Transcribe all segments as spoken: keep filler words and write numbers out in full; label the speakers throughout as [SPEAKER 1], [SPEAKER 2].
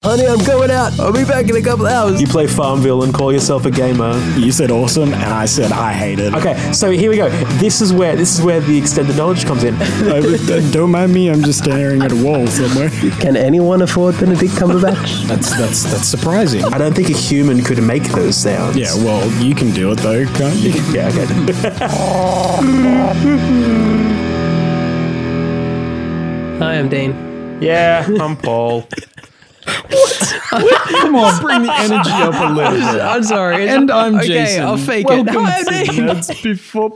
[SPEAKER 1] honey, I'm going out. I'll be back in a couple hours.
[SPEAKER 2] You play Farmville and call yourself a gamer.
[SPEAKER 3] You said awesome, and I said I hate it.
[SPEAKER 2] Okay, so here we go. This is where this is where the extended knowledge comes in.
[SPEAKER 3] Uh, but don't mind me. I'm just staring at a wall somewhere.
[SPEAKER 1] Can anyone afford Benedict Cumberbatch?
[SPEAKER 3] That's that's that's surprising.
[SPEAKER 2] I don't think a human could make those sounds.
[SPEAKER 3] Yeah, well, you can do it though, can't you?
[SPEAKER 2] Yeah, okay.
[SPEAKER 1] Hi, I'm Dean.
[SPEAKER 2] Yeah, I'm Paul.
[SPEAKER 3] Come on, bring the energy up a little bit.
[SPEAKER 1] I'm sorry.
[SPEAKER 3] And I'm
[SPEAKER 1] okay,
[SPEAKER 3] Jason.
[SPEAKER 1] I'll fake
[SPEAKER 3] Welcome
[SPEAKER 1] it. Hi, I'm
[SPEAKER 3] to
[SPEAKER 1] Dean.
[SPEAKER 3] Nerds Before...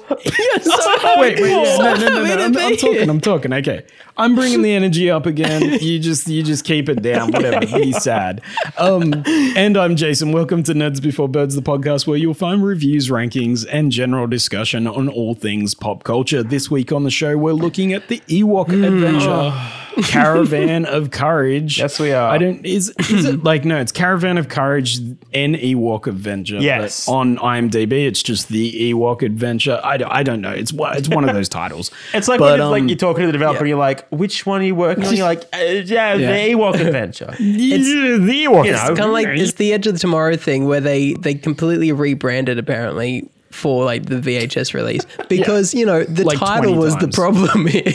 [SPEAKER 1] so
[SPEAKER 3] Wait, wait, yeah, no, no, no, no,
[SPEAKER 1] I'm
[SPEAKER 3] I'm, I'm talking, I'm talking, okay. I'm bringing the energy up again. You just you just keep it down, whatever, be sad. Um, and I'm Jason. Welcome to Nerds Before Birds, the podcast where you'll find reviews, rankings, and general discussion on all things pop culture. This week on the show, we're looking at the Ewok adventure. Caravan of Courage.
[SPEAKER 2] Yes, we are.
[SPEAKER 3] I don't. Is is it like no? It's Caravan of Courage and Ewok Adventure.
[SPEAKER 2] Yes.
[SPEAKER 3] But on IMDb, it's just the Ewok Adventure. I, don't- I don't know. It's one- it's one of those titles.
[SPEAKER 2] It's like
[SPEAKER 3] But,
[SPEAKER 2] when it's like
[SPEAKER 3] um,
[SPEAKER 2] you're talking to the developer and you're like, which one are you working on? You're like, uh, yeah, the Ewok Adventure.
[SPEAKER 3] It's the Ewok.
[SPEAKER 1] It's kind of like it's the Edge of the Tomorrow thing where they they completely rebranded apparently for like the V H S release because you know the
[SPEAKER 3] Like
[SPEAKER 1] title
[SPEAKER 3] twenty
[SPEAKER 1] was
[SPEAKER 3] times.
[SPEAKER 1] the problem here.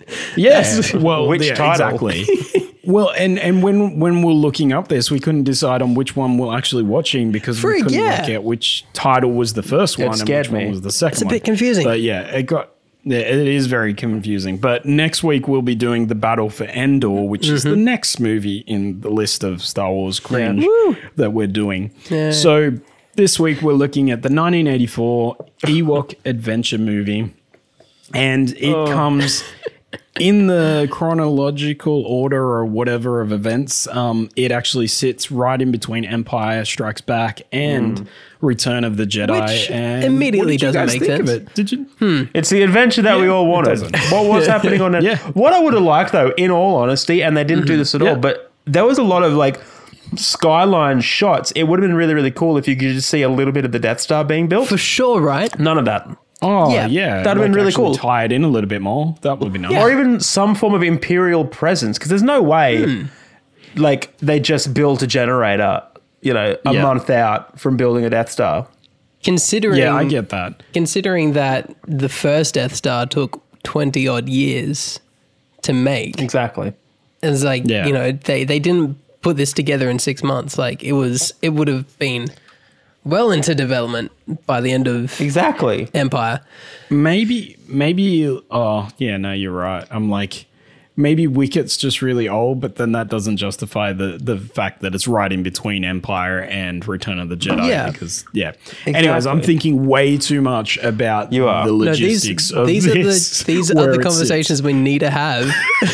[SPEAKER 3] Yes. Well,
[SPEAKER 2] Which
[SPEAKER 3] yeah,
[SPEAKER 2] title?
[SPEAKER 3] exactly. Well, and and when when we're looking up this, we couldn't decide on which one we're actually watching because we
[SPEAKER 1] Frig,
[SPEAKER 3] couldn't
[SPEAKER 1] yeah.
[SPEAKER 3] work out which title was the first one and
[SPEAKER 2] scared
[SPEAKER 3] which one
[SPEAKER 2] me.
[SPEAKER 3] was the second
[SPEAKER 1] It's a
[SPEAKER 3] one.
[SPEAKER 1] bit confusing.
[SPEAKER 3] But yeah, it got. Yeah, it is very confusing. But next week we'll be doing The Battle for Endor, which is the next movie in the list of Star Wars cringe that we're doing.
[SPEAKER 1] Yeah.
[SPEAKER 3] So this week we're looking at the nineteen eighty-four Ewok adventure movie, and it comes in the chronological order or whatever of events. Um, it actually sits right in between Empire Strikes Back and Return of the Jedi.
[SPEAKER 1] Which
[SPEAKER 3] and
[SPEAKER 1] immediately
[SPEAKER 3] what did you
[SPEAKER 1] doesn't
[SPEAKER 3] guys
[SPEAKER 1] make
[SPEAKER 3] think of
[SPEAKER 1] sense.
[SPEAKER 3] it? Did you?
[SPEAKER 2] It's the adventure that we all wanted.
[SPEAKER 3] doesn't.
[SPEAKER 2] What was happening on it?
[SPEAKER 3] Yeah.
[SPEAKER 2] What I would have liked, though, in all honesty, and they didn't do this at
[SPEAKER 3] Yeah.
[SPEAKER 2] all, but there was a lot of like skyline shots. It would have been really, really cool if you could just see a little bit of the Death Star being built.
[SPEAKER 1] For sure, right?
[SPEAKER 2] None of that.
[SPEAKER 3] Oh,
[SPEAKER 1] Yeah.
[SPEAKER 3] yeah.
[SPEAKER 2] That'd have been really
[SPEAKER 3] actually
[SPEAKER 2] cool.
[SPEAKER 3] Tie it in a little bit more. That would be nice.
[SPEAKER 2] Or even some form of Imperial presence, because there's no way, like, they just built a generator, you know, a
[SPEAKER 3] Yeah.
[SPEAKER 2] month out from building a Death Star.
[SPEAKER 1] Considering
[SPEAKER 3] Yeah, I get that.
[SPEAKER 1] considering that the first Death Star took twenty odd years to make.
[SPEAKER 2] Exactly.
[SPEAKER 1] It's like,
[SPEAKER 3] Yeah.
[SPEAKER 1] you know, they, they didn't put this together in six months. Like it was, it would have been well into development by the end of
[SPEAKER 2] Exactly.
[SPEAKER 1] Empire.
[SPEAKER 3] Maybe, maybe, oh, yeah, no, you're right. I'm like, maybe Wicked's just really old, but then that doesn't justify the, the fact that it's right in between Empire and Return of the Jedi.
[SPEAKER 1] Yeah.
[SPEAKER 3] Because, yeah. Anyways, I'm thinking way too much about
[SPEAKER 2] You are.
[SPEAKER 3] the
[SPEAKER 1] No,
[SPEAKER 3] logistics
[SPEAKER 1] these
[SPEAKER 3] of
[SPEAKER 1] these are
[SPEAKER 3] this.
[SPEAKER 1] the these
[SPEAKER 3] where
[SPEAKER 1] are the
[SPEAKER 3] it sits.
[SPEAKER 1] conversations we need to have.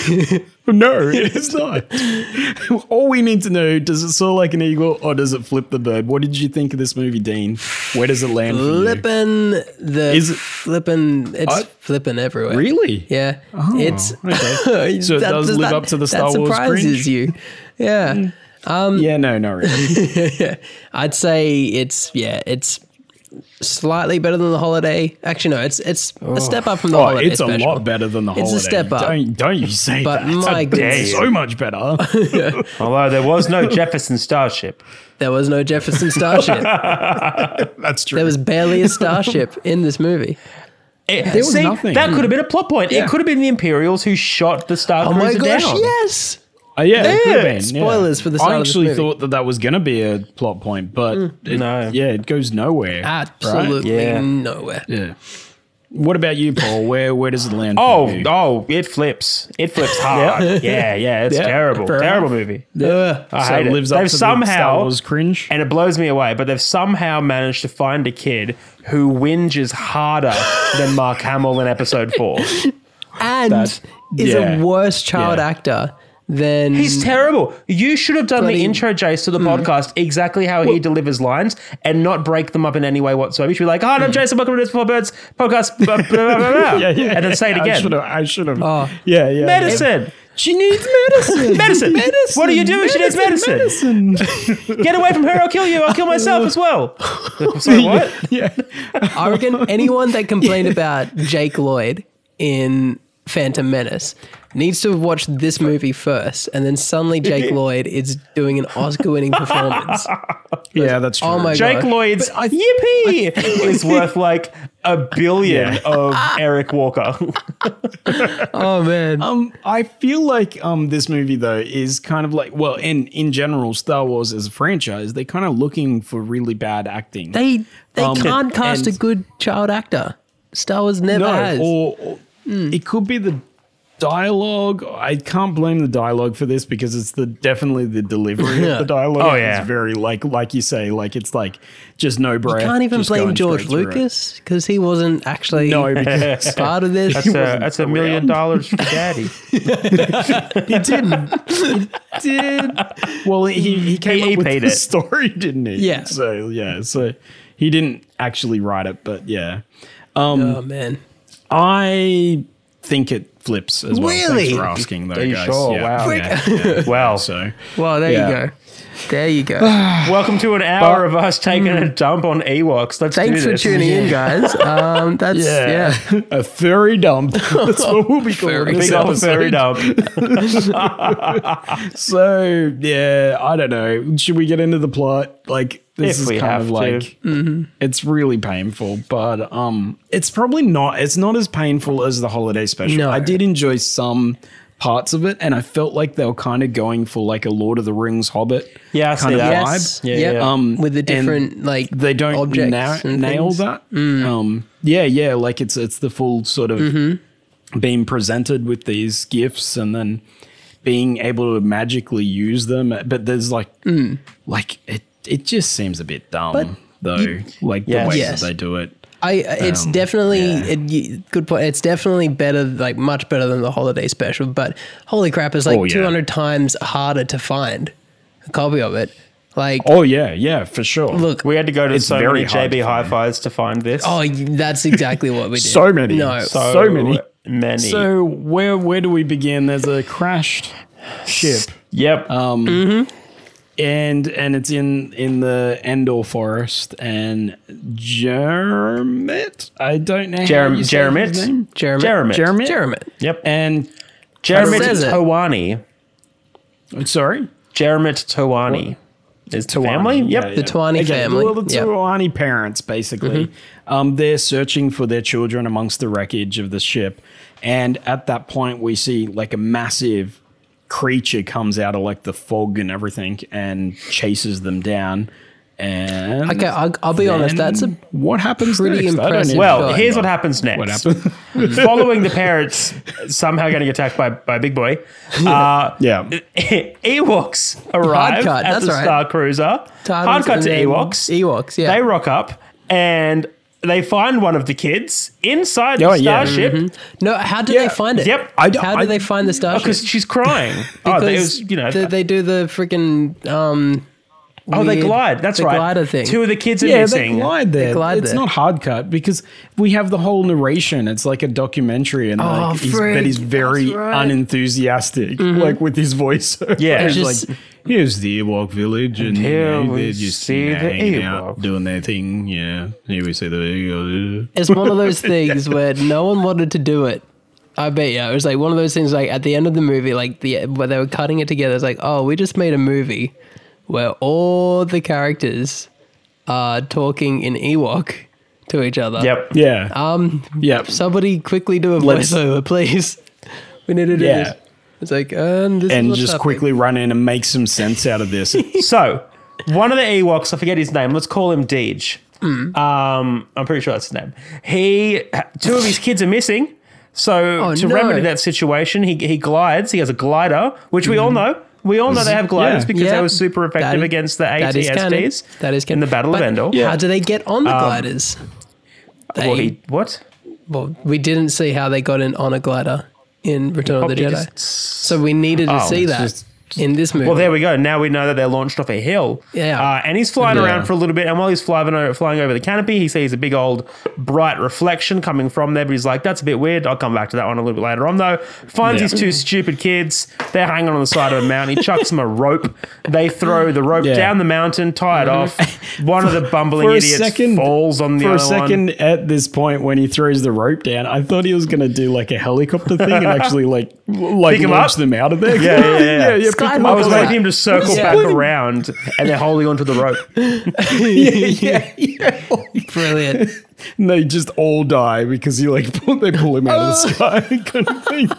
[SPEAKER 3] No, it's not. All we need to know, does it soar like an eagle or does it flip the bird? What did you think of this movie, Dean? Where does it land for you?
[SPEAKER 1] Flipping the
[SPEAKER 3] Is it-
[SPEAKER 1] flipping it's
[SPEAKER 3] I-
[SPEAKER 1] flipping everywhere.
[SPEAKER 3] Really?
[SPEAKER 1] Yeah. it's
[SPEAKER 3] okay. So it does live up to the Star
[SPEAKER 1] that
[SPEAKER 3] Wars
[SPEAKER 1] surprises
[SPEAKER 3] cringe?
[SPEAKER 1] you. Yeah.
[SPEAKER 3] Yeah, no, not really.
[SPEAKER 1] I'd say it's yeah, it's slightly better than The Holiday. Actually, no, it's it's a step up from The
[SPEAKER 3] Oh,
[SPEAKER 1] Holiday.
[SPEAKER 3] it's a
[SPEAKER 1] special.
[SPEAKER 3] lot better than the
[SPEAKER 1] It's a
[SPEAKER 3] holiday.
[SPEAKER 1] step up.
[SPEAKER 3] Don't, don't you say
[SPEAKER 1] But
[SPEAKER 3] that.
[SPEAKER 1] my
[SPEAKER 3] It's
[SPEAKER 1] goodness.
[SPEAKER 3] so much better.
[SPEAKER 2] Although there was no Jefferson Starship.
[SPEAKER 1] There was no Jefferson Starship.
[SPEAKER 3] That's true.
[SPEAKER 1] There was barely a starship in this movie.
[SPEAKER 2] It,
[SPEAKER 3] There was
[SPEAKER 2] see,
[SPEAKER 3] nothing.
[SPEAKER 2] that could have been a plot point.
[SPEAKER 3] Yeah.
[SPEAKER 2] It could have been the Imperials who shot the Star
[SPEAKER 1] Oh my
[SPEAKER 2] Cruiser
[SPEAKER 1] gosh,
[SPEAKER 2] down.
[SPEAKER 1] yes.
[SPEAKER 3] Oh, yeah, it could have
[SPEAKER 2] Yeah.
[SPEAKER 3] been.
[SPEAKER 1] Spoilers
[SPEAKER 3] yeah.
[SPEAKER 1] for the start
[SPEAKER 3] I
[SPEAKER 1] of this
[SPEAKER 3] actually
[SPEAKER 1] movie.
[SPEAKER 3] thought that that was going to be a plot point, but it,
[SPEAKER 2] No.
[SPEAKER 3] yeah, it goes nowhere.
[SPEAKER 1] Absolutely
[SPEAKER 2] Yeah.
[SPEAKER 1] nowhere.
[SPEAKER 3] Yeah. What about you, Paul? Where where does it land?
[SPEAKER 2] Oh,
[SPEAKER 3] for you?
[SPEAKER 2] oh, it flips. It flips hard. yeah, yeah, it's
[SPEAKER 3] Yeah,
[SPEAKER 2] terrible.
[SPEAKER 3] fair
[SPEAKER 2] Terrible
[SPEAKER 3] enough.
[SPEAKER 2] movie.
[SPEAKER 1] Ugh.
[SPEAKER 2] I
[SPEAKER 3] So
[SPEAKER 2] hate
[SPEAKER 3] it
[SPEAKER 2] it.
[SPEAKER 3] lives up
[SPEAKER 2] They've
[SPEAKER 3] to the Star
[SPEAKER 2] somehow,
[SPEAKER 3] Wars cringe.
[SPEAKER 2] and it blows me away, but they've somehow managed to find a kid who whinges harder than Mark Hamill in episode four.
[SPEAKER 1] And
[SPEAKER 3] That-
[SPEAKER 1] is
[SPEAKER 3] yeah.
[SPEAKER 1] a worse child
[SPEAKER 3] Yeah.
[SPEAKER 1] actor than
[SPEAKER 2] He's terrible. You should have done
[SPEAKER 1] Bloody-
[SPEAKER 2] the intro, Jace, to the podcast exactly how he delivers lines and not break them up in any way whatsoever. You should be like, "Hi, I'm Jason. Welcome to this Before Birds podcast." Blah, blah, blah, blah.
[SPEAKER 3] Yeah, yeah,
[SPEAKER 2] and then say it
[SPEAKER 3] I
[SPEAKER 2] again.
[SPEAKER 3] should have. I should have.
[SPEAKER 1] Oh.
[SPEAKER 3] Yeah, yeah.
[SPEAKER 2] Medicine.
[SPEAKER 3] She needs medicine.
[SPEAKER 2] Medicine.
[SPEAKER 3] Medicine.
[SPEAKER 2] What are you doing? She needs medicine.
[SPEAKER 3] Medicine.
[SPEAKER 2] Get away from her. I'll kill you. I'll kill myself as well. Sorry, what?
[SPEAKER 3] Yeah.
[SPEAKER 1] I reckon anyone that complained about Jake Lloyd in Phantom Menace needs to have watched this movie first, and then suddenly Jake Lloyd is doing an Oscar-winning performance.
[SPEAKER 3] Yeah, that's true.
[SPEAKER 1] Oh my
[SPEAKER 2] Jake
[SPEAKER 1] God.
[SPEAKER 2] Lloyd's
[SPEAKER 3] I-
[SPEAKER 2] yippee is worth like a billion
[SPEAKER 3] Yeah.
[SPEAKER 2] of Eric Walker.
[SPEAKER 1] Oh man.
[SPEAKER 3] Um, I feel like um this movie though is kind of like, well, in in general, Star Wars as a franchise, they're kind of looking for really bad acting.
[SPEAKER 1] They they
[SPEAKER 3] Um,
[SPEAKER 1] can't cast a
[SPEAKER 3] and-
[SPEAKER 1] good child actor. Star Wars never
[SPEAKER 3] no,
[SPEAKER 1] has.
[SPEAKER 3] or, or it could be the dialogue. I can't blame the dialogue for this because it's the definitely the delivery
[SPEAKER 1] Yeah.
[SPEAKER 3] of the dialogue.
[SPEAKER 2] Oh, yeah.
[SPEAKER 3] It's very like like you say, like it's like just no breath.
[SPEAKER 1] you can't even
[SPEAKER 3] just
[SPEAKER 1] blame
[SPEAKER 3] going
[SPEAKER 1] George
[SPEAKER 3] straight through it.
[SPEAKER 1] Lucas because he wasn't actually
[SPEAKER 3] No, because
[SPEAKER 1] part of this.
[SPEAKER 2] That's a, that's a million
[SPEAKER 3] around.
[SPEAKER 2] dollars for daddy.
[SPEAKER 3] he didn't. He did. Well, he, he came
[SPEAKER 2] He-
[SPEAKER 3] up
[SPEAKER 2] he
[SPEAKER 3] with
[SPEAKER 2] paid
[SPEAKER 3] the
[SPEAKER 2] it.
[SPEAKER 3] story, didn't he?
[SPEAKER 1] Yeah.
[SPEAKER 3] So yeah. So he didn't actually write it, but yeah.
[SPEAKER 1] Oh man.
[SPEAKER 3] I think it flips as well.
[SPEAKER 1] Really?
[SPEAKER 3] Thanks for asking, though,
[SPEAKER 2] Are you
[SPEAKER 3] guys.
[SPEAKER 2] sure?
[SPEAKER 3] Yeah.
[SPEAKER 2] Wow.
[SPEAKER 3] Yeah, yeah.
[SPEAKER 2] Well,
[SPEAKER 3] So
[SPEAKER 1] Well, there
[SPEAKER 3] Yeah.
[SPEAKER 1] you go. There you go.
[SPEAKER 2] welcome to an hour of us taking a dump on Ewoks. Let's
[SPEAKER 1] Thanks
[SPEAKER 2] do
[SPEAKER 1] for
[SPEAKER 2] this.
[SPEAKER 1] tuning in, guys. Um, that's yeah.
[SPEAKER 3] yeah, a furry dump. That's what we'll be calling
[SPEAKER 1] Furry
[SPEAKER 3] this
[SPEAKER 2] Big old
[SPEAKER 3] episode.
[SPEAKER 2] furry dump.
[SPEAKER 3] So yeah, I don't know. Should we get into the plot? Like this
[SPEAKER 2] If
[SPEAKER 3] is
[SPEAKER 2] we
[SPEAKER 3] kind
[SPEAKER 2] have
[SPEAKER 3] of
[SPEAKER 2] to.
[SPEAKER 3] like it's really painful, but um, it's probably not. It's not as painful as the holiday special.
[SPEAKER 1] No.
[SPEAKER 3] I did enjoy some parts of it, and I felt like they were kind of going for like a Lord of the Rings Hobbit.
[SPEAKER 2] Yeah, I see
[SPEAKER 3] kind of
[SPEAKER 2] that.
[SPEAKER 3] vibe.
[SPEAKER 1] Yes.
[SPEAKER 2] Yeah,
[SPEAKER 1] Yep.
[SPEAKER 2] yeah.
[SPEAKER 3] Um,
[SPEAKER 1] With the
[SPEAKER 3] and
[SPEAKER 1] different like
[SPEAKER 3] they don't
[SPEAKER 1] objects
[SPEAKER 3] na-
[SPEAKER 1] and
[SPEAKER 3] nail
[SPEAKER 1] things.
[SPEAKER 3] that. Um, yeah, yeah, like it's it's the full sort of
[SPEAKER 1] Mm-hmm.
[SPEAKER 3] being presented with these gifts and then being able to magically use them. But there's like, like it, it just seems a bit dumb
[SPEAKER 1] Mm. But
[SPEAKER 3] though.
[SPEAKER 1] you-
[SPEAKER 3] like
[SPEAKER 2] Yes.
[SPEAKER 3] the way
[SPEAKER 1] Yes.
[SPEAKER 3] that they do it.
[SPEAKER 1] I it's
[SPEAKER 3] Um,
[SPEAKER 1] definitely
[SPEAKER 3] yeah.
[SPEAKER 1] it, y- good point. It's definitely better, like much better than the holiday special. But holy crap, it's like
[SPEAKER 3] Oh, yeah.
[SPEAKER 1] two hundred times harder to find a copy of it. Like,
[SPEAKER 3] Oh yeah, yeah, for sure.
[SPEAKER 1] look,
[SPEAKER 2] We had to go to
[SPEAKER 3] It's
[SPEAKER 2] so
[SPEAKER 3] very
[SPEAKER 2] many
[SPEAKER 3] hard
[SPEAKER 2] J B
[SPEAKER 3] to find.
[SPEAKER 2] Hi-Fis to find this.
[SPEAKER 1] oh, that's exactly what we did.
[SPEAKER 3] So many.
[SPEAKER 1] No,
[SPEAKER 3] So- so many.
[SPEAKER 2] many.
[SPEAKER 3] So where where do we begin? There's a crashed ship.
[SPEAKER 2] yep.
[SPEAKER 3] Um, and and it's in in the Endor forest, and Jeremit. I don't know.
[SPEAKER 2] Jerem-
[SPEAKER 3] how you say
[SPEAKER 2] Jeremit?
[SPEAKER 3] his name.
[SPEAKER 1] Jeremy.
[SPEAKER 2] Jeremy.
[SPEAKER 3] Jeremy.
[SPEAKER 1] Jeremy.
[SPEAKER 2] Yep.
[SPEAKER 3] And
[SPEAKER 2] Jeremit
[SPEAKER 1] says it.
[SPEAKER 2] Towani.
[SPEAKER 3] sorry,
[SPEAKER 2] Jeremit Towani. Is the
[SPEAKER 3] Tawani,
[SPEAKER 2] family? Yep.
[SPEAKER 3] yeah,
[SPEAKER 1] The
[SPEAKER 3] yeah.
[SPEAKER 1] Tawani family,
[SPEAKER 3] Well, the
[SPEAKER 1] yep.
[SPEAKER 3] Tawani parents, basically. Um, they're searching for their children amongst the wreckage of the ship, and at that point, we see like a massive creature comes out of like the fog and everything and chases them down. And
[SPEAKER 1] Okay, I'll, I'll be honest.
[SPEAKER 3] then
[SPEAKER 1] That's a
[SPEAKER 3] what happens
[SPEAKER 1] pretty
[SPEAKER 3] next? I don't
[SPEAKER 1] impressive
[SPEAKER 3] even
[SPEAKER 2] Well,
[SPEAKER 3] know.
[SPEAKER 1] God.
[SPEAKER 2] here's what happens next.
[SPEAKER 3] What happened?
[SPEAKER 2] Following the parents somehow getting attacked by, by Big Boy, uh,
[SPEAKER 3] Yeah.
[SPEAKER 2] Ewoks arrive
[SPEAKER 1] cut,
[SPEAKER 2] at
[SPEAKER 1] that's
[SPEAKER 2] the
[SPEAKER 1] right.
[SPEAKER 2] Star Cruiser.
[SPEAKER 1] Titans
[SPEAKER 2] Hard cut
[SPEAKER 1] and
[SPEAKER 2] to
[SPEAKER 1] then
[SPEAKER 2] Ewoks.
[SPEAKER 1] Ewoks, yeah.
[SPEAKER 2] They rock up and they find one of the kids inside
[SPEAKER 3] Oh,
[SPEAKER 2] the
[SPEAKER 3] yeah.
[SPEAKER 2] starship
[SPEAKER 1] no, how do
[SPEAKER 3] Yeah.
[SPEAKER 1] they find it?
[SPEAKER 2] Yep.
[SPEAKER 3] I d-
[SPEAKER 1] how do
[SPEAKER 3] I-
[SPEAKER 1] they find the starship?
[SPEAKER 2] because she's crying. oh, they, it was, you know,
[SPEAKER 1] they, they do the freaking um.
[SPEAKER 2] oh, they
[SPEAKER 1] weird-
[SPEAKER 2] glide. That's
[SPEAKER 1] the
[SPEAKER 2] right.
[SPEAKER 1] glider thing.
[SPEAKER 2] Two of the kids are
[SPEAKER 3] Yeah,
[SPEAKER 2] missing.
[SPEAKER 3] they glide there.
[SPEAKER 1] They glide
[SPEAKER 3] it's
[SPEAKER 1] there.
[SPEAKER 3] not hard cut because we have the whole narration. It's like a documentary, and
[SPEAKER 1] Oh,
[SPEAKER 3] like he's,
[SPEAKER 1] freak.
[SPEAKER 3] but he's very
[SPEAKER 1] That's right.
[SPEAKER 3] unenthusiastic, like with his voice.
[SPEAKER 2] Yeah.
[SPEAKER 3] It's
[SPEAKER 1] Just-
[SPEAKER 3] like here's the Ewok village, and,
[SPEAKER 2] here
[SPEAKER 3] you know,
[SPEAKER 2] we
[SPEAKER 3] they're just
[SPEAKER 2] see
[SPEAKER 3] you know,
[SPEAKER 2] the
[SPEAKER 3] hanging
[SPEAKER 2] Ewok.
[SPEAKER 3] out, doing their thing. Yeah, here we see the.
[SPEAKER 1] It's one of those things where no one wanted to do it. I bet you. It was like one of those things like at the end of the movie, like the where they were cutting it together, it's like, oh, we just made a movie where all the characters are talking in Ewok to each other.
[SPEAKER 2] Yep.
[SPEAKER 3] Yeah,
[SPEAKER 1] Um
[SPEAKER 3] yeah.
[SPEAKER 1] somebody quickly do a
[SPEAKER 3] Let's-
[SPEAKER 1] voiceover, please. We need to do
[SPEAKER 3] Yeah.
[SPEAKER 1] this. It's like, um, this
[SPEAKER 3] And
[SPEAKER 1] is what's
[SPEAKER 3] just
[SPEAKER 1] happening.
[SPEAKER 3] quickly run in and make some sense out of this.
[SPEAKER 2] So, one of the Ewoks, I forget his name. Let's call him Deej. Um, I'm pretty sure that's his name. He, two of his kids are missing. So
[SPEAKER 1] Oh,
[SPEAKER 2] to
[SPEAKER 1] no.
[SPEAKER 2] remedy that situation, he he glides. He has a glider, which we all know. We all know they have gliders
[SPEAKER 3] Yeah.
[SPEAKER 2] because
[SPEAKER 1] Yeah.
[SPEAKER 2] they were super effective
[SPEAKER 1] That-
[SPEAKER 2] against the
[SPEAKER 1] that is canon.
[SPEAKER 2] A T S Ds
[SPEAKER 1] That is
[SPEAKER 2] in
[SPEAKER 1] canon.
[SPEAKER 2] the Battle
[SPEAKER 1] But
[SPEAKER 2] of Endor.
[SPEAKER 1] How do they get on the gliders? They,
[SPEAKER 2] Well, he what?
[SPEAKER 1] well, we didn't see how they got in on a glider in Return of the
[SPEAKER 2] Probably
[SPEAKER 1] Jedi.
[SPEAKER 2] just-
[SPEAKER 1] So we needed to
[SPEAKER 2] Oh,
[SPEAKER 1] see
[SPEAKER 2] it's
[SPEAKER 1] that.
[SPEAKER 3] just-
[SPEAKER 1] in this movie.
[SPEAKER 2] Well, there we go. Now we know that they're launched off a hill.
[SPEAKER 1] Yeah.
[SPEAKER 2] Uh, and he's flying
[SPEAKER 3] Yeah.
[SPEAKER 2] around for a little bit. And while he's flying, o- flying over the canopy, he sees a big old bright reflection coming from there. But he's like, that's a bit weird. I'll come back to that one a little bit later on, though. Finds
[SPEAKER 3] Yeah.
[SPEAKER 2] these two stupid kids. They're hanging on the side of a mountain. He chucks them a rope. They throw the rope
[SPEAKER 3] Yeah.
[SPEAKER 2] down the mountain, tie it off. One of the bumbling
[SPEAKER 3] For a
[SPEAKER 2] idiots
[SPEAKER 3] second-
[SPEAKER 2] falls on the
[SPEAKER 3] For
[SPEAKER 2] other
[SPEAKER 3] a second, at this point, when he throws the rope down, I thought he was going to do like a helicopter thing and actually like like
[SPEAKER 2] Pick 'em
[SPEAKER 3] launch
[SPEAKER 2] up?
[SPEAKER 3] them out of there.
[SPEAKER 2] Yeah, yeah, yeah.
[SPEAKER 3] yeah. pick 'em
[SPEAKER 2] I
[SPEAKER 3] up.
[SPEAKER 2] was
[SPEAKER 1] Skywalker.
[SPEAKER 2] waiting for him to circle
[SPEAKER 1] Yeah.
[SPEAKER 2] back around and they're holding onto the rope.
[SPEAKER 3] yeah, yeah, yeah.
[SPEAKER 1] Brilliant.
[SPEAKER 3] And they just all die because he like pull, they pull him out of the sky kind of thing.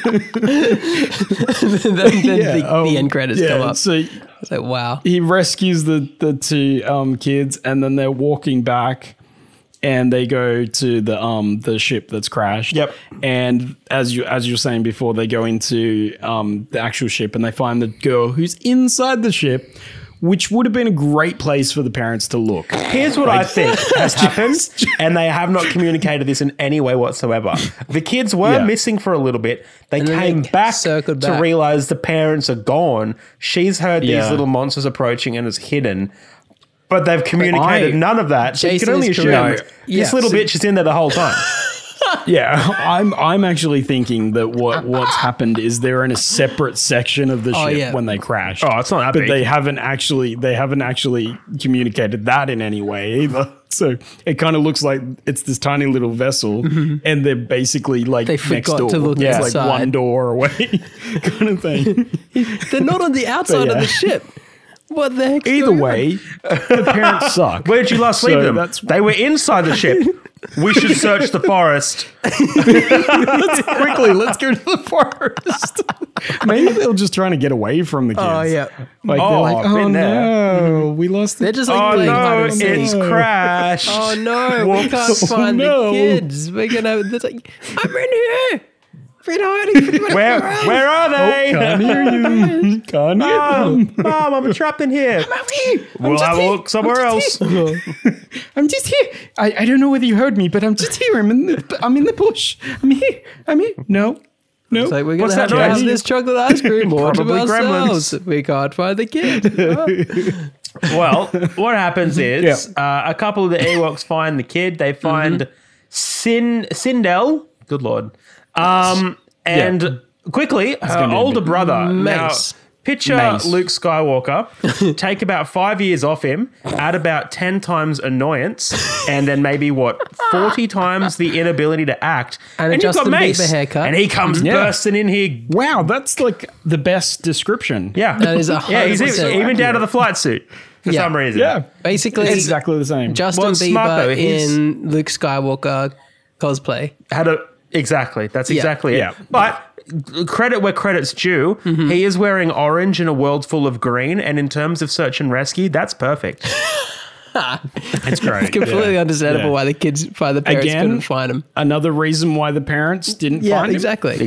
[SPEAKER 1] then then
[SPEAKER 3] Yeah,
[SPEAKER 1] the,
[SPEAKER 3] um,
[SPEAKER 1] the end credits
[SPEAKER 3] yeah,
[SPEAKER 1] come up.
[SPEAKER 3] So
[SPEAKER 1] It's like, wow.
[SPEAKER 3] he rescues the the two um, kids, and then they're walking back, and they go to the um the ship that's crashed.
[SPEAKER 2] Yep.
[SPEAKER 3] And as you as you were saying before, they go into um the actual ship, and they find the girl who's inside the ship, which would have been a great place for the parents to look.
[SPEAKER 2] Here's what I think has happened, and they have not communicated this in any way whatsoever. The kids were
[SPEAKER 3] Yeah.
[SPEAKER 2] missing for a little bit. They
[SPEAKER 1] And then
[SPEAKER 2] came
[SPEAKER 1] they
[SPEAKER 2] back
[SPEAKER 1] circled
[SPEAKER 2] to
[SPEAKER 1] back.
[SPEAKER 2] realize the parents are gone. She's heard
[SPEAKER 3] Yeah.
[SPEAKER 2] these little monsters approaching and is hidden. But they've communicated
[SPEAKER 3] I-
[SPEAKER 2] none of that. So you
[SPEAKER 1] Jason
[SPEAKER 2] can only
[SPEAKER 1] is
[SPEAKER 2] assume
[SPEAKER 1] correct.
[SPEAKER 2] this
[SPEAKER 1] Yeah,
[SPEAKER 2] little
[SPEAKER 1] so-
[SPEAKER 2] bitch is in there the whole time.
[SPEAKER 3] Yeah, I'm I'm actually thinking that what what's happened is they're in a separate section of the
[SPEAKER 1] Oh,
[SPEAKER 3] ship
[SPEAKER 1] yeah.
[SPEAKER 3] when they crashed.
[SPEAKER 2] Oh, it's not that
[SPEAKER 3] but
[SPEAKER 2] big.
[SPEAKER 3] they haven't actually they haven't actually communicated that in any way either. So it kind of looks like it's this tiny little vessel, and they're basically like
[SPEAKER 1] They
[SPEAKER 3] next
[SPEAKER 1] forgot
[SPEAKER 3] door.
[SPEAKER 1] to look
[SPEAKER 3] It's like
[SPEAKER 1] inside.
[SPEAKER 3] one door away, kind of thing.
[SPEAKER 1] They're not on the outside
[SPEAKER 3] yeah.
[SPEAKER 1] of the ship. What the heck?
[SPEAKER 3] Either way, the parents suck.
[SPEAKER 2] Where'd you last leave
[SPEAKER 3] So
[SPEAKER 2] them?
[SPEAKER 3] that's-
[SPEAKER 2] They were inside the ship. We should search the forest.
[SPEAKER 3] Quickly, let's go to the forest. Maybe they're just trying to get away from the kids.
[SPEAKER 1] Oh, yeah.
[SPEAKER 3] Like
[SPEAKER 2] Oh,
[SPEAKER 3] they're like,
[SPEAKER 2] I've
[SPEAKER 3] oh
[SPEAKER 2] been there."
[SPEAKER 3] no, we lost the
[SPEAKER 1] They're just like
[SPEAKER 2] Oh
[SPEAKER 1] playing hide
[SPEAKER 2] no,
[SPEAKER 1] and seek.
[SPEAKER 2] it's crashed.
[SPEAKER 1] Oh no, we can't
[SPEAKER 3] Whoops.
[SPEAKER 1] find
[SPEAKER 3] No.
[SPEAKER 1] the kids. We're gonna. There's like, I'm in here. I've been hiding for twenty-four
[SPEAKER 2] Where
[SPEAKER 1] hours.
[SPEAKER 2] where are they?
[SPEAKER 3] Can't hear you. Can't hear them.
[SPEAKER 2] Mom, Mom, I'm trapped in here.
[SPEAKER 3] I'm here. I'm
[SPEAKER 2] We'll
[SPEAKER 3] just
[SPEAKER 2] have a
[SPEAKER 3] here.
[SPEAKER 2] look somewhere
[SPEAKER 3] I'm
[SPEAKER 2] else.
[SPEAKER 3] just here. I'm just here. I, I don't know whether you heard me, but I'm just here. I'm in the I'm in the bush. I'm here. I'm here. No. No.
[SPEAKER 1] It's like we're
[SPEAKER 2] What's
[SPEAKER 1] gonna have
[SPEAKER 2] that
[SPEAKER 1] to have
[SPEAKER 2] noise?
[SPEAKER 1] this chocolate ice cream all to
[SPEAKER 2] Probably
[SPEAKER 1] ourselves. We can't find the kid.
[SPEAKER 2] Well, what happens is uh, a couple of the Ewoks find the kid. They find Sin Sindel. Good lord. Um, and quickly, her
[SPEAKER 3] gonna be a
[SPEAKER 2] older
[SPEAKER 3] bit-
[SPEAKER 2] brother.
[SPEAKER 1] Mace.
[SPEAKER 2] Now, picture
[SPEAKER 3] Mace.
[SPEAKER 2] Luke Skywalker. Take about five years off him, add about ten times annoyance, and then maybe what forty times the inability to act.
[SPEAKER 1] And a
[SPEAKER 2] you've got
[SPEAKER 1] Justin
[SPEAKER 2] Mace,
[SPEAKER 1] Bieber haircut.
[SPEAKER 2] and he comes
[SPEAKER 3] Yeah.
[SPEAKER 2] bursting in here.
[SPEAKER 3] Wow, that's like the best description.
[SPEAKER 2] Yeah,
[SPEAKER 1] That is a
[SPEAKER 2] yeah. He's
[SPEAKER 1] hundred
[SPEAKER 2] even,
[SPEAKER 1] percent
[SPEAKER 2] even down to the flight suit for
[SPEAKER 1] Yeah.
[SPEAKER 2] some reason.
[SPEAKER 3] Yeah.
[SPEAKER 1] Basically,
[SPEAKER 3] It's exactly the same.
[SPEAKER 1] Justin
[SPEAKER 2] Well, it's smart,
[SPEAKER 1] Bieber
[SPEAKER 2] though. He's-
[SPEAKER 1] in Luke Skywalker cosplay.
[SPEAKER 2] Had a exactly. That's exactly
[SPEAKER 3] Yeah.
[SPEAKER 2] it. But credit where credit's due.
[SPEAKER 1] Mm-hmm.
[SPEAKER 2] He is wearing orange in a world full of green, and in terms of search and rescue, that's perfect.
[SPEAKER 3] It's great.
[SPEAKER 1] Completely
[SPEAKER 3] Yeah.
[SPEAKER 1] understandable
[SPEAKER 3] Yeah.
[SPEAKER 1] why the kids, why the parents
[SPEAKER 3] Again,
[SPEAKER 1] couldn't find him.
[SPEAKER 3] Another reason why the parents didn't
[SPEAKER 1] Yeah,
[SPEAKER 3] find him.
[SPEAKER 1] exactly.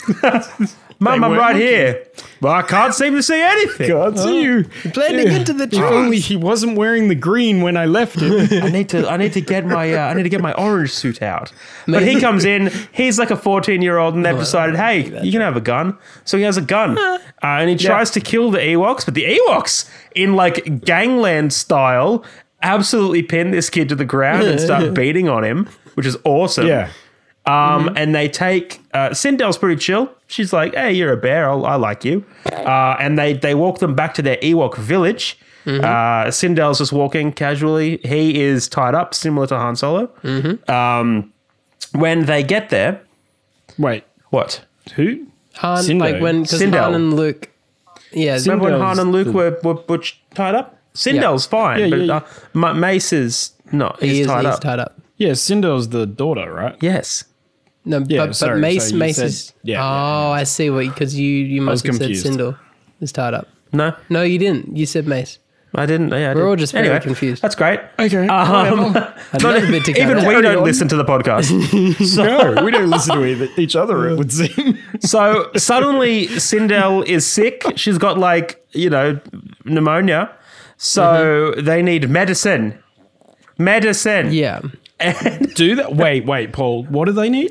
[SPEAKER 2] Mum, I'm
[SPEAKER 3] weren't
[SPEAKER 2] right
[SPEAKER 3] looking.
[SPEAKER 2] here, but I can't seem to see anything.
[SPEAKER 3] God, see you.
[SPEAKER 1] Blending into the
[SPEAKER 3] If
[SPEAKER 1] trees.
[SPEAKER 3] only he wasn't wearing the green when I left him.
[SPEAKER 2] I need to. I need to get my. Uh, I need to get my orange suit out. But he comes in. He's like a fourteen-year-old, and they've decided, hey, you can have a gun. So he has a gun, uh, and he tries to kill the Ewoks. But the Ewoks, in like gangland style, absolutely pin this kid to the ground and start beating on him, which is awesome.
[SPEAKER 3] yeah.
[SPEAKER 2] Um, and they take uh, Sindel's pretty chill. She's like, "Hey, you're a bear. I'll, I like you." Uh, and they they walk them back to their Ewok village. Uh, Sindel's just walking casually. He is tied up, similar to Han Solo. Um, when they get there,
[SPEAKER 3] Wait,
[SPEAKER 2] what?
[SPEAKER 3] who?
[SPEAKER 1] Han,
[SPEAKER 3] Sindo.
[SPEAKER 1] like when because
[SPEAKER 2] Sindel.
[SPEAKER 1] Han and Luke. Yeah,
[SPEAKER 2] Remember when
[SPEAKER 3] Sindel's
[SPEAKER 2] Han and Luke
[SPEAKER 3] the-
[SPEAKER 2] were, were, were tied up? Sindel's fine,
[SPEAKER 3] Yeah,
[SPEAKER 2] but
[SPEAKER 3] yeah, yeah.
[SPEAKER 2] Uh, Ma- Mace is not. He's
[SPEAKER 1] he is
[SPEAKER 2] tied
[SPEAKER 1] he's
[SPEAKER 2] up.
[SPEAKER 1] tied up.
[SPEAKER 3] Yeah, Sindel's the daughter, right?
[SPEAKER 2] Yes.
[SPEAKER 1] No,
[SPEAKER 3] Yeah,
[SPEAKER 1] but,
[SPEAKER 3] sorry,
[SPEAKER 1] but Mace,
[SPEAKER 3] so you
[SPEAKER 1] Mace
[SPEAKER 3] said-
[SPEAKER 1] is.
[SPEAKER 3] yeah,
[SPEAKER 1] oh,
[SPEAKER 3] yeah,
[SPEAKER 1] I see what because you you must have
[SPEAKER 3] confused.
[SPEAKER 1] said Sindel is tied up.
[SPEAKER 2] No,
[SPEAKER 1] No, you didn't. You said Mace.
[SPEAKER 2] I didn't. Yeah, I
[SPEAKER 1] We're
[SPEAKER 2] didn't.
[SPEAKER 1] all just very
[SPEAKER 2] Anyway,
[SPEAKER 1] confused.
[SPEAKER 2] That's great.
[SPEAKER 3] Okay.
[SPEAKER 2] Um,
[SPEAKER 1] Another bit to cut
[SPEAKER 2] even
[SPEAKER 1] out.
[SPEAKER 2] we
[SPEAKER 3] Carry
[SPEAKER 2] don't
[SPEAKER 3] on.
[SPEAKER 2] listen to the podcast.
[SPEAKER 3] no, we don't listen to either- each other, it would seem.
[SPEAKER 2] So suddenly Sindel is sick. She's got like, you know, pneumonia. So they need medicine. Medicine.
[SPEAKER 1] Yeah.
[SPEAKER 3] Do that? Wait, wait, Paul. What do they need?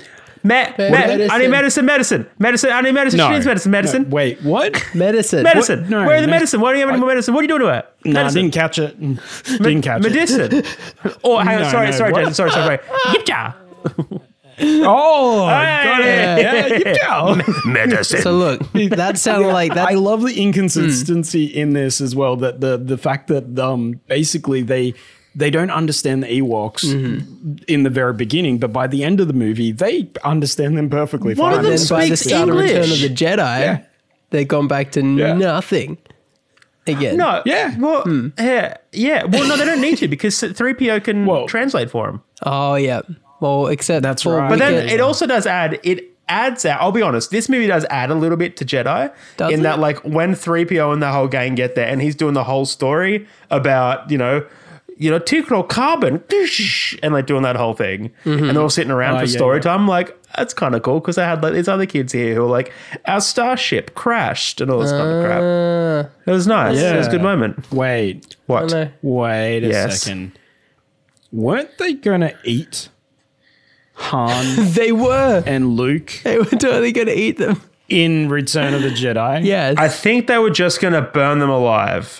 [SPEAKER 2] Me- me-
[SPEAKER 1] Medicine.
[SPEAKER 2] I need medicine, medicine, medicine. I need medicine.
[SPEAKER 3] No.
[SPEAKER 2] She needs medicine, medicine.
[SPEAKER 3] No, wait, what?
[SPEAKER 1] Medicine.
[SPEAKER 2] Medicine.
[SPEAKER 3] What? No,
[SPEAKER 2] Where are the
[SPEAKER 3] no.
[SPEAKER 2] medicine? Why do you have any more medicine? What are you doing to it?
[SPEAKER 3] No, I
[SPEAKER 2] Medicine.
[SPEAKER 3] didn't catch it. Didn't catch it.
[SPEAKER 2] Medicine. Oh, hang on.
[SPEAKER 3] No,
[SPEAKER 2] sorry,
[SPEAKER 3] no,
[SPEAKER 2] sorry,
[SPEAKER 3] what?
[SPEAKER 2] Jason. Sorry, sorry, sorry. Yipcha.
[SPEAKER 3] Oh, got it.
[SPEAKER 2] Hey.
[SPEAKER 3] Yeah, you go.
[SPEAKER 2] Medicine.
[SPEAKER 1] So look, that sounded like that.
[SPEAKER 3] I love the inconsistency in this as well. That the the fact that um basically they they don't understand the Ewoks in the very beginning, but by the end of the movie, they understand them perfectly
[SPEAKER 2] One
[SPEAKER 3] fine.
[SPEAKER 2] of them
[SPEAKER 1] then by the
[SPEAKER 2] speaks
[SPEAKER 1] start of Return of
[SPEAKER 2] English.
[SPEAKER 1] the Jedi,
[SPEAKER 3] Yeah.
[SPEAKER 1] they've gone back to
[SPEAKER 3] Yeah.
[SPEAKER 1] nothing again.
[SPEAKER 2] No.
[SPEAKER 3] Yeah.
[SPEAKER 2] Well, yeah. Yeah. Well, no, they don't need to because three P O can
[SPEAKER 3] Well-
[SPEAKER 2] translate for them.
[SPEAKER 1] Oh yeah. Well, except
[SPEAKER 3] That's
[SPEAKER 1] for
[SPEAKER 3] right.
[SPEAKER 2] But then
[SPEAKER 1] Wicket.
[SPEAKER 2] it also does add, it adds out, I'll be honest, this movie does add a little bit to Jedi
[SPEAKER 1] Does
[SPEAKER 2] in
[SPEAKER 1] it?
[SPEAKER 2] that, like, when three P O and the whole gang get there and he's doing the whole story about, you know, you know, Tikro carbon, and like doing that whole thing. And they're all sitting around
[SPEAKER 3] Oh,
[SPEAKER 2] for
[SPEAKER 3] yeah,
[SPEAKER 2] story
[SPEAKER 3] yeah.
[SPEAKER 2] time. Like, that's kind of cool because they had like these other kids here who were like, our starship crashed and all this kind of crap.
[SPEAKER 1] Uh,
[SPEAKER 2] It was nice. It was a good
[SPEAKER 3] Yeah.
[SPEAKER 2] moment.
[SPEAKER 3] Wait,
[SPEAKER 2] What?
[SPEAKER 1] I know.
[SPEAKER 3] wait a
[SPEAKER 2] Yes.
[SPEAKER 3] second. Weren't they gonna eat Han
[SPEAKER 1] they were.
[SPEAKER 3] and Luke
[SPEAKER 1] They were totally going to eat them.
[SPEAKER 3] in Return of the Jedi?
[SPEAKER 1] Yes.
[SPEAKER 2] I think they were just going to burn them alive.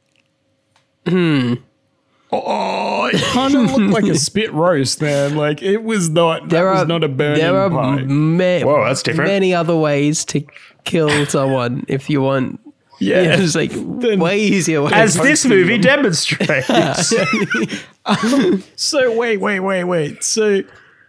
[SPEAKER 3] Oh, it kind of looked like a spit roast, man. Like it was not. That
[SPEAKER 1] there
[SPEAKER 3] was
[SPEAKER 1] are
[SPEAKER 3] not a burning
[SPEAKER 1] There are
[SPEAKER 3] pie.
[SPEAKER 1] ma-
[SPEAKER 2] Whoa, that's different.
[SPEAKER 1] many other ways to kill someone if you want.
[SPEAKER 3] Yeah.
[SPEAKER 1] Yeah, it's like way easier ways.
[SPEAKER 2] As this
[SPEAKER 3] posting
[SPEAKER 2] movie
[SPEAKER 3] them.
[SPEAKER 2] demonstrates.
[SPEAKER 3] So wait, wait, wait, wait. So,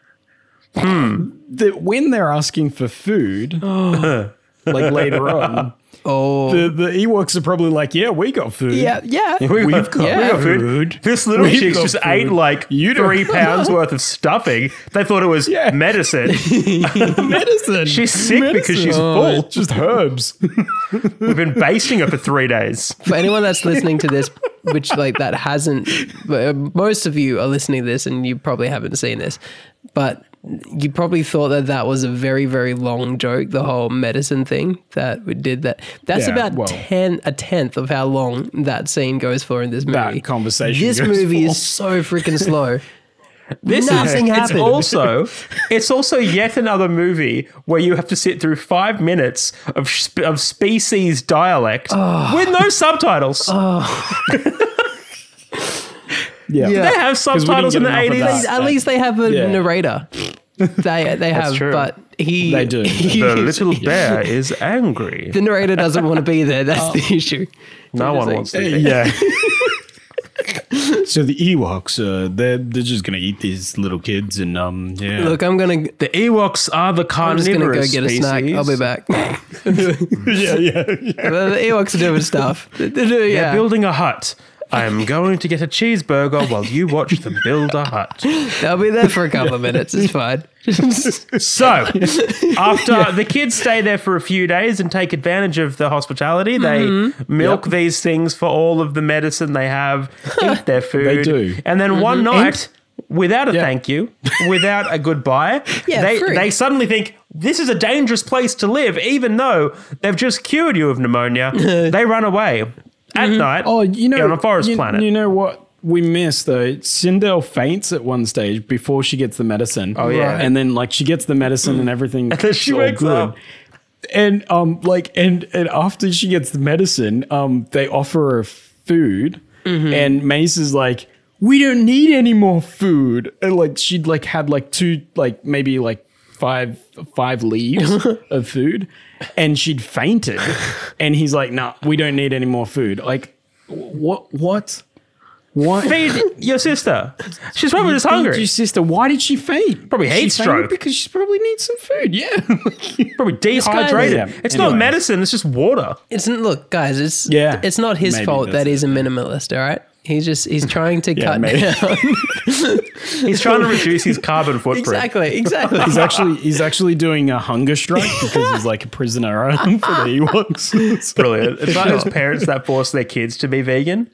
[SPEAKER 3] the, when they're asking for food, like later on,
[SPEAKER 1] oh,
[SPEAKER 3] the, the Ewoks are probably like, "Yeah, we got food."
[SPEAKER 1] yeah, yeah.
[SPEAKER 2] We got,
[SPEAKER 3] got
[SPEAKER 2] we got food.
[SPEAKER 3] food.
[SPEAKER 2] This little
[SPEAKER 3] We've
[SPEAKER 2] chick
[SPEAKER 3] got
[SPEAKER 2] just
[SPEAKER 3] food.
[SPEAKER 2] ate like
[SPEAKER 3] You don't-
[SPEAKER 2] three pounds worth of stuffing. They thought it was
[SPEAKER 3] Yeah.
[SPEAKER 2] medicine.
[SPEAKER 3] medicine.
[SPEAKER 2] She's sick because she's
[SPEAKER 3] Oh,
[SPEAKER 2] full.
[SPEAKER 3] it's just herbs.
[SPEAKER 2] We've been basting her for three days.
[SPEAKER 1] For anyone that's listening to this, which like that hasn't, uh, most of you are listening to this and you probably haven't seen this, but you probably thought that that was a very, very long joke, the whole medicine thing that we did that. That's
[SPEAKER 3] Yeah,
[SPEAKER 1] about
[SPEAKER 3] well-
[SPEAKER 1] ten, a tenth of how long that scene goes for in this movie.
[SPEAKER 3] That conversation
[SPEAKER 1] This
[SPEAKER 3] goes
[SPEAKER 1] movie
[SPEAKER 3] for.
[SPEAKER 1] is so freaking slow.
[SPEAKER 2] This
[SPEAKER 1] Nothing
[SPEAKER 2] is,
[SPEAKER 1] happened.
[SPEAKER 2] It's also, it's also yet another movie where you have to sit through five minutes of sp- of species dialect with no subtitles.
[SPEAKER 3] Yeah.
[SPEAKER 1] Yeah.
[SPEAKER 2] They have subtitles in
[SPEAKER 3] get
[SPEAKER 2] the
[SPEAKER 3] enough of
[SPEAKER 2] eighties.
[SPEAKER 3] that.
[SPEAKER 1] At least they have a
[SPEAKER 3] Yeah.
[SPEAKER 1] narrator. They they have,
[SPEAKER 2] true.
[SPEAKER 1] but he
[SPEAKER 3] They do.
[SPEAKER 1] he-
[SPEAKER 2] The little bear is angry.
[SPEAKER 1] the narrator doesn't want to be there. That's the issue.
[SPEAKER 2] No one
[SPEAKER 1] like,
[SPEAKER 2] wants to. Be.
[SPEAKER 3] Yeah. So the Ewoks, uh, they're they're just gonna eat these little kids, and um, yeah.
[SPEAKER 1] Look, I'm gonna.
[SPEAKER 2] The Ewoks are the
[SPEAKER 1] I'm just gonna go
[SPEAKER 2] carnivorous
[SPEAKER 1] get a snack.
[SPEAKER 2] species.
[SPEAKER 1] I'll be back.
[SPEAKER 3] yeah, yeah, yeah.
[SPEAKER 1] the Ewoks are doing stuff.
[SPEAKER 2] They're
[SPEAKER 1] Yeah.
[SPEAKER 2] building a hut. I'm going to get a cheeseburger while you watch them build a hut.
[SPEAKER 1] They'll be there for a couple of minutes. It's fine.
[SPEAKER 2] So, after the kids stay there for a few days and take advantage of the hospitality, they
[SPEAKER 1] Mm-hmm.
[SPEAKER 2] milk these things for all of the medicine they have, eat their food.
[SPEAKER 3] They do.
[SPEAKER 2] And then one
[SPEAKER 1] Mm-hmm.
[SPEAKER 2] night, without a
[SPEAKER 3] Yeah.
[SPEAKER 2] thank you, without a goodbye,
[SPEAKER 1] Yeah,
[SPEAKER 2] they,
[SPEAKER 1] free.
[SPEAKER 2] they suddenly think, this is a dangerous place to live, even though they've just cured you of pneumonia. They run away at night
[SPEAKER 3] Oh, you know,
[SPEAKER 2] on a forest
[SPEAKER 3] you,
[SPEAKER 2] planet.
[SPEAKER 3] You know what we missed though? Sindel faints at one stage before she gets the medicine. Oh
[SPEAKER 2] yeah.
[SPEAKER 3] and then like she gets the medicine and everything.
[SPEAKER 2] And then she
[SPEAKER 3] all
[SPEAKER 2] wakes up.
[SPEAKER 3] And um, like, and and after she gets the medicine, um, they offer her food,
[SPEAKER 2] Mm-hmm.
[SPEAKER 3] and Mace is like, "We don't need any more food." And like she'd like had like two, like maybe like five five leaves of food, and she'd fainted, and he's like, "No, we don't need any more food." Like, what? What? What?
[SPEAKER 2] Feed your sister. She's probably just
[SPEAKER 3] Feed
[SPEAKER 2] hungry.
[SPEAKER 3] your sister. Why did she faint?
[SPEAKER 2] Probably
[SPEAKER 3] She
[SPEAKER 2] heat
[SPEAKER 3] fainted
[SPEAKER 2] stroke.
[SPEAKER 3] because she probably needs some food. Yeah.
[SPEAKER 2] Probably dehydrated.
[SPEAKER 3] Yeah.
[SPEAKER 2] It's not
[SPEAKER 3] Anyway.
[SPEAKER 2] medicine, it's just water.
[SPEAKER 1] It's look, guys. It's
[SPEAKER 3] Yeah.
[SPEAKER 1] It's not his
[SPEAKER 3] Maybe
[SPEAKER 1] fault
[SPEAKER 3] that's
[SPEAKER 1] that he's a minimalist. All right. He's just he's trying to cut
[SPEAKER 3] maybe.
[SPEAKER 1] down.
[SPEAKER 2] He's trying to reduce his carbon footprint.
[SPEAKER 1] exactly. Exactly.
[SPEAKER 3] He's actually he's actually doing a hunger strike because he's like a prisoner um, for the Ewoks.
[SPEAKER 2] Brilliant. It's like those parents that force their kids to be vegan.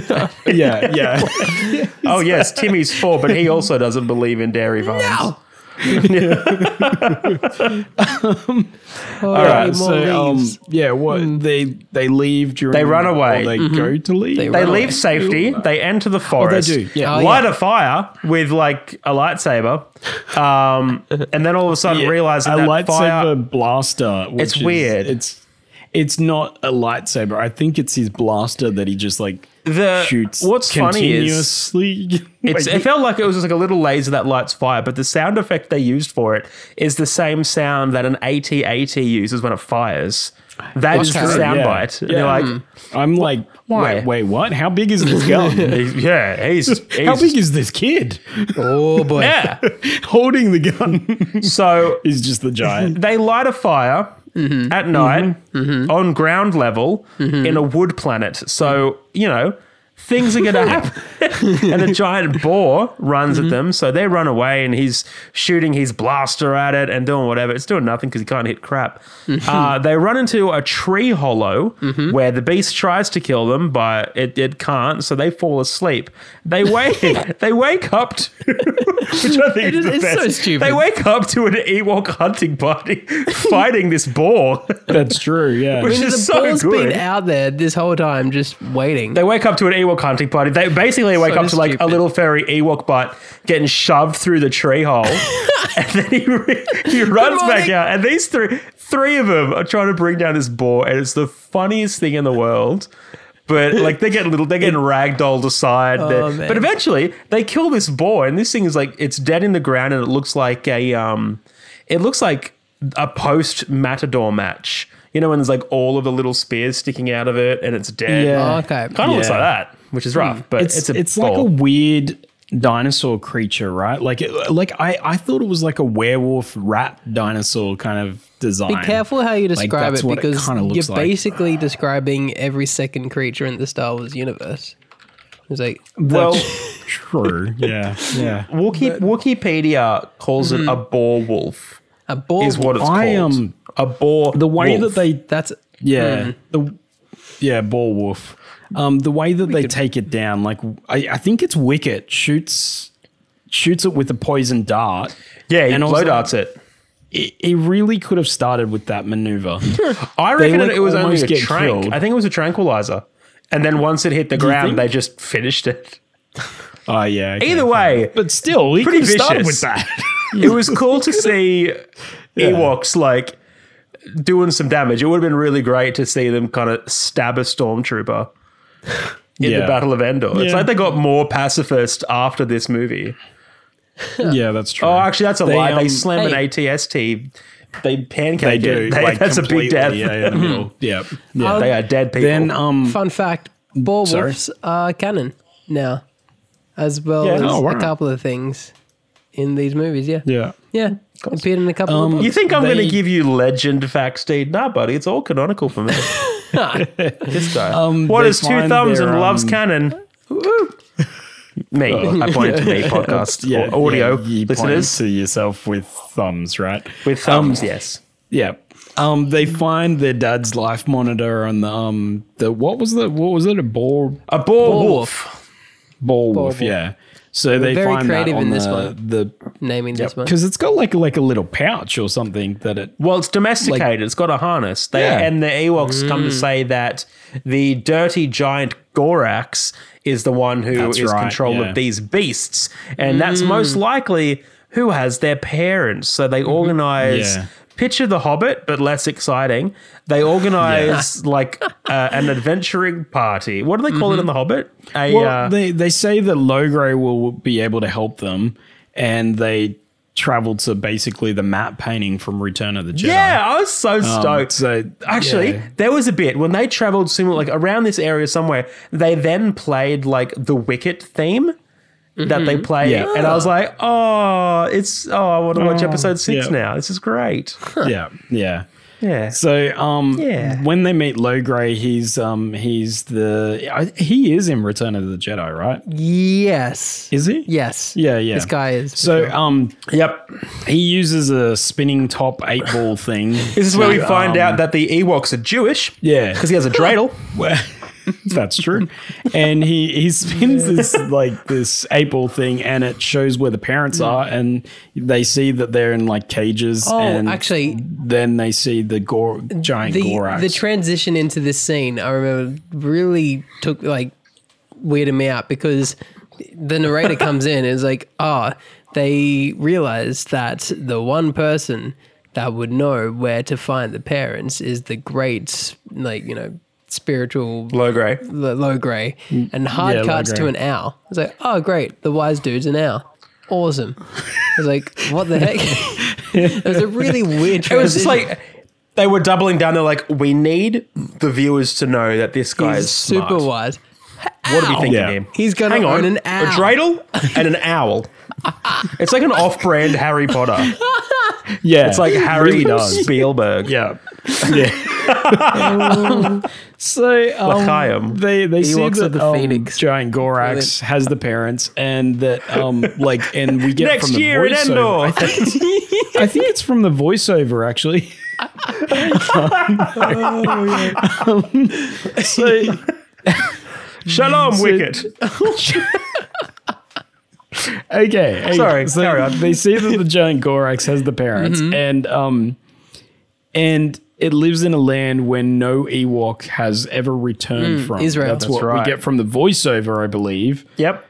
[SPEAKER 3] yeah, yeah.
[SPEAKER 2] Oh, yes, Timmy's four, but he also doesn't believe in dairy farms.
[SPEAKER 1] No. All
[SPEAKER 3] All right, so um, yeah, what they they leave during
[SPEAKER 2] They run away.
[SPEAKER 3] or they go to leave.
[SPEAKER 1] They
[SPEAKER 2] They
[SPEAKER 1] run
[SPEAKER 2] leave
[SPEAKER 1] away.
[SPEAKER 2] safety. They enter the forest.
[SPEAKER 3] do, yeah.
[SPEAKER 1] Oh,
[SPEAKER 2] light
[SPEAKER 1] yeah.
[SPEAKER 2] a fire with like a lightsaber, um, and then all of a sudden
[SPEAKER 3] Yeah,
[SPEAKER 2] realizing
[SPEAKER 3] a
[SPEAKER 2] that
[SPEAKER 3] lightsaber
[SPEAKER 2] fire.
[SPEAKER 3] blaster. which
[SPEAKER 2] It's
[SPEAKER 3] is-
[SPEAKER 2] weird.
[SPEAKER 3] It's it's not a lightsaber. I think it's his blaster that he just like
[SPEAKER 2] The
[SPEAKER 3] shoots.
[SPEAKER 2] what's funny is
[SPEAKER 3] continuously.
[SPEAKER 2] it's,
[SPEAKER 3] Like,
[SPEAKER 2] it felt like it was just like a little laser that lights fire, but the sound effect they used for it is the same sound that an A T A T uses when it fires. That is
[SPEAKER 1] Okay.
[SPEAKER 2] the sound
[SPEAKER 3] Yeah.
[SPEAKER 2] bite. And
[SPEAKER 3] Yeah.
[SPEAKER 2] you're like,
[SPEAKER 3] I'm like,
[SPEAKER 2] Why?
[SPEAKER 3] Wait, wait, what? How big is this gun?
[SPEAKER 2] yeah, he's, he's
[SPEAKER 3] How big is this kid?
[SPEAKER 1] Oh boy.
[SPEAKER 2] yeah.
[SPEAKER 3] Holding the gun
[SPEAKER 2] So
[SPEAKER 3] is just the giant.
[SPEAKER 2] they light a fire at night on ground level in a wood planet. So, you know, things are going to happen. And the giant boar runs at them. So they run away and he's shooting his blaster at it and doing whatever. It's doing nothing because he can't hit crap. Uh, they run into a tree hollow where the beast tries to kill them, but it, it can't. So they fall asleep. They wake, they wake up to, which I think
[SPEAKER 1] It
[SPEAKER 2] is
[SPEAKER 1] is-
[SPEAKER 2] the
[SPEAKER 1] it's so
[SPEAKER 2] best.
[SPEAKER 1] stupid.
[SPEAKER 2] They wake up to an Ewok hunting party fighting this boar.
[SPEAKER 3] That's true, yeah.
[SPEAKER 2] Which
[SPEAKER 1] I mean,
[SPEAKER 2] is
[SPEAKER 1] the
[SPEAKER 2] so
[SPEAKER 1] boar's
[SPEAKER 2] good.
[SPEAKER 1] been out there this whole time, just waiting.
[SPEAKER 2] They wake up to an Ewok hunting party. They basically wake
[SPEAKER 1] So
[SPEAKER 2] up to like a
[SPEAKER 1] stupid.
[SPEAKER 2] little furry Ewok butt getting shoved through the tree hole, and then he re- he runs back
[SPEAKER 1] morning.
[SPEAKER 2] out. And these three three of them are trying to bring down this boar, and it's the funniest thing in the world. But like they get little, they're getting ragdolled aside. They're-
[SPEAKER 1] Oh, man.
[SPEAKER 2] but eventually they kill this boar, and this thing is like it's dead in the ground, and it looks like a um, it looks like a post Matador match. You know when there's like all of the little spears sticking out of it, and it's dead.
[SPEAKER 3] Yeah.
[SPEAKER 1] Oh, okay.
[SPEAKER 2] Kind of looks
[SPEAKER 3] Yeah.
[SPEAKER 2] like that, which is rough. But
[SPEAKER 3] It's
[SPEAKER 2] it's
[SPEAKER 3] it's,
[SPEAKER 2] a
[SPEAKER 3] like a
[SPEAKER 2] boar.
[SPEAKER 3] weird dinosaur creature, right? Like it, like I I thought it was like a werewolf rat dinosaur kind of design.
[SPEAKER 1] Be careful how you describe
[SPEAKER 3] that's
[SPEAKER 1] it
[SPEAKER 3] what it
[SPEAKER 1] because
[SPEAKER 3] kinda
[SPEAKER 1] you're
[SPEAKER 3] looks like.
[SPEAKER 1] basically describing every second creature in the Star Wars universe. It's like,
[SPEAKER 2] well,
[SPEAKER 3] True. Yeah. Yeah.
[SPEAKER 2] Wookie, Wikipedia calls it a boar wolf.
[SPEAKER 1] a boar.
[SPEAKER 2] Is what it's
[SPEAKER 3] I,
[SPEAKER 2] called.
[SPEAKER 3] um,
[SPEAKER 2] a boar.
[SPEAKER 3] The way
[SPEAKER 2] wolf.
[SPEAKER 3] that they
[SPEAKER 1] That's
[SPEAKER 3] Yeah. The yeah, boar wolf. Um, the way that they take it down, like I, I think it's Wicket shoots shoots it with a poison dart.
[SPEAKER 2] yeah, he
[SPEAKER 3] and I was
[SPEAKER 2] blow
[SPEAKER 3] like-
[SPEAKER 2] darts it.
[SPEAKER 3] It, it really could have started with that maneuver.
[SPEAKER 2] I reckon
[SPEAKER 3] like,
[SPEAKER 2] it was only
[SPEAKER 3] almost
[SPEAKER 2] a
[SPEAKER 3] get
[SPEAKER 2] trank.
[SPEAKER 3] killed.
[SPEAKER 2] I think it was a tranquilizer. And then once it hit the ground,
[SPEAKER 3] think?
[SPEAKER 2] they just finished it.
[SPEAKER 3] Oh yeah. okay,
[SPEAKER 2] Either
[SPEAKER 3] fine.
[SPEAKER 2] way,
[SPEAKER 3] but still, he
[SPEAKER 2] pretty
[SPEAKER 3] could have started
[SPEAKER 2] vicious.
[SPEAKER 3] with that.
[SPEAKER 2] it was cool to see Ewoks like doing some damage. It would have been really great to see them kind of stab a stormtrooper in
[SPEAKER 3] Yeah.
[SPEAKER 2] the Battle of Endor. It's
[SPEAKER 3] Yeah.
[SPEAKER 2] like they got more pacifist after this movie.
[SPEAKER 3] Yeah, that's true.
[SPEAKER 2] Oh, actually, that's a
[SPEAKER 3] They,
[SPEAKER 2] lie. They
[SPEAKER 3] um,
[SPEAKER 2] slam an
[SPEAKER 1] hey.
[SPEAKER 2] A T S T. They pancake
[SPEAKER 3] they do.
[SPEAKER 2] it. They-
[SPEAKER 3] like,
[SPEAKER 2] that's a big
[SPEAKER 3] completely,
[SPEAKER 2] death.
[SPEAKER 3] Yeah, in the middle. Yeah. Yeah.
[SPEAKER 2] They are dead people.
[SPEAKER 3] then um
[SPEAKER 1] fun fact. Boar
[SPEAKER 3] Sorry?
[SPEAKER 1] wolves are canon now, as well
[SPEAKER 2] Yeah.
[SPEAKER 1] as
[SPEAKER 3] Oh, wow.
[SPEAKER 1] a couple of things in these movies. Yeah,
[SPEAKER 3] yeah.
[SPEAKER 1] yeah, appeared in a couple
[SPEAKER 3] Um,
[SPEAKER 1] of
[SPEAKER 2] you
[SPEAKER 1] books.
[SPEAKER 2] think I'm going
[SPEAKER 3] they-
[SPEAKER 2] to give you legend facts, Steve? Nah, buddy, it's all canonical for me. This guy.
[SPEAKER 3] Um,
[SPEAKER 2] what
[SPEAKER 3] they
[SPEAKER 2] is two
[SPEAKER 3] find
[SPEAKER 2] thumbs
[SPEAKER 3] their,
[SPEAKER 2] and loves
[SPEAKER 3] um,
[SPEAKER 2] canon? Woo-hoo. Me. I point to me, podcast
[SPEAKER 3] Yeah,
[SPEAKER 2] or audio
[SPEAKER 3] yeah, you
[SPEAKER 2] listeners.
[SPEAKER 3] point to yourself with thumbs, right?
[SPEAKER 2] With thumbs, yes.
[SPEAKER 3] Yeah. Um, they find their dad's life monitor on the um the what was the what was it a boar
[SPEAKER 2] A boar,
[SPEAKER 1] Boar
[SPEAKER 2] wolf.
[SPEAKER 3] boar wolf?
[SPEAKER 1] wolf.
[SPEAKER 3] Yeah. So they
[SPEAKER 1] very
[SPEAKER 3] find
[SPEAKER 1] creative
[SPEAKER 3] that on
[SPEAKER 1] in this
[SPEAKER 3] the,
[SPEAKER 1] one.
[SPEAKER 3] the
[SPEAKER 1] naming this one.
[SPEAKER 3] because it's got like like a little pouch or something that it
[SPEAKER 2] Well, it's domesticated. it's got a harness. They,
[SPEAKER 3] Yeah.
[SPEAKER 2] And the Ewoks come to say that the dirty giant Gorax is the one who
[SPEAKER 3] That's
[SPEAKER 2] is
[SPEAKER 3] right,
[SPEAKER 2] control
[SPEAKER 3] yeah.
[SPEAKER 2] of these beasts. And that's most likely who has their parents. So they organize...
[SPEAKER 3] Yeah.
[SPEAKER 2] Picture The Hobbit, but less exciting. They organize like uh, an adventuring party. What do they call it in The Hobbit? A,
[SPEAKER 3] well
[SPEAKER 2] uh,
[SPEAKER 3] they they say that Logray will be able to help them, and they travel to basically the map painting from Return of the Jedi.
[SPEAKER 2] yeah, I was so stoked.
[SPEAKER 3] so
[SPEAKER 2] Actually,
[SPEAKER 3] yeah.
[SPEAKER 2] there was a bit when they traveled similar, like around this area somewhere. They then played like the Wicket theme that they play,
[SPEAKER 3] Yeah.
[SPEAKER 2] and I was like, "Oh, it's oh, I want to watch
[SPEAKER 3] Oh,
[SPEAKER 2] episode six
[SPEAKER 3] yeah.
[SPEAKER 2] now. This is great."
[SPEAKER 3] yeah, yeah.
[SPEAKER 2] Yeah,
[SPEAKER 3] So, um,
[SPEAKER 2] Yeah.
[SPEAKER 3] when they meet Logray, he's um, he's the I, he is in Return of the Jedi, right?
[SPEAKER 1] Yes.
[SPEAKER 3] Is he?
[SPEAKER 1] Yes.
[SPEAKER 3] Yeah, yeah.
[SPEAKER 1] This guy is.
[SPEAKER 3] So, um,
[SPEAKER 2] yep.
[SPEAKER 3] he uses a spinning top eight ball thing.
[SPEAKER 2] This is where we find out that the Ewoks are Jewish.
[SPEAKER 3] Yeah.
[SPEAKER 2] because he has a dreidel.
[SPEAKER 3] Where- That's true. And he he spins this like this eight ball thing, and it shows where the parents are, and they see that they're in like cages.
[SPEAKER 1] Oh,
[SPEAKER 3] and
[SPEAKER 1] actually-
[SPEAKER 3] then they see the gore, giant
[SPEAKER 1] the
[SPEAKER 3] Gorax.
[SPEAKER 1] the transition into this scene, I remember, really took like weirded me out because the narrator comes in and is like, oh, they realize that the one person that would know where to find the parents is the great, like, you know, spiritual
[SPEAKER 2] Low grey.
[SPEAKER 1] L- low grey, and hard
[SPEAKER 3] Yeah, low
[SPEAKER 1] cuts to
[SPEAKER 3] grey.
[SPEAKER 1] an owl. It's like, oh great, the wise dude's an owl. Awesome. I was like, what the heck? It was a really weird transition.
[SPEAKER 2] It was just like they were doubling down. They're like, we need the viewers to know that this guy
[SPEAKER 1] he's
[SPEAKER 2] is
[SPEAKER 1] super
[SPEAKER 2] smart.
[SPEAKER 1] wise.
[SPEAKER 2] What are we thinking
[SPEAKER 3] Yeah.
[SPEAKER 2] here?
[SPEAKER 1] He's gonna
[SPEAKER 2] Hang
[SPEAKER 1] own
[SPEAKER 2] on,
[SPEAKER 1] an owl.
[SPEAKER 2] a dreidel and an owl. It's like an off-brand Harry Potter.
[SPEAKER 3] yeah,
[SPEAKER 2] It's like Harry
[SPEAKER 3] really does.
[SPEAKER 2] Spielberg.
[SPEAKER 3] Yeah, yeah. so um,
[SPEAKER 2] L'chaim.
[SPEAKER 3] they they see
[SPEAKER 1] Ewoks
[SPEAKER 3] that
[SPEAKER 1] of the
[SPEAKER 3] um,
[SPEAKER 1] Phoenix.
[SPEAKER 3] giant Gorax has the parents, and that um like and we get
[SPEAKER 2] Next
[SPEAKER 3] from the
[SPEAKER 2] year in
[SPEAKER 3] voiceover.
[SPEAKER 2] Endor.
[SPEAKER 3] I think, it's, I think it's from the voiceover actually. um, so.
[SPEAKER 2] Shalom,
[SPEAKER 3] So-
[SPEAKER 2] Wicket.
[SPEAKER 3] Okay, okay,
[SPEAKER 2] Sorry,
[SPEAKER 3] so
[SPEAKER 2] carry on.
[SPEAKER 3] They see that the giant Gorax has the parents,
[SPEAKER 1] Mm-hmm.
[SPEAKER 3] and um, and it lives in a land where no Ewok has ever returned from.
[SPEAKER 1] Mm, Israel.
[SPEAKER 3] That's,
[SPEAKER 1] That's
[SPEAKER 3] what
[SPEAKER 2] right.
[SPEAKER 3] we get from the voiceover, I believe.
[SPEAKER 2] Yep.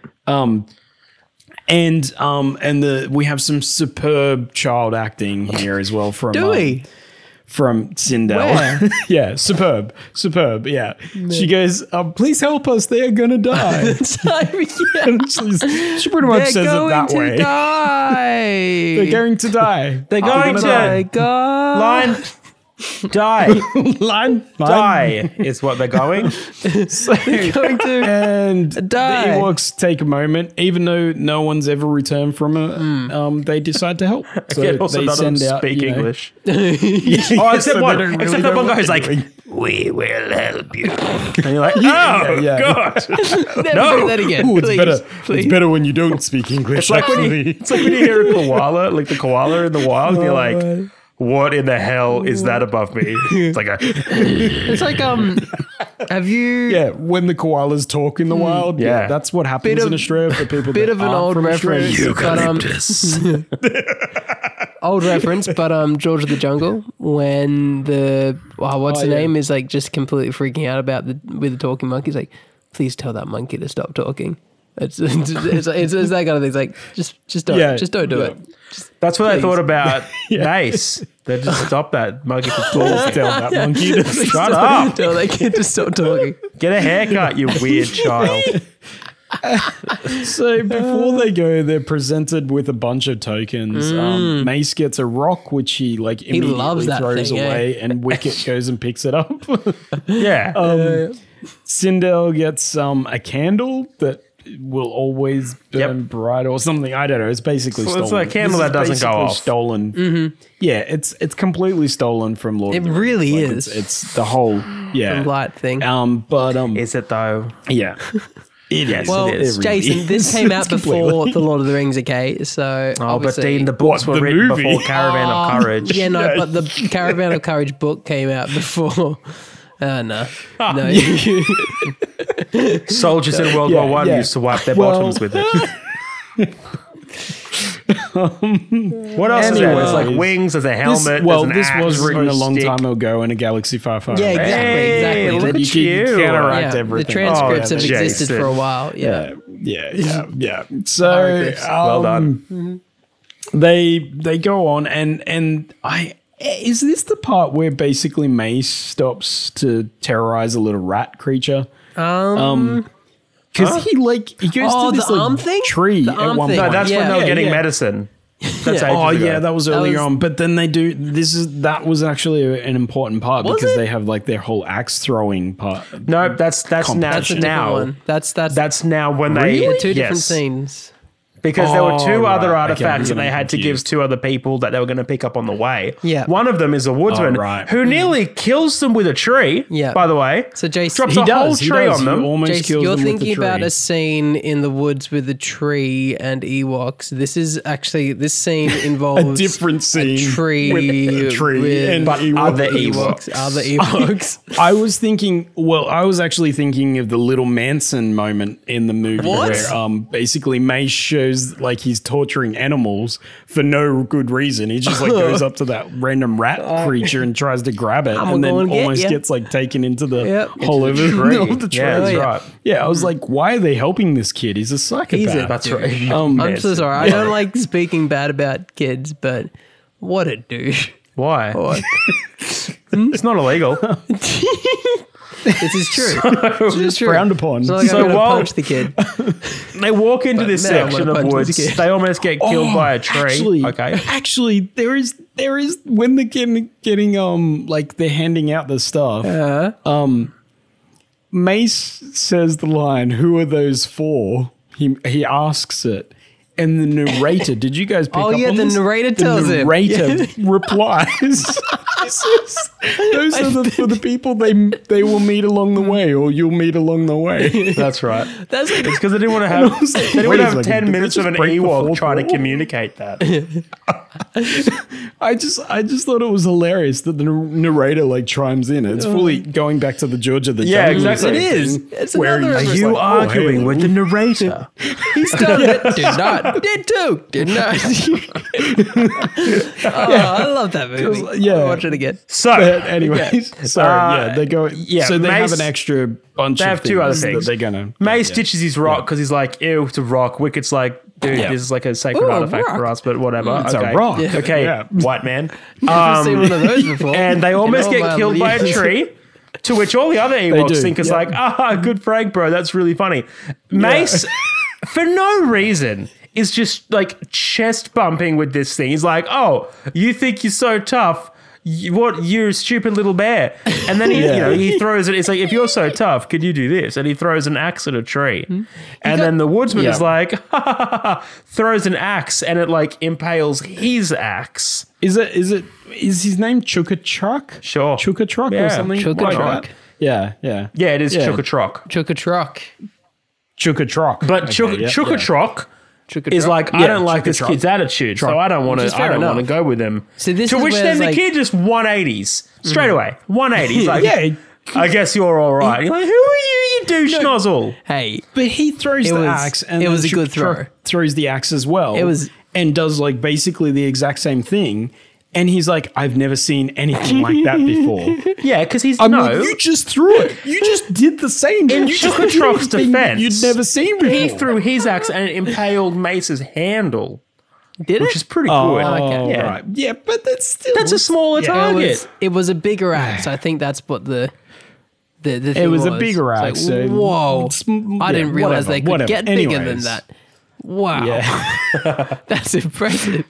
[SPEAKER 3] And um, and the we have some superb child acting here as well from
[SPEAKER 1] Do
[SPEAKER 3] um,
[SPEAKER 1] we?
[SPEAKER 3] from Sindel.
[SPEAKER 1] Where?
[SPEAKER 3] Yeah, superb, superb. Yeah, she goes, um, "Please help us! They are gonna die."
[SPEAKER 1] Sorry, yeah.
[SPEAKER 3] And she's, she pretty much
[SPEAKER 1] They're
[SPEAKER 3] says it
[SPEAKER 1] going
[SPEAKER 3] that
[SPEAKER 1] to
[SPEAKER 3] way.
[SPEAKER 1] die.
[SPEAKER 3] They're going to die.
[SPEAKER 2] They're going
[SPEAKER 1] Oh
[SPEAKER 2] to
[SPEAKER 1] my God.
[SPEAKER 2] line die.
[SPEAKER 3] line,
[SPEAKER 2] Die is what they're going.
[SPEAKER 1] They're going to.
[SPEAKER 3] And
[SPEAKER 1] Die.
[SPEAKER 3] the Ewoks take a moment, even though no one's ever returned from it. Um, they decide to help. So
[SPEAKER 2] Yet also
[SPEAKER 3] they
[SPEAKER 2] none of them
[SPEAKER 3] send out,
[SPEAKER 2] speak
[SPEAKER 3] you know-
[SPEAKER 2] English.
[SPEAKER 3] Yeah,
[SPEAKER 2] Oh, except
[SPEAKER 3] so
[SPEAKER 2] one.
[SPEAKER 3] they don't really
[SPEAKER 2] Except
[SPEAKER 3] know
[SPEAKER 2] that one
[SPEAKER 3] what
[SPEAKER 2] guy who's
[SPEAKER 3] they're
[SPEAKER 2] like,
[SPEAKER 3] doing.
[SPEAKER 2] we will help you. And you're like, oh,
[SPEAKER 3] yeah, yeah.
[SPEAKER 2] God.
[SPEAKER 1] Never
[SPEAKER 2] No.
[SPEAKER 1] do that again.
[SPEAKER 3] Ooh, it's
[SPEAKER 1] please,
[SPEAKER 3] better.
[SPEAKER 1] Please.
[SPEAKER 3] It's better when you don't speak English.
[SPEAKER 2] It's like, when you,
[SPEAKER 3] actually.
[SPEAKER 2] it's like when you hear a koala, like the koala in the wild, and you're like, what in the hell is that above me? It's like a,
[SPEAKER 1] It's like um. Have you?
[SPEAKER 3] Yeah, when the koalas talk in the wild, yeah,
[SPEAKER 2] Yeah.
[SPEAKER 3] that's what happens
[SPEAKER 1] Bit of-
[SPEAKER 3] in Australia for people.
[SPEAKER 1] Bit
[SPEAKER 3] that
[SPEAKER 1] of an
[SPEAKER 3] aren't
[SPEAKER 1] old
[SPEAKER 3] from
[SPEAKER 1] reference,
[SPEAKER 3] Australia.
[SPEAKER 1] but um, old reference, but um, George of the Jungle, when the oh, what's
[SPEAKER 3] Oh,
[SPEAKER 1] the
[SPEAKER 3] yeah.
[SPEAKER 1] name is like just completely freaking out about the with the talking monkey. He's like, please tell that monkey to stop talking. It's it's, it's, it's, it's that kind of thing. It's like just just don't
[SPEAKER 3] Yeah,
[SPEAKER 1] just don't do
[SPEAKER 3] yeah.
[SPEAKER 1] it.
[SPEAKER 2] that's what I
[SPEAKER 1] Please.
[SPEAKER 2] thought about Mace. They just stop that monkey from talking.
[SPEAKER 3] Tell that monkey to
[SPEAKER 2] Shut up.
[SPEAKER 1] Tell that kid to stop talking.
[SPEAKER 2] Get a haircut, you weird child.
[SPEAKER 3] So before they go, they're presented with a bunch of tokens. Um, Mace gets a rock, which he like immediately
[SPEAKER 1] loves that
[SPEAKER 3] throws
[SPEAKER 1] thing, eh?
[SPEAKER 3] away, and Wicket goes and picks it up.
[SPEAKER 2] Yeah.
[SPEAKER 3] um, Sindel gets um, a candle that will always burn
[SPEAKER 2] Yep.
[SPEAKER 3] bright or something. I don't know. It's basically
[SPEAKER 2] Well, it's
[SPEAKER 3] stolen.
[SPEAKER 2] a candle
[SPEAKER 3] This
[SPEAKER 2] that
[SPEAKER 3] is
[SPEAKER 2] doesn't go
[SPEAKER 3] basically
[SPEAKER 2] off.
[SPEAKER 3] Stolen. Yeah, it's it's completely stolen from Lord.
[SPEAKER 1] It
[SPEAKER 3] of the Rings.
[SPEAKER 1] really
[SPEAKER 3] Like,
[SPEAKER 1] is.
[SPEAKER 3] It's, it's the whole yeah
[SPEAKER 1] Light thing.
[SPEAKER 3] Um, but um,
[SPEAKER 2] Is it though?
[SPEAKER 3] yeah. It
[SPEAKER 2] Yes,
[SPEAKER 3] is.
[SPEAKER 1] Well,
[SPEAKER 2] it is.
[SPEAKER 3] really
[SPEAKER 1] Jason, this
[SPEAKER 3] is.
[SPEAKER 1] came out
[SPEAKER 3] It's
[SPEAKER 1] before
[SPEAKER 3] completely-
[SPEAKER 1] The Lord of the Rings, okay? So,
[SPEAKER 2] Oh, but
[SPEAKER 1] obviously,
[SPEAKER 2] Dean, the books
[SPEAKER 3] What,
[SPEAKER 2] were
[SPEAKER 3] the
[SPEAKER 2] written
[SPEAKER 3] movie?
[SPEAKER 2] before Caravan
[SPEAKER 1] Oh,
[SPEAKER 2] of Courage.
[SPEAKER 1] Yeah, no,
[SPEAKER 3] Yeah.
[SPEAKER 1] but the Caravan of Courage book came out before. Uh, no. No. you-
[SPEAKER 2] Soldiers in World
[SPEAKER 3] Yeah,
[SPEAKER 2] War One
[SPEAKER 3] yeah.
[SPEAKER 2] used to wipe their
[SPEAKER 3] Well-
[SPEAKER 2] bottoms with it. What else is there? It's like
[SPEAKER 3] Anyways,
[SPEAKER 2] wings, there's a helmet.
[SPEAKER 3] This, well,
[SPEAKER 2] there's an
[SPEAKER 3] this
[SPEAKER 2] axe,
[SPEAKER 3] was written a
[SPEAKER 2] there's
[SPEAKER 3] long
[SPEAKER 2] stick.
[SPEAKER 3] time ago in a galaxy far, far
[SPEAKER 1] Yeah,
[SPEAKER 3] away.
[SPEAKER 1] exactly,
[SPEAKER 2] Hey,
[SPEAKER 1] exactly.
[SPEAKER 2] look
[SPEAKER 1] The-
[SPEAKER 2] at
[SPEAKER 3] you
[SPEAKER 2] you.
[SPEAKER 3] counteract
[SPEAKER 1] yeah,
[SPEAKER 3] everything.
[SPEAKER 1] the transcripts
[SPEAKER 2] Oh,
[SPEAKER 1] have
[SPEAKER 2] yeah,
[SPEAKER 1] existed
[SPEAKER 2] Jason.
[SPEAKER 1] for a while. Yeah.
[SPEAKER 3] Yeah, yeah, yeah, yeah. So
[SPEAKER 1] Hieroglyphs.
[SPEAKER 2] Well
[SPEAKER 3] um,
[SPEAKER 2] done.
[SPEAKER 3] they they go on and and I is this the part where basically Mace stops to terrorize a little rat creature?
[SPEAKER 1] Um,
[SPEAKER 3] Because he like he goes
[SPEAKER 1] Oh,
[SPEAKER 3] to this
[SPEAKER 1] the
[SPEAKER 3] like,
[SPEAKER 1] arm thing?
[SPEAKER 3] tree
[SPEAKER 1] The
[SPEAKER 3] at
[SPEAKER 1] arm
[SPEAKER 3] one
[SPEAKER 1] thing.
[SPEAKER 2] No,
[SPEAKER 3] point.
[SPEAKER 2] that's
[SPEAKER 1] Yeah.
[SPEAKER 2] when they were
[SPEAKER 3] Yeah,
[SPEAKER 2] getting
[SPEAKER 3] yeah.
[SPEAKER 2] medicine. That's
[SPEAKER 1] Yeah.
[SPEAKER 2] ages
[SPEAKER 3] Oh
[SPEAKER 2] ago.
[SPEAKER 3] yeah, that was earlier
[SPEAKER 1] was-
[SPEAKER 3] on. But then they do this is that was actually an important part
[SPEAKER 1] Was
[SPEAKER 3] because
[SPEAKER 1] it?
[SPEAKER 3] they have like their whole axe throwing part.
[SPEAKER 2] No, that's that's now.
[SPEAKER 1] that's a different
[SPEAKER 2] now
[SPEAKER 1] one. That's that's
[SPEAKER 2] that's now when they
[SPEAKER 1] the two different
[SPEAKER 2] yes.
[SPEAKER 1] scenes.
[SPEAKER 2] Because there were two
[SPEAKER 3] Oh,
[SPEAKER 2] other
[SPEAKER 3] right. Okay,
[SPEAKER 2] artifacts
[SPEAKER 3] I'm
[SPEAKER 2] that they
[SPEAKER 3] getting
[SPEAKER 2] had to give
[SPEAKER 3] confused.
[SPEAKER 2] to other people that they were going to pick up on the way.
[SPEAKER 1] Yeah.
[SPEAKER 2] One of them is a woodsman
[SPEAKER 3] Oh, right.
[SPEAKER 2] who nearly kills them with a tree,
[SPEAKER 1] Yeah.
[SPEAKER 2] by the way.
[SPEAKER 1] So Jason,
[SPEAKER 2] Drops
[SPEAKER 3] He
[SPEAKER 2] a
[SPEAKER 3] does.
[SPEAKER 2] whole
[SPEAKER 3] he
[SPEAKER 2] tree
[SPEAKER 3] does.
[SPEAKER 2] on them.
[SPEAKER 3] He almost
[SPEAKER 1] Jason,
[SPEAKER 3] kills
[SPEAKER 1] you're
[SPEAKER 3] them with the
[SPEAKER 1] thinking about
[SPEAKER 3] tree.
[SPEAKER 1] a scene in the woods with a tree and Ewoks. This is actually this scene involves
[SPEAKER 3] different scene
[SPEAKER 1] a tree,
[SPEAKER 3] with a tree
[SPEAKER 1] with
[SPEAKER 3] and
[SPEAKER 2] But
[SPEAKER 3] Ewoks.
[SPEAKER 2] other
[SPEAKER 1] Ewoks,
[SPEAKER 2] Ewoks.
[SPEAKER 1] other Ewoks.
[SPEAKER 3] I was thinking, well, I was actually thinking of the little Manson moment in the movie
[SPEAKER 1] What?
[SPEAKER 3] where um, basically Mace shows like he's torturing animals for no good reason. He just like goes up to that random rat creature and tries to grab it
[SPEAKER 1] I'm
[SPEAKER 3] and then
[SPEAKER 1] gonna get
[SPEAKER 3] almost
[SPEAKER 1] ya.
[SPEAKER 3] gets like taken into the
[SPEAKER 1] Yep.
[SPEAKER 3] hole of the
[SPEAKER 2] tree.
[SPEAKER 3] of the tree.
[SPEAKER 2] Yeah, that's
[SPEAKER 1] Oh, yeah.
[SPEAKER 2] right.
[SPEAKER 3] Yeah, I was like, why are they helping this kid? He's a psychopath.
[SPEAKER 1] He's a
[SPEAKER 2] That's
[SPEAKER 1] douche.
[SPEAKER 2] right.
[SPEAKER 3] Um,
[SPEAKER 1] I'm so sorry. I don't like speaking bad about kids, but what a douche.
[SPEAKER 2] Why?
[SPEAKER 1] What?
[SPEAKER 2] It's not illegal.
[SPEAKER 1] This is true. This is true.
[SPEAKER 3] frowned upon.
[SPEAKER 1] It's not like
[SPEAKER 2] So
[SPEAKER 1] I'm gonna
[SPEAKER 2] while-
[SPEAKER 1] punch the kid.
[SPEAKER 2] They walk into this
[SPEAKER 1] now I'm
[SPEAKER 2] section
[SPEAKER 1] gonna
[SPEAKER 2] of
[SPEAKER 1] punch
[SPEAKER 2] woods.
[SPEAKER 1] this kid.
[SPEAKER 2] They almost get killed by a tree.
[SPEAKER 3] Actually,
[SPEAKER 2] okay.
[SPEAKER 3] Actually, there is there is when they're getting getting um like they're handing out the stuff.
[SPEAKER 1] Uh,
[SPEAKER 3] Um, Mace says the line, "Who are those for?" He he asks it, and the narrator. Did you guys pick
[SPEAKER 1] Oh,
[SPEAKER 3] up
[SPEAKER 1] yeah,
[SPEAKER 3] on
[SPEAKER 1] the
[SPEAKER 3] this?
[SPEAKER 1] narrator
[SPEAKER 3] the
[SPEAKER 1] tells him.
[SPEAKER 3] narrator replies. He says, "Those are the, for the people they they will meet along the way, or you'll meet along the way."
[SPEAKER 2] That's right.
[SPEAKER 1] that's like,
[SPEAKER 2] It's because they didn't want to have,
[SPEAKER 3] I was like,
[SPEAKER 2] they didn't
[SPEAKER 3] wait
[SPEAKER 2] want to
[SPEAKER 3] a
[SPEAKER 2] have
[SPEAKER 3] second,
[SPEAKER 2] ten
[SPEAKER 3] did they
[SPEAKER 2] minutes of
[SPEAKER 3] just
[SPEAKER 2] an
[SPEAKER 3] break the
[SPEAKER 2] Ewok
[SPEAKER 3] fourth
[SPEAKER 2] trying to
[SPEAKER 3] wall?
[SPEAKER 2] communicate that.
[SPEAKER 3] I just I just thought it was hilarious that the narrator like chimes in. It's fully going back to the Georgia the
[SPEAKER 2] Yeah,
[SPEAKER 3] Jungle
[SPEAKER 2] exactly.
[SPEAKER 3] thing,
[SPEAKER 2] It
[SPEAKER 1] is. It's
[SPEAKER 3] where
[SPEAKER 1] another-
[SPEAKER 3] he's
[SPEAKER 1] Are
[SPEAKER 3] just
[SPEAKER 2] You
[SPEAKER 3] like, oh,
[SPEAKER 2] arguing
[SPEAKER 3] hey,
[SPEAKER 2] with the narrator.
[SPEAKER 1] he's done it. Did not. Did too. Did not. Oh, I love that movie.
[SPEAKER 3] yeah.
[SPEAKER 1] I'll watch it again.
[SPEAKER 2] So,
[SPEAKER 3] But anyways, so
[SPEAKER 2] Uh,
[SPEAKER 3] yeah, they go.
[SPEAKER 2] yeah,
[SPEAKER 3] so they
[SPEAKER 2] Mace-
[SPEAKER 3] have an extra bunch.
[SPEAKER 2] they
[SPEAKER 3] of
[SPEAKER 2] have two other
[SPEAKER 3] things
[SPEAKER 2] things.
[SPEAKER 3] that they're gonna.
[SPEAKER 2] Mace
[SPEAKER 3] yeah.
[SPEAKER 2] ditches his rock because he's like, ew, it's a rock. Wicket's like, dude,
[SPEAKER 3] Yeah.
[SPEAKER 2] this is like a sacred
[SPEAKER 1] Ooh, a
[SPEAKER 2] artifact
[SPEAKER 1] rock.
[SPEAKER 2] for us, but whatever.
[SPEAKER 3] It's a
[SPEAKER 2] okay.
[SPEAKER 3] rock.
[SPEAKER 1] Yeah.
[SPEAKER 2] Okay,
[SPEAKER 3] Yeah.
[SPEAKER 2] white man.
[SPEAKER 1] I've seen
[SPEAKER 2] Um,
[SPEAKER 1] one of those before.
[SPEAKER 2] and they almost
[SPEAKER 1] You know,
[SPEAKER 2] get
[SPEAKER 1] my
[SPEAKER 2] killed by a
[SPEAKER 1] leaders.
[SPEAKER 2] tree. To which all the other Ewoks
[SPEAKER 3] do,
[SPEAKER 2] think is
[SPEAKER 3] yeah.
[SPEAKER 2] like, ah, good prank, bro. That's really funny. Mace, for no reason, is just like chest bumping with this thing. He's like, oh, you think you're so tough. You, what, you're a stupid little bear. And then he,
[SPEAKER 3] Yeah.
[SPEAKER 2] you know, he throws it. It's like, if you're so tough, could you do this? And he throws an axe at a tree.
[SPEAKER 1] Hmm?
[SPEAKER 2] And then the woodsman
[SPEAKER 3] Yeah.
[SPEAKER 2] is like, ha, ha, ha, ha, throws an axe and it like impales his axe.
[SPEAKER 3] Is it? Is it? Is his name Chukatruck?
[SPEAKER 2] Sure.
[SPEAKER 3] Chukatruck
[SPEAKER 2] Yeah.
[SPEAKER 3] or something like
[SPEAKER 1] Chukatruck.
[SPEAKER 3] that? Yeah, yeah,
[SPEAKER 2] Yeah, it is
[SPEAKER 3] Yeah.
[SPEAKER 2] Chukatrock.
[SPEAKER 1] Chook a truck.
[SPEAKER 3] Chukatruck.
[SPEAKER 2] But
[SPEAKER 3] Okay,
[SPEAKER 2] Chuk-
[SPEAKER 3] yeah,
[SPEAKER 2] Chukatrock
[SPEAKER 1] Chook a
[SPEAKER 2] is
[SPEAKER 1] truck.
[SPEAKER 2] like, I
[SPEAKER 3] Yeah,
[SPEAKER 2] don't like this
[SPEAKER 3] Chukatrock.
[SPEAKER 2] kid's attitude, so I don't want
[SPEAKER 1] Which is
[SPEAKER 2] to. I
[SPEAKER 1] fair
[SPEAKER 2] don't want to
[SPEAKER 1] enough.
[SPEAKER 2] go with him.
[SPEAKER 1] So this
[SPEAKER 2] to
[SPEAKER 1] is
[SPEAKER 2] which
[SPEAKER 1] where
[SPEAKER 2] then
[SPEAKER 1] it's
[SPEAKER 2] the
[SPEAKER 1] like-
[SPEAKER 2] kid just one eighties straight away, one eighties. Like,
[SPEAKER 3] yeah.
[SPEAKER 2] I guess you're all right. You're like, who are you, you douche nozzle?
[SPEAKER 1] Hey,
[SPEAKER 3] But he throws
[SPEAKER 1] It
[SPEAKER 3] the
[SPEAKER 1] was-
[SPEAKER 3] axe, and
[SPEAKER 1] it
[SPEAKER 3] then
[SPEAKER 1] was a good
[SPEAKER 3] Chukatruck
[SPEAKER 1] throw.
[SPEAKER 3] Throws the axe as well.
[SPEAKER 1] It was-
[SPEAKER 3] and does like basically the exact same thing. And he's like, I've never seen anything like that before.
[SPEAKER 2] Yeah, because he's
[SPEAKER 3] I'm
[SPEAKER 2] no.
[SPEAKER 3] like, you just threw it. You just did the same.
[SPEAKER 2] In
[SPEAKER 3] you just
[SPEAKER 2] Chukatrock's
[SPEAKER 3] did anything
[SPEAKER 2] defense,
[SPEAKER 3] you'd never seen before.
[SPEAKER 2] he threw his axe and it impaled Mace's handle,
[SPEAKER 1] did
[SPEAKER 2] which
[SPEAKER 1] it?
[SPEAKER 2] is pretty
[SPEAKER 3] Oh,
[SPEAKER 2] good.
[SPEAKER 1] okay.
[SPEAKER 2] Yeah.
[SPEAKER 3] right. Yeah, but that's still
[SPEAKER 2] That's a smaller
[SPEAKER 1] It
[SPEAKER 2] target.
[SPEAKER 1] was, it was a bigger axe. I think that's what the the, the thing
[SPEAKER 3] It was a bigger
[SPEAKER 1] It's
[SPEAKER 3] axe,
[SPEAKER 1] Like,
[SPEAKER 3] so
[SPEAKER 1] whoa!
[SPEAKER 3] it's- yeah,
[SPEAKER 1] I didn't realize
[SPEAKER 3] whatever,
[SPEAKER 1] they could
[SPEAKER 3] whatever.
[SPEAKER 1] get bigger than
[SPEAKER 3] Anyways.
[SPEAKER 1] that. Wow,
[SPEAKER 3] Yeah.
[SPEAKER 1] that's impressive.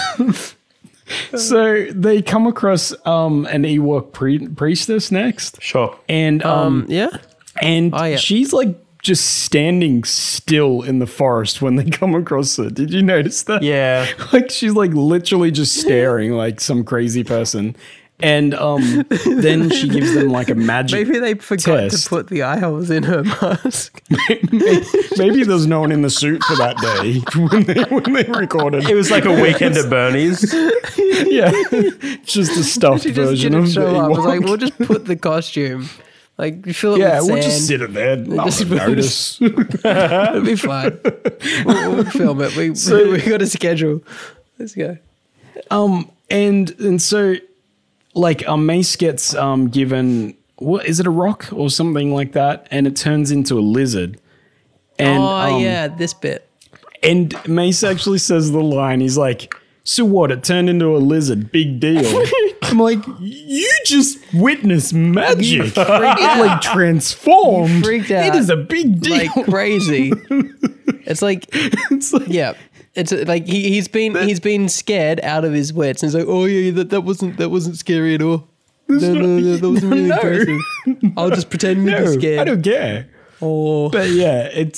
[SPEAKER 3] So they come across um, an Ewok pre- priestess next,
[SPEAKER 2] Sure.
[SPEAKER 3] and um,
[SPEAKER 1] Um, yeah.
[SPEAKER 3] and
[SPEAKER 1] Oh, yeah.
[SPEAKER 3] she's like just standing still in the forest when they come across her. Did you notice that?
[SPEAKER 2] Yeah.
[SPEAKER 3] Like she's like literally just staring like some crazy person. And um, then she gives them like a magic.
[SPEAKER 1] Maybe they forgot
[SPEAKER 3] test.
[SPEAKER 1] to put the eye holes in her mask.
[SPEAKER 3] Maybe there's no one in the suit for that day when they, when they recorded.
[SPEAKER 2] It was like a weekend at Bernie's.
[SPEAKER 3] Yeah, just a stuffed
[SPEAKER 1] She just
[SPEAKER 3] version
[SPEAKER 1] didn't
[SPEAKER 3] of
[SPEAKER 1] show
[SPEAKER 3] the
[SPEAKER 1] up. I was
[SPEAKER 3] Ewok.
[SPEAKER 1] like, we'll just put the costume. Like, you fill it
[SPEAKER 3] Yeah,
[SPEAKER 1] with
[SPEAKER 3] we'll
[SPEAKER 1] sand.
[SPEAKER 3] just sit it there. No
[SPEAKER 1] Just-
[SPEAKER 3] one notice.
[SPEAKER 1] It'll be fine. We'll, we'll film it. We, we got a schedule. Let's go.
[SPEAKER 3] Um, and and so, like, um, Mace gets um given what is it a rock or something like that, and it turns into a lizard. And
[SPEAKER 1] oh,
[SPEAKER 3] um,
[SPEAKER 1] yeah, this bit.
[SPEAKER 3] and Mace actually says the line. He's like, "So what? It turned into a lizard. Big deal." I'm like, "You just witnessed magic. It like transformed.
[SPEAKER 1] freaked out.
[SPEAKER 3] It is a big deal."
[SPEAKER 1] Like crazy. It's like,
[SPEAKER 3] It's like-
[SPEAKER 1] yeah. It's uh, like he, he's been he's been scared out of his wits, and he's like, oh yeah, that, that wasn't that wasn't scary at all. No, no, no, that wasn't really
[SPEAKER 3] No.
[SPEAKER 1] impressive. I'll just pretend to
[SPEAKER 3] No,
[SPEAKER 1] be scared.
[SPEAKER 3] I don't care.
[SPEAKER 1] Oh,
[SPEAKER 3] But yeah, it's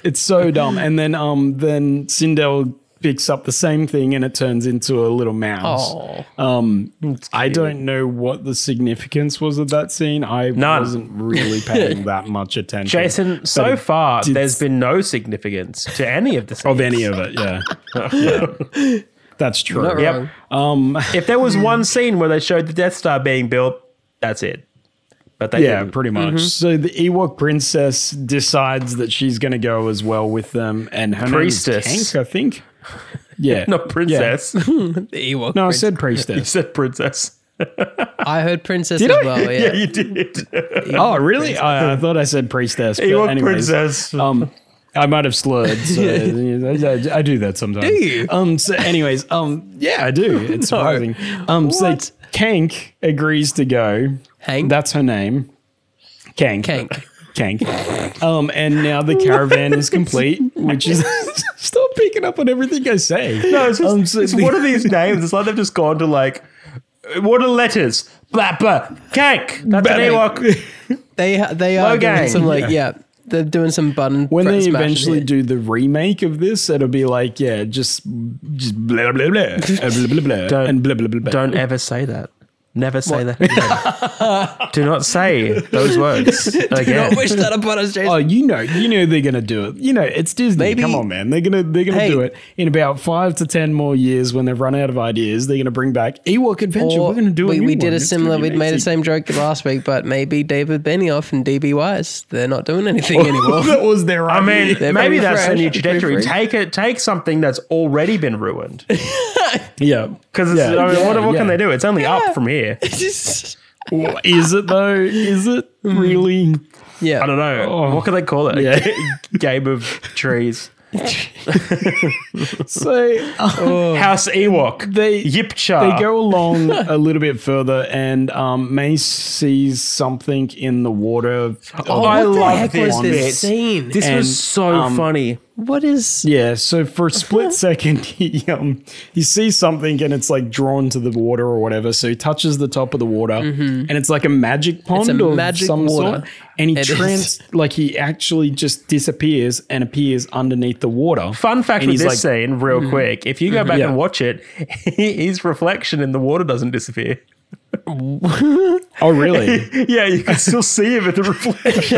[SPEAKER 3] It's so dumb. And then um then Sindel picks up the same thing and it turns into a little mouse.
[SPEAKER 1] Oh.
[SPEAKER 3] Um, I don't know what the significance was of that scene. I
[SPEAKER 2] None.
[SPEAKER 3] wasn't really paying that much attention.
[SPEAKER 2] Jason, so
[SPEAKER 3] it
[SPEAKER 2] far,
[SPEAKER 3] did-
[SPEAKER 2] there's been no significance to any of the scenes.
[SPEAKER 3] Of any of it, yeah. Yeah. That's true.
[SPEAKER 1] Not
[SPEAKER 2] Yep.
[SPEAKER 1] wrong.
[SPEAKER 3] Um,
[SPEAKER 2] If there was one scene where they showed the Death Star being built, that's it. But they
[SPEAKER 3] yeah,
[SPEAKER 2] didn't.
[SPEAKER 3] pretty much. So the Ewok princess decides that she's going to go as well with them, and her
[SPEAKER 2] Priestess.
[SPEAKER 3] name is Kank, I think. Yeah,
[SPEAKER 2] Not princess.
[SPEAKER 1] The Ewok.
[SPEAKER 3] No, I
[SPEAKER 1] prince.
[SPEAKER 3] said
[SPEAKER 2] You
[SPEAKER 3] priestess.
[SPEAKER 2] said princess.
[SPEAKER 1] I heard princess
[SPEAKER 3] Did
[SPEAKER 1] as
[SPEAKER 3] I?
[SPEAKER 1] well. Yeah.
[SPEAKER 2] Yeah, you did.
[SPEAKER 3] Oh, really? I, I thought I said priestess. But
[SPEAKER 2] Ewok
[SPEAKER 3] anyways,
[SPEAKER 2] princess.
[SPEAKER 3] Um, I might have slurred. So I, I do that sometimes.
[SPEAKER 1] Do you?
[SPEAKER 3] Um. So, anyways, um. Yeah, I do. It's surprising. Um. So
[SPEAKER 1] What?
[SPEAKER 3] Kank agrees to go.
[SPEAKER 1] Hank.
[SPEAKER 3] That's her name. Kank.
[SPEAKER 1] Kank.
[SPEAKER 3] Kank. Um. And now the caravan is complete, which is stop picking up on everything I say.
[SPEAKER 2] No, it's, just,
[SPEAKER 3] Um, so
[SPEAKER 2] it's
[SPEAKER 3] the-
[SPEAKER 2] what are these names? It's like they've just gone to like, what are letters? Blah, blah. Cake. That's an Ewok.
[SPEAKER 1] They ha- they are
[SPEAKER 2] Logang.
[SPEAKER 1] doing some like yeah. They're doing some button.
[SPEAKER 3] When
[SPEAKER 1] fret
[SPEAKER 3] they
[SPEAKER 1] smashing
[SPEAKER 3] eventually
[SPEAKER 1] here.
[SPEAKER 3] do the remake of this, it'll be like, yeah, just just blah blah blah, uh, blah blah blah,
[SPEAKER 2] Don't-
[SPEAKER 3] and blah blah blah. blah.
[SPEAKER 2] Don't ever say that. Never say that again. Do not say those words
[SPEAKER 1] Do
[SPEAKER 2] again.
[SPEAKER 1] not wish that upon us, Jason.
[SPEAKER 3] Oh, you know, you know they're gonna do it. You know, it's Disney.
[SPEAKER 1] Maybe-
[SPEAKER 3] Come on, man. They're gonna they're gonna
[SPEAKER 1] Hey.
[SPEAKER 3] do it in about five to ten more years when they've run out of ideas. They're gonna bring back Ewok Adventure.
[SPEAKER 1] Or
[SPEAKER 3] We're gonna do it.
[SPEAKER 1] we, we did a similar. We made the same joke last week, but maybe David Benioff and D B Wise, they're not doing anything anymore.
[SPEAKER 3] that was their.
[SPEAKER 2] I mean,
[SPEAKER 1] They're
[SPEAKER 2] maybe
[SPEAKER 1] very
[SPEAKER 2] that's the
[SPEAKER 1] fresh.
[SPEAKER 2] new
[SPEAKER 1] They're
[SPEAKER 2] trajectory.
[SPEAKER 1] very fresh.
[SPEAKER 2] Take it. Take something that's already been ruined.
[SPEAKER 3] yeah,
[SPEAKER 2] Because
[SPEAKER 3] Yeah,
[SPEAKER 2] I mean,
[SPEAKER 3] yeah,
[SPEAKER 2] what, what can
[SPEAKER 3] yeah.
[SPEAKER 2] they do? It's only up from here.
[SPEAKER 1] Just-
[SPEAKER 3] Is it though? Is it really?
[SPEAKER 1] yeah,
[SPEAKER 2] I don't know.
[SPEAKER 3] Oh.
[SPEAKER 2] What can they call it? A
[SPEAKER 3] Yeah.
[SPEAKER 2] ga- game of trees.
[SPEAKER 3] So uh,
[SPEAKER 2] House Ewok.
[SPEAKER 3] they
[SPEAKER 2] Yipcha.
[SPEAKER 3] They go along a little bit further, and um, Mace sees something in the water.
[SPEAKER 2] Oh, I
[SPEAKER 1] what the
[SPEAKER 2] love
[SPEAKER 1] heck
[SPEAKER 2] this
[SPEAKER 1] was
[SPEAKER 2] bit.
[SPEAKER 1] this scene?
[SPEAKER 2] This
[SPEAKER 3] And,
[SPEAKER 2] was so
[SPEAKER 3] um,
[SPEAKER 2] funny.
[SPEAKER 1] What is?
[SPEAKER 3] Yeah, so for a split second, he um he sees something and it's like drawn to the water or whatever. So he touches the top of the water, and it's like a magic pond
[SPEAKER 1] a
[SPEAKER 3] or
[SPEAKER 1] magic
[SPEAKER 3] some
[SPEAKER 1] water.
[SPEAKER 3] sort. And he
[SPEAKER 1] It
[SPEAKER 3] trans like he actually just disappears and appears underneath the water.
[SPEAKER 2] Fun fact
[SPEAKER 3] And
[SPEAKER 2] with
[SPEAKER 3] he's
[SPEAKER 2] this
[SPEAKER 3] like-
[SPEAKER 2] scene, real quick. If you go back
[SPEAKER 3] Yeah.
[SPEAKER 2] and watch it, his reflection in the water doesn't disappear.
[SPEAKER 3] Oh, really?
[SPEAKER 2] Yeah, you can still see him in the reflection.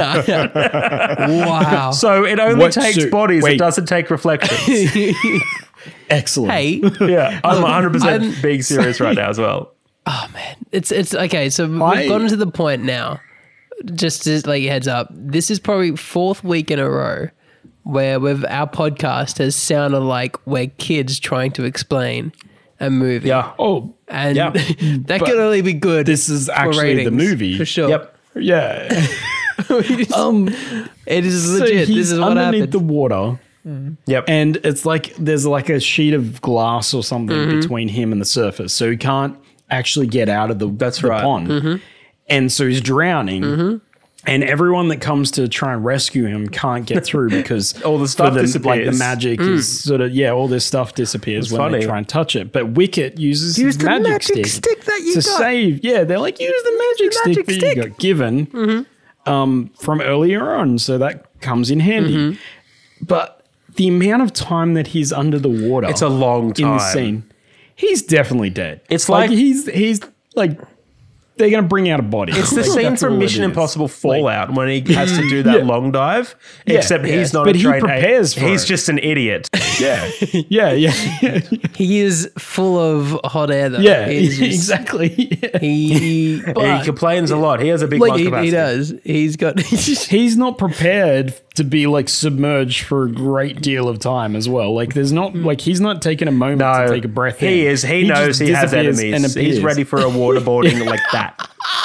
[SPEAKER 1] Wow.
[SPEAKER 2] So it only
[SPEAKER 3] What
[SPEAKER 2] takes
[SPEAKER 3] suit?
[SPEAKER 2] bodies,
[SPEAKER 3] Wait.
[SPEAKER 2] it doesn't take reflections.
[SPEAKER 3] Excellent.
[SPEAKER 1] Hey,
[SPEAKER 2] Yeah, I'm one hundred percent
[SPEAKER 1] I'm-
[SPEAKER 2] being serious right now as well.
[SPEAKER 1] oh man, it's it's okay. So we've
[SPEAKER 3] I-
[SPEAKER 1] gotten to the point now. Just as like heads up, this is probably fourth week in a row where we've our podcast has sounded like we're kids trying to explain a movie.
[SPEAKER 2] Yeah.
[SPEAKER 3] Oh,
[SPEAKER 1] and
[SPEAKER 2] Yeah.
[SPEAKER 1] that
[SPEAKER 3] But
[SPEAKER 1] can only be good.
[SPEAKER 3] this is
[SPEAKER 1] for
[SPEAKER 3] actually the
[SPEAKER 1] ratings,
[SPEAKER 3] movie.
[SPEAKER 1] for sure.
[SPEAKER 2] Yep.
[SPEAKER 3] yeah. um,
[SPEAKER 1] It is
[SPEAKER 3] so
[SPEAKER 1] legit.
[SPEAKER 3] he's
[SPEAKER 1] This is what
[SPEAKER 3] underneath
[SPEAKER 1] happened.
[SPEAKER 3] the water.
[SPEAKER 2] Yep.
[SPEAKER 3] And it's like there's like a sheet of glass or something
[SPEAKER 1] Mm-hmm.
[SPEAKER 3] between him and the surface. So he can't actually get out of the,
[SPEAKER 2] That's
[SPEAKER 3] the
[SPEAKER 2] right.
[SPEAKER 3] pond.
[SPEAKER 1] Mm-hmm.
[SPEAKER 3] And so he's drowning.
[SPEAKER 1] Mm-hmm.
[SPEAKER 3] And everyone that comes to try and rescue him can't get through because
[SPEAKER 2] All the stuff
[SPEAKER 3] for them, like the
[SPEAKER 2] disappears.
[SPEAKER 3] magic
[SPEAKER 1] Mm.
[SPEAKER 3] is sort of yeah, all this stuff disappears
[SPEAKER 2] It's
[SPEAKER 3] when
[SPEAKER 2] funny.
[SPEAKER 3] they try and touch it. But Wicket uses
[SPEAKER 1] Use
[SPEAKER 3] his
[SPEAKER 1] the
[SPEAKER 3] magic,
[SPEAKER 1] magic
[SPEAKER 3] stick,
[SPEAKER 1] stick that you
[SPEAKER 3] to
[SPEAKER 1] got.
[SPEAKER 3] save. Yeah, they're like use the magic
[SPEAKER 1] the
[SPEAKER 3] stick
[SPEAKER 1] magic
[SPEAKER 3] that
[SPEAKER 1] stick.
[SPEAKER 3] you got given
[SPEAKER 1] Mm-hmm.
[SPEAKER 3] um, from earlier on, so that comes in handy.
[SPEAKER 1] Mm-hmm.
[SPEAKER 3] But the amount of time that he's under the water,
[SPEAKER 2] It's a long
[SPEAKER 3] in the
[SPEAKER 2] time.
[SPEAKER 3] scene. He's definitely dead.
[SPEAKER 2] It's like-
[SPEAKER 3] he's he's like they're gonna bring out a body.
[SPEAKER 2] It's the
[SPEAKER 3] Like,
[SPEAKER 2] scene
[SPEAKER 3] that's
[SPEAKER 2] from
[SPEAKER 3] all it
[SPEAKER 2] Mission
[SPEAKER 3] is.
[SPEAKER 2] Impossible
[SPEAKER 3] Like,
[SPEAKER 2] Fallout when he has to do that
[SPEAKER 3] Yeah.
[SPEAKER 2] long dive,
[SPEAKER 3] Yeah,
[SPEAKER 2] except
[SPEAKER 3] yeah.
[SPEAKER 2] he's not
[SPEAKER 3] But
[SPEAKER 2] a
[SPEAKER 3] he
[SPEAKER 2] trained
[SPEAKER 3] prepares for
[SPEAKER 2] He's
[SPEAKER 3] it.
[SPEAKER 2] just an idiot.
[SPEAKER 3] yeah, yeah, yeah,
[SPEAKER 1] He is full of hot air, though.
[SPEAKER 3] yeah,
[SPEAKER 1] He is just-
[SPEAKER 3] exactly. Yeah.
[SPEAKER 1] He,
[SPEAKER 2] he
[SPEAKER 1] but,
[SPEAKER 2] complains a lot. He has a big
[SPEAKER 1] like
[SPEAKER 2] lung
[SPEAKER 1] he,
[SPEAKER 2] capacity.
[SPEAKER 1] he does. He's got.
[SPEAKER 3] He's not prepared to be like submerged for a great deal of time as well. Like there's not like he's not taking a moment
[SPEAKER 2] No,
[SPEAKER 3] to take a breath in.
[SPEAKER 2] he is. He, knows
[SPEAKER 3] just
[SPEAKER 2] he has
[SPEAKER 3] disappears
[SPEAKER 2] enemies.
[SPEAKER 3] and
[SPEAKER 2] He's
[SPEAKER 3] appears.
[SPEAKER 2] ready for a waterboarding like that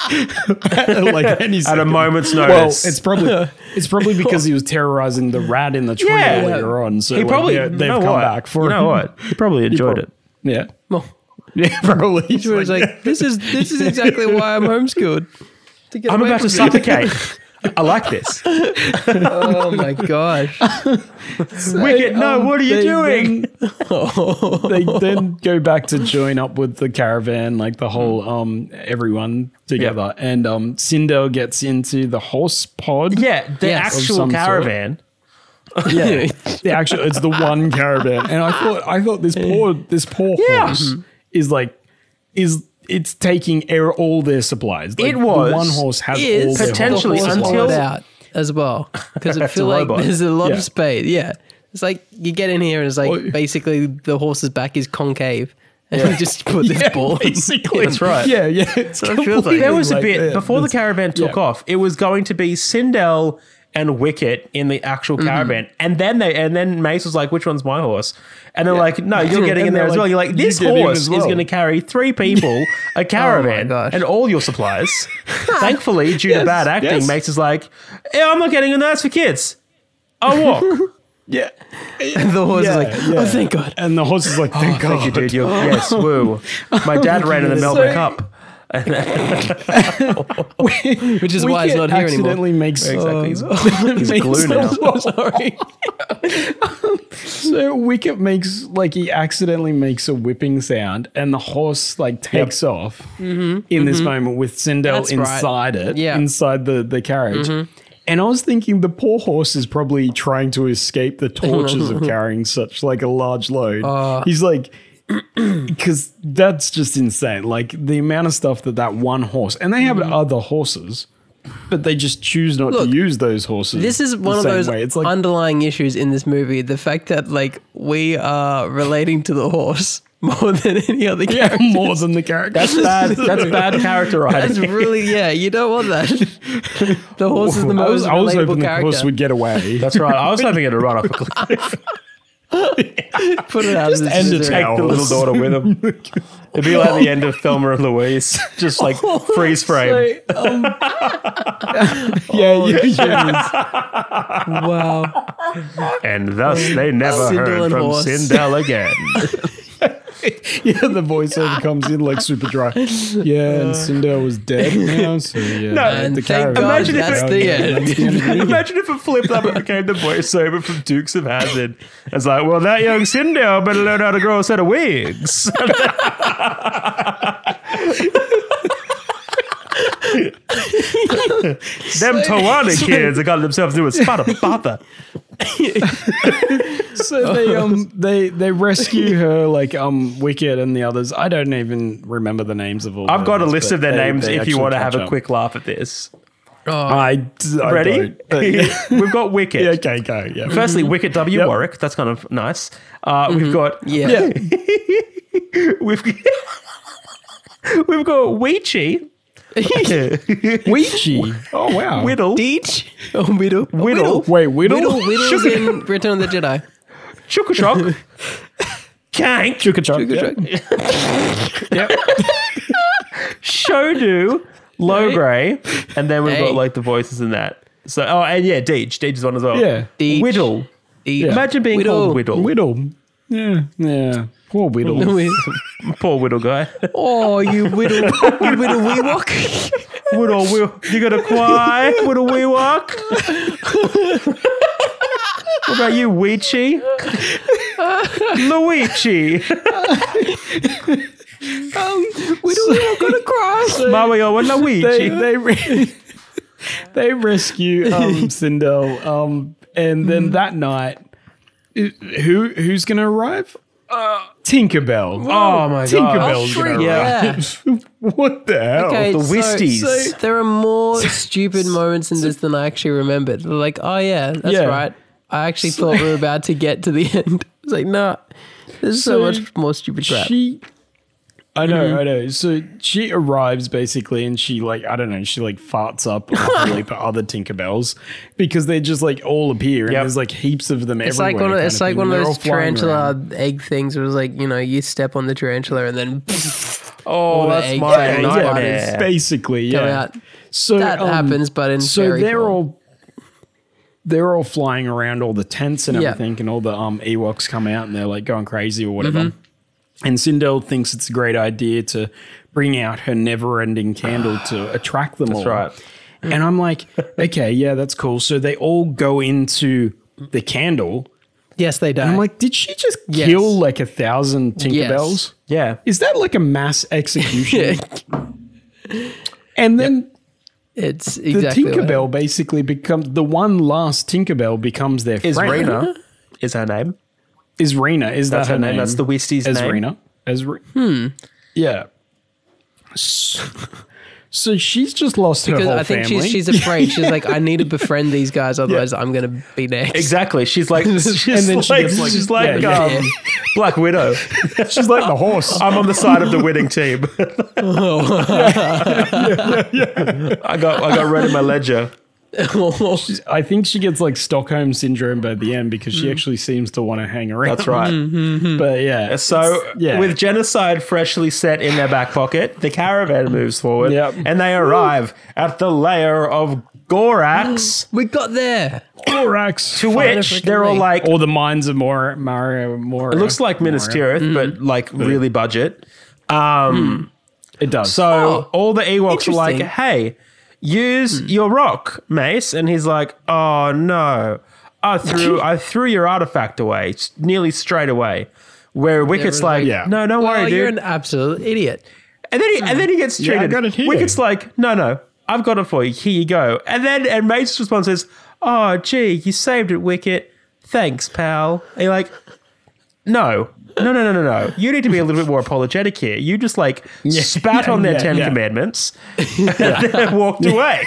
[SPEAKER 3] like any
[SPEAKER 2] at a
[SPEAKER 3] second.
[SPEAKER 2] moment's
[SPEAKER 3] Well,
[SPEAKER 2] notice.
[SPEAKER 3] it's probably it's probably because he was terrorizing the rat in the tree
[SPEAKER 2] Yeah.
[SPEAKER 3] earlier on. So
[SPEAKER 2] he
[SPEAKER 3] like,
[SPEAKER 2] probably.
[SPEAKER 3] they're-
[SPEAKER 2] you
[SPEAKER 3] they've
[SPEAKER 2] know
[SPEAKER 3] come
[SPEAKER 2] what?
[SPEAKER 3] back for
[SPEAKER 2] you know
[SPEAKER 3] him.
[SPEAKER 2] what? He probably enjoyed
[SPEAKER 3] prob-
[SPEAKER 2] it.
[SPEAKER 3] Yeah,
[SPEAKER 1] Well,
[SPEAKER 3] yeah, probably. He's
[SPEAKER 1] he was like, "This is this is exactly why I'm homeschooled." To get
[SPEAKER 2] I'm
[SPEAKER 1] away
[SPEAKER 2] about to
[SPEAKER 1] from me.
[SPEAKER 2] suffocate. I like this.
[SPEAKER 1] Oh my gosh!
[SPEAKER 2] Wicket, no,
[SPEAKER 3] Um,
[SPEAKER 2] what are you
[SPEAKER 3] they
[SPEAKER 2] doing?
[SPEAKER 3] Then, they then go back to join up with the caravan, like the whole um everyone together, and um Sindel gets into the horse pod.
[SPEAKER 2] Yeah, the
[SPEAKER 1] Yes.
[SPEAKER 3] Of
[SPEAKER 2] actual
[SPEAKER 3] some sort.
[SPEAKER 2] caravan.
[SPEAKER 3] Yeah, the actual it's the one caravan, and I thought I thought this poor this poor
[SPEAKER 2] Yeah.
[SPEAKER 3] horse is like is it's taking air all their supplies. Like,
[SPEAKER 2] It was-
[SPEAKER 3] the one horse has
[SPEAKER 1] Is
[SPEAKER 3] all their
[SPEAKER 2] potentially
[SPEAKER 1] the horse
[SPEAKER 2] until-
[SPEAKER 1] hollowed out as well because I
[SPEAKER 2] That's
[SPEAKER 1] feel
[SPEAKER 2] a
[SPEAKER 1] like
[SPEAKER 2] robot.
[SPEAKER 1] there's a lot
[SPEAKER 3] Yeah.
[SPEAKER 1] of space. Yeah, it's like you get in here and it's like
[SPEAKER 3] Well-
[SPEAKER 1] basically the horse's back is concave, and you just put this
[SPEAKER 3] Yeah,
[SPEAKER 1] ball. in.
[SPEAKER 3] basically.
[SPEAKER 2] That's right.
[SPEAKER 3] Yeah, yeah. It's
[SPEAKER 1] it feels like.
[SPEAKER 2] There was a
[SPEAKER 3] like
[SPEAKER 2] bit
[SPEAKER 3] that.
[SPEAKER 2] before the
[SPEAKER 3] That's-
[SPEAKER 2] caravan took
[SPEAKER 3] yeah.
[SPEAKER 2] off. It was going to be Sindel and Wicket in the actual
[SPEAKER 3] Mm-hmm.
[SPEAKER 2] caravan, and then they and then Mace was like, "Which one's my horse?" And they're like, "No, you're getting
[SPEAKER 3] And
[SPEAKER 2] in there
[SPEAKER 3] they're
[SPEAKER 2] as well."
[SPEAKER 3] like,
[SPEAKER 2] You're like,
[SPEAKER 3] "You
[SPEAKER 2] "This
[SPEAKER 3] get in
[SPEAKER 2] horse
[SPEAKER 3] as
[SPEAKER 2] is
[SPEAKER 3] well."
[SPEAKER 2] going to carry three people, a caravan,
[SPEAKER 1] gosh.
[SPEAKER 2] and all your supplies." Thankfully, due to
[SPEAKER 3] Yes,
[SPEAKER 2] bad acting,
[SPEAKER 3] yes.
[SPEAKER 2] Mace is like, "Yeah, I'm not getting in there. That's for kids. I'll walk."
[SPEAKER 3] Yeah.
[SPEAKER 1] the horse
[SPEAKER 3] Yeah,
[SPEAKER 1] is like,
[SPEAKER 3] yeah.
[SPEAKER 1] oh, thank God.
[SPEAKER 3] And the horse is like, thank God.
[SPEAKER 2] Thank you, dude. You're, yes, woo. My dad ran in the Melbourne
[SPEAKER 3] So-
[SPEAKER 2] Cup.
[SPEAKER 1] Which is why he's not here anymore.
[SPEAKER 3] accidentally makes
[SPEAKER 2] Exactly. He's, he's
[SPEAKER 3] makes
[SPEAKER 2] glue now.
[SPEAKER 3] Sorry. So Wicket makes like he accidentally makes a whipping sound, and the horse like takes off in this moment with Sindel
[SPEAKER 1] That's right.
[SPEAKER 3] inside it,
[SPEAKER 1] Yeah.
[SPEAKER 3] inside the the carriage. And I was thinking the poor horse is probably trying to escape the tortures of carrying such like a large load. He's like. Because that's just insane. Like the amount of stuff that that one horse, and they have other horses, but they just choose not
[SPEAKER 1] Look,
[SPEAKER 3] to use those horses.
[SPEAKER 1] This is
[SPEAKER 3] the
[SPEAKER 1] one of
[SPEAKER 3] same
[SPEAKER 1] those
[SPEAKER 3] way. It's like
[SPEAKER 1] underlying issues in this movie. The fact that like we are relating to the horse more than any other
[SPEAKER 3] yeah,
[SPEAKER 1] character.
[SPEAKER 3] more than the character.
[SPEAKER 2] That's bad. That's bad character
[SPEAKER 1] That's
[SPEAKER 2] writing.
[SPEAKER 1] really yeah. You don't want that. The horse is the
[SPEAKER 3] I
[SPEAKER 1] most
[SPEAKER 3] was, I was
[SPEAKER 1] relatable
[SPEAKER 3] hoping the
[SPEAKER 1] character.
[SPEAKER 3] horse would get away.
[SPEAKER 2] That's right. I was hoping it'd run off a cliff.
[SPEAKER 1] Put it out. Just
[SPEAKER 3] end it
[SPEAKER 2] Take the little daughter with him. It'd be like the end of Thelma and Louise, just like freeze frame.
[SPEAKER 3] So, um, yeah, yeah, yeah.
[SPEAKER 1] Wow.
[SPEAKER 2] And thus they never
[SPEAKER 1] Sindel
[SPEAKER 2] heard
[SPEAKER 1] and
[SPEAKER 2] from
[SPEAKER 1] horse.
[SPEAKER 2] Sindel again.
[SPEAKER 3] Yeah, the voiceover comes in like super dry. Yeah, and Sindel was dead now, so yeah.
[SPEAKER 2] No,
[SPEAKER 1] And
[SPEAKER 3] the
[SPEAKER 1] thank
[SPEAKER 3] character-
[SPEAKER 1] God
[SPEAKER 2] Imagine if
[SPEAKER 1] that's
[SPEAKER 2] it-
[SPEAKER 1] the
[SPEAKER 3] Yeah,
[SPEAKER 1] end.
[SPEAKER 3] that's the end of the movie.
[SPEAKER 2] Imagine if it flipped up and became the voiceover from Dukes of Hazzard. It's like, well, that young Sindel better learn how to grow a set of wigs. Them Tawana kids have got themselves into a spot of bother.
[SPEAKER 3] So they um they they rescue her like um Wicket and the others. I don't even remember the names of all.
[SPEAKER 2] I've got a
[SPEAKER 3] others,
[SPEAKER 2] list
[SPEAKER 3] but
[SPEAKER 2] of their
[SPEAKER 3] they-
[SPEAKER 2] names
[SPEAKER 3] they
[SPEAKER 2] if you
[SPEAKER 3] actually
[SPEAKER 2] want to
[SPEAKER 3] catch
[SPEAKER 2] have a
[SPEAKER 3] up.
[SPEAKER 2] quick laugh at this.
[SPEAKER 3] I, d- I
[SPEAKER 2] Ready?
[SPEAKER 3] don't, but yeah.
[SPEAKER 2] We've got Wicket.
[SPEAKER 3] Yeah, okay, go. Yeah.
[SPEAKER 2] Firstly, Wicket W.
[SPEAKER 3] Yep.
[SPEAKER 2] Warwick. That's kind of nice. Uh, We've got
[SPEAKER 1] Yeah.
[SPEAKER 3] yeah.
[SPEAKER 2] we've we've got Weechie,
[SPEAKER 3] Ouija. Oh wow.
[SPEAKER 2] Whittle,
[SPEAKER 1] Deech. Oh, Whittle. Oh,
[SPEAKER 2] Whittle,
[SPEAKER 3] Wait, Whittle?
[SPEAKER 1] Whittle. Whittle's in Return of the Jedi.
[SPEAKER 2] Chukashok, Kank,
[SPEAKER 3] Chukachuk.
[SPEAKER 2] yep. Shodu, Lowgrey, and then we've
[SPEAKER 1] Hey.
[SPEAKER 2] got like the voices in that. So oh, and yeah, Deej. Deej is one as well.
[SPEAKER 3] Yeah.
[SPEAKER 1] Deej.
[SPEAKER 2] Whittle.
[SPEAKER 1] Deech.
[SPEAKER 2] Imagine being
[SPEAKER 1] Whittle.
[SPEAKER 2] called Whittle.
[SPEAKER 3] Whittle. Yeah. Yeah. Poor Whittle.
[SPEAKER 2] Poor Whittle guy.
[SPEAKER 1] Oh, you Whittle. You Whittle Weewalk.
[SPEAKER 2] Whittle, Whittle, you gonna cry? Whittle, we walk. What about you, Weechie? Luigi.
[SPEAKER 1] Um, Whittle Weewalk gonna cry.
[SPEAKER 2] Mario and Luigi.
[SPEAKER 3] they they re- they rescue um Sindel um and then that night i- who who's gonna arrive? Uh, Tinkerbell.
[SPEAKER 2] Oh my God.
[SPEAKER 3] Tinkerbell's
[SPEAKER 1] Oh,
[SPEAKER 3] gonna
[SPEAKER 1] freak,
[SPEAKER 3] arrive. What the hell?
[SPEAKER 1] Okay,
[SPEAKER 2] the
[SPEAKER 1] so-
[SPEAKER 2] Wisties.
[SPEAKER 1] So, there are more stupid moments in this than I actually remembered. Like, oh yeah, that's
[SPEAKER 3] Yeah.
[SPEAKER 1] right. I actually thought we were about to get to the end. It's like, nah, there's so,
[SPEAKER 3] So
[SPEAKER 1] much more stupid crap.
[SPEAKER 3] She I know, I know. So she arrives basically and she like, I don't know, she like farts up a whole heap of other Tinkerbells because they just like all appear and
[SPEAKER 2] Yep.
[SPEAKER 3] there's like heaps of them
[SPEAKER 1] It's
[SPEAKER 3] everywhere.
[SPEAKER 1] like one of
[SPEAKER 3] kind
[SPEAKER 1] it's like
[SPEAKER 3] thing,
[SPEAKER 1] one of
[SPEAKER 3] and they're
[SPEAKER 1] those
[SPEAKER 3] all flying
[SPEAKER 1] tarantula
[SPEAKER 3] around.
[SPEAKER 1] egg things. It was like, you know, you step on the tarantula and then
[SPEAKER 2] Oh,
[SPEAKER 1] the
[SPEAKER 2] that's
[SPEAKER 1] eggs
[SPEAKER 2] my
[SPEAKER 1] and
[SPEAKER 3] Yeah,
[SPEAKER 2] nightmare.
[SPEAKER 3] yeah, basically,
[SPEAKER 1] come
[SPEAKER 3] yeah.
[SPEAKER 1] out.
[SPEAKER 3] So
[SPEAKER 1] That
[SPEAKER 3] um,
[SPEAKER 1] happens, but in
[SPEAKER 3] so
[SPEAKER 1] fairy
[SPEAKER 3] they're
[SPEAKER 1] form.
[SPEAKER 3] all they're all flying around all the tents and
[SPEAKER 1] Yeah.
[SPEAKER 3] everything, and all the um Ewoks come out and they're like going crazy or whatever.
[SPEAKER 1] Mm-hmm.
[SPEAKER 3] And Sindel thinks it's a great idea to bring out her never-ending candle to attract them all.
[SPEAKER 2] right.
[SPEAKER 3] And I'm like, okay, yeah, that's cool. So they all go into the candle.
[SPEAKER 1] Yes, they die.
[SPEAKER 3] And I'm like, did she just
[SPEAKER 1] Yes.
[SPEAKER 3] kill like a thousand Tinkerbells?
[SPEAKER 2] Yeah.
[SPEAKER 3] Is that like a mass execution? And then
[SPEAKER 1] It's
[SPEAKER 3] The
[SPEAKER 1] exactly what
[SPEAKER 3] Tinkerbell basically becomes the one last Tinkerbell becomes their
[SPEAKER 2] Is
[SPEAKER 3] friend.
[SPEAKER 2] Rena is her name?
[SPEAKER 3] Is Rena? Is
[SPEAKER 2] That's
[SPEAKER 3] that
[SPEAKER 2] her name. That's the Wisties'
[SPEAKER 3] As
[SPEAKER 2] name.
[SPEAKER 3] Rena? As Re- hmm. Yeah. So, so she's just lost
[SPEAKER 1] because
[SPEAKER 3] her whole
[SPEAKER 1] I think
[SPEAKER 3] family.
[SPEAKER 1] she's she's afraid. She's like, I need to befriend these guys, otherwise I'm gonna be next.
[SPEAKER 2] Exactly. She's like, she's
[SPEAKER 3] And then
[SPEAKER 2] like,
[SPEAKER 3] she gets like-
[SPEAKER 2] she's like
[SPEAKER 3] yeah,
[SPEAKER 2] um,
[SPEAKER 1] yeah.
[SPEAKER 2] Black Widow.
[SPEAKER 3] She's like the horse.
[SPEAKER 2] I'm on the side of the winning team. I got I got red in my ledger.
[SPEAKER 3] I think she gets like Stockholm syndrome by the end because
[SPEAKER 1] Mm.
[SPEAKER 3] she actually seems to want to hang around.
[SPEAKER 2] That's right.
[SPEAKER 3] But yeah,
[SPEAKER 2] So,
[SPEAKER 3] yeah.
[SPEAKER 2] with genocide freshly set in their back pocket, the caravan moves forward
[SPEAKER 3] Yep.
[SPEAKER 2] and they arrive at the lair of Gorax,
[SPEAKER 1] We got there.
[SPEAKER 3] Gorax.
[SPEAKER 2] to
[SPEAKER 1] Fine,
[SPEAKER 2] which
[SPEAKER 1] if we
[SPEAKER 2] they're
[SPEAKER 1] can
[SPEAKER 2] all
[SPEAKER 1] leave.
[SPEAKER 2] like,
[SPEAKER 3] Or the mines of Mora. Mario Mora.
[SPEAKER 2] it looks like Minas Tirith,
[SPEAKER 1] Mm.
[SPEAKER 2] but like really budget. Um,
[SPEAKER 3] It does.
[SPEAKER 2] So
[SPEAKER 1] Oh,
[SPEAKER 2] all the Ewoks are like,
[SPEAKER 1] interesting.
[SPEAKER 2] hey, use your rock, Mace. And he's like, oh no. I threw I threw your artifact away, s- nearly straight away. Where Wicket's
[SPEAKER 1] was
[SPEAKER 2] like,
[SPEAKER 1] like,
[SPEAKER 3] Yeah.
[SPEAKER 2] no, don't
[SPEAKER 1] Well,
[SPEAKER 2] worry,
[SPEAKER 1] you're
[SPEAKER 2] dude.
[SPEAKER 1] an absolute idiot.
[SPEAKER 2] And then he and then he gets
[SPEAKER 3] Yeah, I
[SPEAKER 2] treated.
[SPEAKER 3] got it here.
[SPEAKER 2] Wicket's like, no, no, I've got it for you. Here you go. And then and Mace's response is, oh gee, you saved it, Wicket. Thanks, pal. And you're like, no. No, no, no, no, no. You need to be a little bit more apologetic here. You just like spat
[SPEAKER 3] yeah,
[SPEAKER 2] on their
[SPEAKER 3] yeah,
[SPEAKER 2] Ten
[SPEAKER 3] yeah.
[SPEAKER 2] Commandments and then walked away.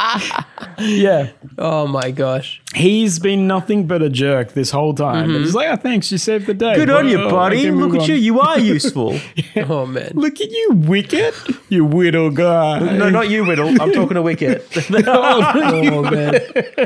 [SPEAKER 3] yeah.
[SPEAKER 1] Oh my gosh.
[SPEAKER 3] He's been nothing but a jerk this whole time. And he's like, oh, thanks, you saved the day.
[SPEAKER 2] Good on you,
[SPEAKER 3] Whoa,
[SPEAKER 2] buddy.
[SPEAKER 3] okay, move
[SPEAKER 2] Look at
[SPEAKER 3] on.
[SPEAKER 2] you. You are useful.
[SPEAKER 1] Oh man.
[SPEAKER 3] Look at you, Wicket. You widow guy.
[SPEAKER 2] No, not you, Whittle. I'm talking to Wicket.
[SPEAKER 1] Oh man.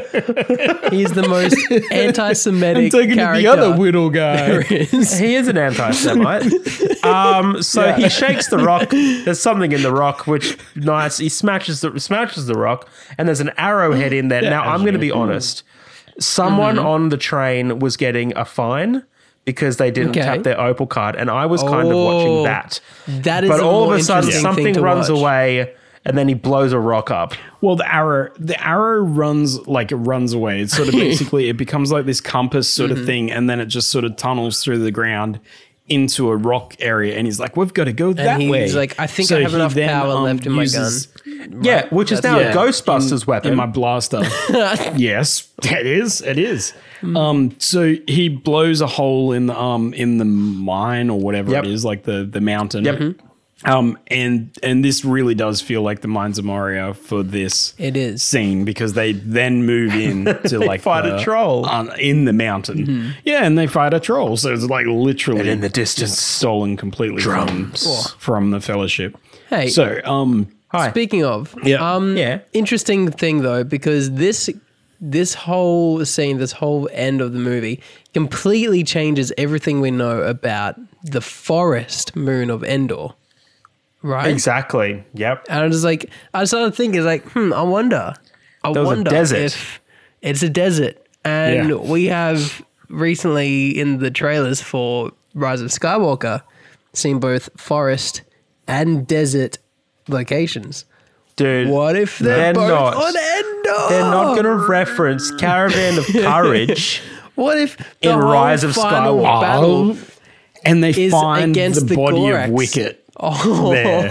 [SPEAKER 1] He's the most
[SPEAKER 3] I'm
[SPEAKER 1] anti-Semitic
[SPEAKER 3] taking to
[SPEAKER 1] character
[SPEAKER 3] the other widow guy.
[SPEAKER 1] there is.
[SPEAKER 2] He is an anti-Semite. Um, so he shakes the rock. There's something in the rock which nice. He smashes the smashes the rock, and there's an arrowhead in there. now I'm going to be honest. Someone on the train was getting a fine because they didn't
[SPEAKER 1] Okay.
[SPEAKER 2] tap their Opal card, and I was kind of watching
[SPEAKER 1] Oh,
[SPEAKER 2] that.
[SPEAKER 1] That is
[SPEAKER 2] But
[SPEAKER 1] a
[SPEAKER 2] all of
[SPEAKER 1] more
[SPEAKER 2] a sudden,
[SPEAKER 1] interesting thing
[SPEAKER 2] something
[SPEAKER 1] to
[SPEAKER 2] runs
[SPEAKER 1] watch.
[SPEAKER 2] away, and then he blows a rock up.
[SPEAKER 3] Well, the arrow, the arrow runs like it runs away. It's sort of basically, it becomes like this compass sort of thing, and then it just sort of tunnels through the ground into a rock area. And he's like, "We've got to go that
[SPEAKER 1] he's
[SPEAKER 3] way."
[SPEAKER 1] like, "I think I have
[SPEAKER 3] he
[SPEAKER 1] enough
[SPEAKER 3] then,
[SPEAKER 1] power
[SPEAKER 3] um,
[SPEAKER 1] left in my
[SPEAKER 3] uses-
[SPEAKER 2] Yeah, which is now
[SPEAKER 1] That's-
[SPEAKER 2] a
[SPEAKER 3] Yeah,
[SPEAKER 2] Ghostbusters
[SPEAKER 3] in,
[SPEAKER 2] weapon.
[SPEAKER 3] in my blaster. Yes, it is. It is. Um, so he blows a hole in the um in the mine or whatever
[SPEAKER 2] Yep.
[SPEAKER 3] it is, like the the mountain.
[SPEAKER 2] Yep.
[SPEAKER 3] Um, and and this really does feel like the Mines of Moria for this
[SPEAKER 1] It is.
[SPEAKER 3] scene because they then move in to like
[SPEAKER 2] fight a
[SPEAKER 3] the-
[SPEAKER 2] troll.
[SPEAKER 3] on- in the mountain. Yeah, and they fight a troll. So it's like literally
[SPEAKER 2] And in the distance,
[SPEAKER 3] stolen completely
[SPEAKER 2] drums.
[SPEAKER 3] from, from the Fellowship.
[SPEAKER 1] Hey,
[SPEAKER 3] So um,
[SPEAKER 2] Hi.
[SPEAKER 1] speaking of,
[SPEAKER 3] Yeah.
[SPEAKER 1] um,
[SPEAKER 2] Yeah.
[SPEAKER 1] interesting thing though, because this this whole scene, this whole end of the movie, completely changes everything we know about the forest moon of Endor, right?
[SPEAKER 2] Exactly. Yep.
[SPEAKER 1] And I was like, I started thinking, like, hmm, I wonder, I
[SPEAKER 2] There was a
[SPEAKER 1] wonder
[SPEAKER 2] desert.
[SPEAKER 1] if it's a desert, and
[SPEAKER 3] Yeah.
[SPEAKER 1] we have recently in the trailers for Rise of Skywalker seen both forest and desert locations.
[SPEAKER 2] Dude.
[SPEAKER 1] What if they're,
[SPEAKER 2] They're
[SPEAKER 1] both
[SPEAKER 2] not.
[SPEAKER 1] on Endor?
[SPEAKER 2] They're not going to reference Caravan of Courage
[SPEAKER 1] What if the
[SPEAKER 2] in
[SPEAKER 1] whole
[SPEAKER 2] Rise of
[SPEAKER 1] final
[SPEAKER 2] Skywalker.
[SPEAKER 1] battle
[SPEAKER 3] and they
[SPEAKER 1] is
[SPEAKER 3] find
[SPEAKER 1] against
[SPEAKER 3] the
[SPEAKER 1] the
[SPEAKER 3] body
[SPEAKER 1] Gorax?
[SPEAKER 3] of Wicket
[SPEAKER 1] Oh,
[SPEAKER 3] there.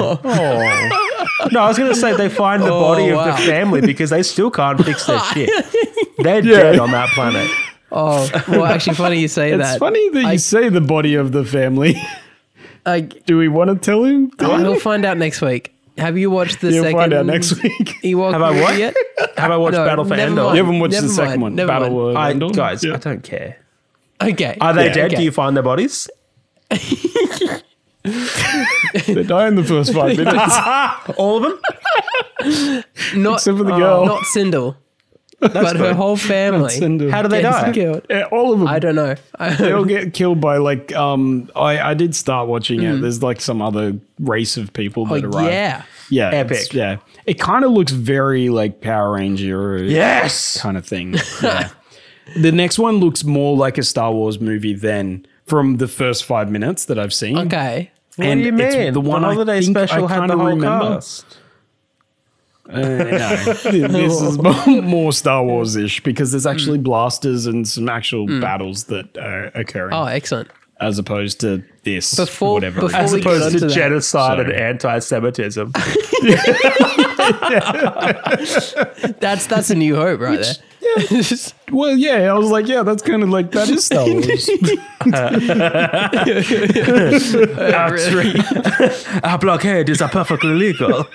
[SPEAKER 2] No, I was going to say they find the
[SPEAKER 1] Oh,
[SPEAKER 2] body of
[SPEAKER 1] wow.
[SPEAKER 2] the family because they still can't fix their shit. They're dead on that planet.
[SPEAKER 1] oh, well, actually, funny you say
[SPEAKER 3] It's
[SPEAKER 1] that.
[SPEAKER 3] funny that you
[SPEAKER 1] I-
[SPEAKER 3] say the body of the family.
[SPEAKER 1] I,
[SPEAKER 3] Do we want to tell him?
[SPEAKER 1] oh, he'll find out next week. Have you watched the
[SPEAKER 3] You'll
[SPEAKER 1] second
[SPEAKER 3] find out next week.
[SPEAKER 1] Ewok
[SPEAKER 2] Have I
[SPEAKER 1] movie
[SPEAKER 2] what?
[SPEAKER 1] yet?
[SPEAKER 2] Have I watched
[SPEAKER 1] No,
[SPEAKER 2] Battle for
[SPEAKER 1] never
[SPEAKER 2] Endor?
[SPEAKER 1] mind.
[SPEAKER 3] You haven't watched
[SPEAKER 1] Never
[SPEAKER 3] the second
[SPEAKER 1] mind,
[SPEAKER 3] one,
[SPEAKER 1] never
[SPEAKER 3] Battle
[SPEAKER 1] mind.
[SPEAKER 3] of
[SPEAKER 2] I,
[SPEAKER 3] Endor?
[SPEAKER 2] guys,
[SPEAKER 3] Yeah.
[SPEAKER 2] I don't care.
[SPEAKER 1] Okay.
[SPEAKER 2] Are they
[SPEAKER 3] Yeah,
[SPEAKER 2] dead?
[SPEAKER 1] okay.
[SPEAKER 2] Do you find their bodies?
[SPEAKER 3] They die in the first five minutes,
[SPEAKER 2] All of them?
[SPEAKER 1] Not,
[SPEAKER 3] except for the
[SPEAKER 1] oh,
[SPEAKER 3] girl.
[SPEAKER 1] not Sindel, but her whole family.
[SPEAKER 3] Cinder.
[SPEAKER 2] How do they
[SPEAKER 1] gets
[SPEAKER 2] die?
[SPEAKER 1] killed.
[SPEAKER 3] Yeah, all of them.
[SPEAKER 1] I don't know.
[SPEAKER 3] They all get killed by like um. I I did start watching it. There's like some other race of people that
[SPEAKER 1] Oh,
[SPEAKER 3] arrive.
[SPEAKER 1] yeah.
[SPEAKER 3] Yeah,
[SPEAKER 2] Epic.
[SPEAKER 3] it's- Yeah, it kind of looks very like Power Ranger.
[SPEAKER 2] Yes.
[SPEAKER 3] kind of thing. Yeah. The next one looks more like a Star Wars movie than from the first five minutes that I've seen.
[SPEAKER 1] Okay.
[SPEAKER 2] What
[SPEAKER 3] And
[SPEAKER 2] do you
[SPEAKER 3] it's
[SPEAKER 2] mean?
[SPEAKER 3] the one
[SPEAKER 2] the
[SPEAKER 3] I
[SPEAKER 2] holiday
[SPEAKER 3] think
[SPEAKER 2] special
[SPEAKER 3] I
[SPEAKER 2] had the
[SPEAKER 3] kinda
[SPEAKER 2] whole
[SPEAKER 3] remember.
[SPEAKER 2] cast.
[SPEAKER 3] Uh, no, this is more, more Star Wars ish because there's actually blasters and some actual battles that are occurring,
[SPEAKER 1] Oh, excellent.
[SPEAKER 3] as opposed to this.
[SPEAKER 1] Before-
[SPEAKER 3] whatever. it
[SPEAKER 1] before
[SPEAKER 3] is.
[SPEAKER 2] As
[SPEAKER 1] we get
[SPEAKER 2] opposed
[SPEAKER 1] onto
[SPEAKER 2] to
[SPEAKER 1] that.
[SPEAKER 2] genocide and
[SPEAKER 3] Sorry.
[SPEAKER 2] anti-Semitism.
[SPEAKER 1] that's that's a New Hope right there.
[SPEAKER 3] Well, yeah, I was like, yeah, that's kind of like, that is Star Wars.
[SPEAKER 2] Our, tree, our blockade is a perfectly legal.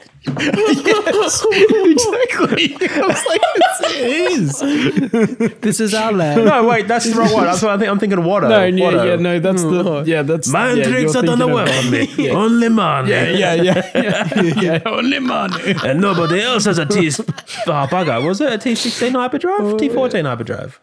[SPEAKER 3] Yes, exactly. I was like, it's, it is.
[SPEAKER 1] This is our land.
[SPEAKER 2] No, wait, that's the wrong one. That's what I think. I'm thinking of Watto.
[SPEAKER 3] No, yeah,
[SPEAKER 2] Watto.
[SPEAKER 3] yeah, no, that's the, yeah, that's.
[SPEAKER 2] Man
[SPEAKER 3] yeah,
[SPEAKER 2] drinks
[SPEAKER 3] you're
[SPEAKER 2] that don't
[SPEAKER 3] thinking of-
[SPEAKER 2] welcome me.
[SPEAKER 3] Yeah.
[SPEAKER 2] Only money.
[SPEAKER 3] Yeah, yeah, yeah, yeah, yeah, only money.
[SPEAKER 2] And nobody else has a T. Oh, bugger. Was it a T sixteen hyperdrive? T fourteen hyperdrive?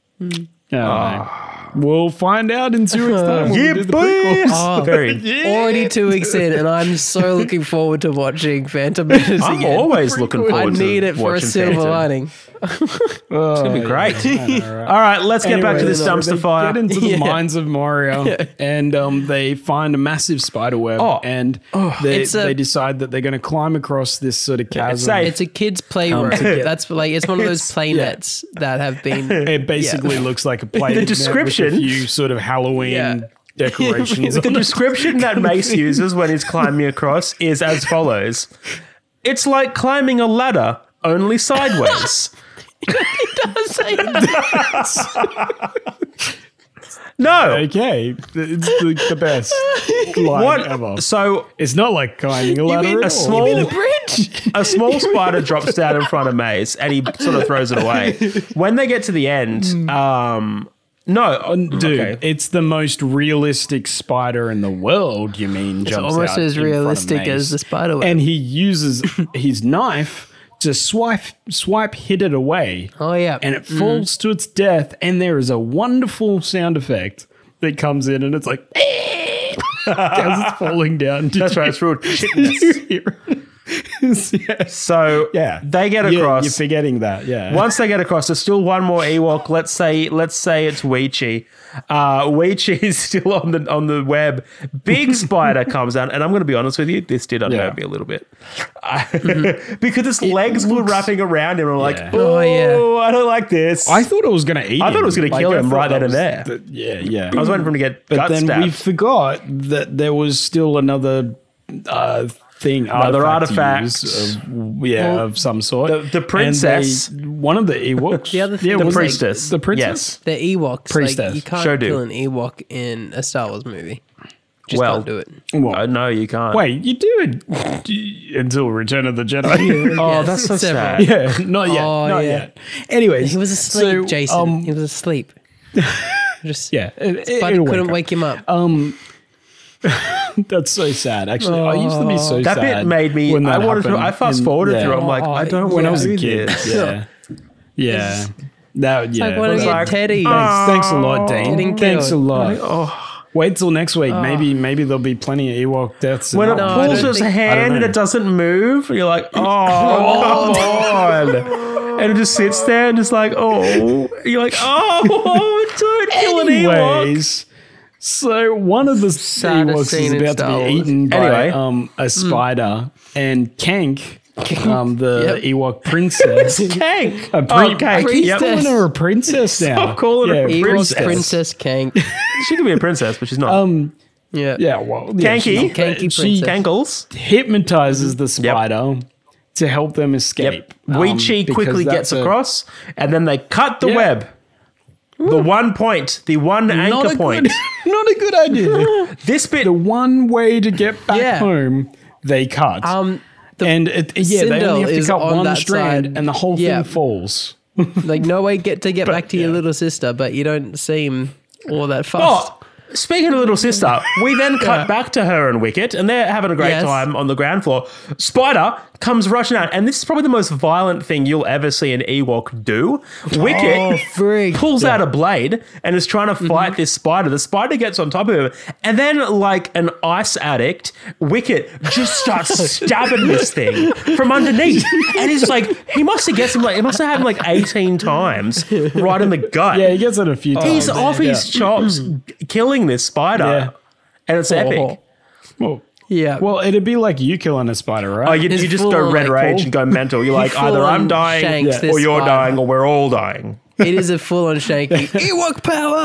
[SPEAKER 3] Oh, we'll find out in two weeks' time. when we
[SPEAKER 2] Yeah,
[SPEAKER 3] do the
[SPEAKER 2] boy.
[SPEAKER 3] prequels.
[SPEAKER 1] Oh,
[SPEAKER 2] Very.
[SPEAKER 1] already two weeks in, and I'm so looking forward to watching Phantom Menace
[SPEAKER 2] I'm
[SPEAKER 1] again.
[SPEAKER 2] always looking
[SPEAKER 3] Prequel.
[SPEAKER 1] I
[SPEAKER 2] forward to
[SPEAKER 1] need it for a
[SPEAKER 2] watching
[SPEAKER 1] silver
[SPEAKER 2] Phantom.
[SPEAKER 1] lining.
[SPEAKER 2] It's gonna be great.
[SPEAKER 3] I know, right?
[SPEAKER 2] All right, let's get back to
[SPEAKER 3] Anyway,
[SPEAKER 2] this
[SPEAKER 3] so
[SPEAKER 2] dumpster
[SPEAKER 3] they
[SPEAKER 2] fire.
[SPEAKER 3] Get into the
[SPEAKER 1] Yeah.
[SPEAKER 3] minds of Mario, and um, they find a massive spider web,
[SPEAKER 2] Oh.
[SPEAKER 3] and they,
[SPEAKER 1] It's a-
[SPEAKER 3] they decide that they're going to climb across this sort of chasm.
[SPEAKER 2] it's safe.
[SPEAKER 1] It's a kid's playroom.
[SPEAKER 3] Um, to get-
[SPEAKER 1] That's like it's one of those
[SPEAKER 2] It's-
[SPEAKER 1] play
[SPEAKER 3] yeah.
[SPEAKER 1] nets that have been.
[SPEAKER 3] It basically looks like a play.
[SPEAKER 2] The description-
[SPEAKER 3] with a few sort of Halloween
[SPEAKER 1] Yeah.
[SPEAKER 3] decorations.
[SPEAKER 2] The
[SPEAKER 3] on it.
[SPEAKER 2] description that Mace uses when he's climbing across is as follows. It's like climbing a ladder, only sideways.
[SPEAKER 1] does say that.
[SPEAKER 2] No.
[SPEAKER 3] Okay, it's the, the best line
[SPEAKER 2] What?
[SPEAKER 3] ever.
[SPEAKER 2] So
[SPEAKER 3] It's not like climbing a ladder
[SPEAKER 1] mean
[SPEAKER 3] at
[SPEAKER 2] a
[SPEAKER 3] all.
[SPEAKER 2] small-
[SPEAKER 1] You mean a bridge?
[SPEAKER 2] a small spider drops down in front of Maze and he sort of throws it away. When they get to the end, um, no,
[SPEAKER 3] Dude,
[SPEAKER 2] okay.
[SPEAKER 3] it's the most realistic spider in the world, you mean?
[SPEAKER 1] It's
[SPEAKER 3] jumps
[SPEAKER 1] almost
[SPEAKER 3] out
[SPEAKER 1] as
[SPEAKER 3] in front of
[SPEAKER 1] realistic as
[SPEAKER 3] Mace.
[SPEAKER 1] the spider web.
[SPEAKER 3] And he uses his knife to swipe swipe hit it away,
[SPEAKER 1] Oh yeah,
[SPEAKER 3] and it falls to its death. And there is a wonderful sound effect that comes in, and it's like as it's falling down. Did
[SPEAKER 2] That's right, it's real
[SPEAKER 3] you
[SPEAKER 2] shitness.
[SPEAKER 3] hear it? Yes.
[SPEAKER 2] So
[SPEAKER 3] Yeah,
[SPEAKER 2] they get
[SPEAKER 3] Yeah,
[SPEAKER 2] across.
[SPEAKER 3] you're forgetting that. Yeah.
[SPEAKER 2] Once they get across, there's still one more Ewok. Let's say, let's say it's Weechi. Uh, Weechi is still on the on the web. Big spider comes out, and I'm going to be honest with you, this did unnerve
[SPEAKER 3] Yeah.
[SPEAKER 2] me a little bit because its legs were wrapping around him. I'm like,
[SPEAKER 3] Yeah.
[SPEAKER 2] oh,
[SPEAKER 1] Oh, yeah.
[SPEAKER 2] I don't like this.
[SPEAKER 3] I thought it was going to eat.
[SPEAKER 2] I thought it was
[SPEAKER 3] him.
[SPEAKER 2] gonna kill
[SPEAKER 3] I
[SPEAKER 2] him
[SPEAKER 3] thought
[SPEAKER 2] right
[SPEAKER 3] that
[SPEAKER 2] then and
[SPEAKER 3] was
[SPEAKER 2] there.
[SPEAKER 3] the- yeah, yeah.
[SPEAKER 2] I was waiting for him to get
[SPEAKER 3] But
[SPEAKER 2] gut
[SPEAKER 3] then
[SPEAKER 2] stabbed.
[SPEAKER 3] we forgot that there was still another uh, thing,
[SPEAKER 2] Another
[SPEAKER 3] artifact
[SPEAKER 2] artifact.
[SPEAKER 3] to use of, yeah,
[SPEAKER 1] Well,
[SPEAKER 3] of some sort.
[SPEAKER 2] the- the
[SPEAKER 3] And
[SPEAKER 2] princess-
[SPEAKER 3] they- one of the Ewoks,
[SPEAKER 1] The other thing
[SPEAKER 3] yeah,
[SPEAKER 1] was
[SPEAKER 2] the
[SPEAKER 3] was it
[SPEAKER 2] priestess.
[SPEAKER 3] the princess.
[SPEAKER 2] Yes.
[SPEAKER 1] the Ewoks.
[SPEAKER 3] Priestess.
[SPEAKER 1] Like, you can't
[SPEAKER 2] Sure do.
[SPEAKER 1] kill an Ewok in a Star Wars movie. Just
[SPEAKER 2] Well,
[SPEAKER 1] can't do it.
[SPEAKER 3] What?
[SPEAKER 2] Oh, no, you can't.
[SPEAKER 3] Wait, you do it until Return of the Jedi.
[SPEAKER 2] Oh,
[SPEAKER 1] Yes,
[SPEAKER 2] that's so
[SPEAKER 1] several.
[SPEAKER 2] sad.
[SPEAKER 3] yeah, not yet,
[SPEAKER 1] Oh,
[SPEAKER 3] not
[SPEAKER 1] yeah.
[SPEAKER 3] yet. Anyways,
[SPEAKER 1] He was asleep,
[SPEAKER 3] so,
[SPEAKER 1] Jason.
[SPEAKER 3] um,
[SPEAKER 1] he was asleep. Just
[SPEAKER 3] yeah, it, it,
[SPEAKER 1] but
[SPEAKER 3] it'll
[SPEAKER 1] couldn't
[SPEAKER 3] wake up.
[SPEAKER 1] wake him up.
[SPEAKER 3] Um, that's so sad. Actually, I used to be so
[SPEAKER 2] That
[SPEAKER 3] sad.
[SPEAKER 2] bit made me.
[SPEAKER 3] when
[SPEAKER 2] I
[SPEAKER 3] that
[SPEAKER 2] wanted to.
[SPEAKER 3] happened
[SPEAKER 2] I fast
[SPEAKER 3] in-
[SPEAKER 2] forwarded
[SPEAKER 3] yeah.
[SPEAKER 2] through. I'm like,
[SPEAKER 1] Oh,
[SPEAKER 2] I don't.
[SPEAKER 3] when I
[SPEAKER 2] wanna
[SPEAKER 3] was a
[SPEAKER 2] do
[SPEAKER 3] kid.
[SPEAKER 2] this.
[SPEAKER 3] Yeah, yeah. That yeah.
[SPEAKER 1] I want to
[SPEAKER 3] Thanks,
[SPEAKER 1] get
[SPEAKER 2] like,
[SPEAKER 1] Teddy.
[SPEAKER 3] thanks a lot, Dean.
[SPEAKER 1] Getting
[SPEAKER 3] Thanks a
[SPEAKER 1] killed.
[SPEAKER 3] lot.
[SPEAKER 2] Oh.
[SPEAKER 3] Wait till next week. Maybe maybe there'll be plenty of Ewok deaths.
[SPEAKER 2] When it
[SPEAKER 1] No, I
[SPEAKER 2] pulls
[SPEAKER 1] don't
[SPEAKER 2] its
[SPEAKER 1] think-
[SPEAKER 2] hand and
[SPEAKER 3] know.
[SPEAKER 2] it doesn't move, you're like, oh, come on. And it just sits there and just like, oh. You're like, oh, don't kill an Ewok.
[SPEAKER 3] Anyways, so one of the
[SPEAKER 1] Saddest
[SPEAKER 3] Ewoks is
[SPEAKER 1] scene in
[SPEAKER 3] about to
[SPEAKER 1] Star
[SPEAKER 3] be
[SPEAKER 1] Wars.
[SPEAKER 3] eaten by
[SPEAKER 2] Anyway.
[SPEAKER 3] um, a spider, and Kank, um, the
[SPEAKER 1] Yep.
[SPEAKER 3] Ewok princess.
[SPEAKER 2] Kank.
[SPEAKER 3] A
[SPEAKER 2] Oh,
[SPEAKER 3] pri-
[SPEAKER 2] Kank.
[SPEAKER 3] I keep
[SPEAKER 2] Yep.
[SPEAKER 3] calling her a princess now.
[SPEAKER 2] Stop calling her a
[SPEAKER 3] Yeah,
[SPEAKER 1] Ewok
[SPEAKER 2] princess.
[SPEAKER 1] Princess Kank.
[SPEAKER 2] She could be a princess, but she's not.
[SPEAKER 3] Um,
[SPEAKER 1] Yeah.
[SPEAKER 3] yeah, well, yeah,
[SPEAKER 2] Kanky.
[SPEAKER 3] she-
[SPEAKER 1] Kanky
[SPEAKER 3] she
[SPEAKER 1] princess.
[SPEAKER 2] Kankles.
[SPEAKER 3] hypnotizes the spider to help them escape.
[SPEAKER 2] Yep.
[SPEAKER 3] um,
[SPEAKER 2] Weechi
[SPEAKER 3] because
[SPEAKER 2] quickly
[SPEAKER 3] that's
[SPEAKER 2] gets
[SPEAKER 3] a-
[SPEAKER 2] across, and then they cut the
[SPEAKER 3] Yeah.
[SPEAKER 2] web. The one point, the one
[SPEAKER 3] Not
[SPEAKER 2] anchor
[SPEAKER 3] a
[SPEAKER 2] point.
[SPEAKER 3] good, not a good idea.
[SPEAKER 2] This bit,
[SPEAKER 3] The one way to get back
[SPEAKER 1] Yeah.
[SPEAKER 3] home, they cut.
[SPEAKER 1] Um, the,
[SPEAKER 3] and it, yeah, they
[SPEAKER 1] Sindel
[SPEAKER 3] only have to
[SPEAKER 1] is
[SPEAKER 3] cut
[SPEAKER 1] on
[SPEAKER 3] one
[SPEAKER 1] that
[SPEAKER 3] strand,
[SPEAKER 1] side.
[SPEAKER 3] and the whole
[SPEAKER 1] Yeah.
[SPEAKER 3] thing falls.
[SPEAKER 1] like no way get to get back to your
[SPEAKER 3] yeah.
[SPEAKER 1] little sister, but you don't seem all that fast.
[SPEAKER 2] oh, speaking of little sister, we then cut back to her and Wicket, and they're having a great
[SPEAKER 1] Yes.
[SPEAKER 2] time on the ground floor. Spider comes rushing out, and this is probably the most violent thing you'll ever see an Ewok do. Wicket
[SPEAKER 1] Oh, frig.
[SPEAKER 2] pulls out a blade and is trying to fight this spider. The spider gets on top of him, and then, like an ice addict, Wicket just starts stabbing this thing from underneath. And he's like, he must have gets him like, he must have had him like eighteen times right in the gut.
[SPEAKER 3] Yeah, he gets it a few times.
[SPEAKER 2] He's off
[SPEAKER 3] yeah.
[SPEAKER 2] his chops, killing this spider,
[SPEAKER 3] Yeah.
[SPEAKER 2] and it's epic.
[SPEAKER 3] Well,
[SPEAKER 1] Yeah.
[SPEAKER 3] well, it'd be like you killing a spider, right?
[SPEAKER 2] Oh, you,
[SPEAKER 1] It's
[SPEAKER 2] you just
[SPEAKER 1] full
[SPEAKER 2] go
[SPEAKER 1] on,
[SPEAKER 2] red
[SPEAKER 1] like,
[SPEAKER 2] rage
[SPEAKER 1] full-
[SPEAKER 2] and go mental. You're like,
[SPEAKER 1] full
[SPEAKER 2] either I'm
[SPEAKER 1] on
[SPEAKER 2] dying,
[SPEAKER 1] shanks
[SPEAKER 2] or
[SPEAKER 1] this
[SPEAKER 2] you're
[SPEAKER 1] spider.
[SPEAKER 2] dying, or we're all dying.
[SPEAKER 1] it is a full on shanky Ewok power.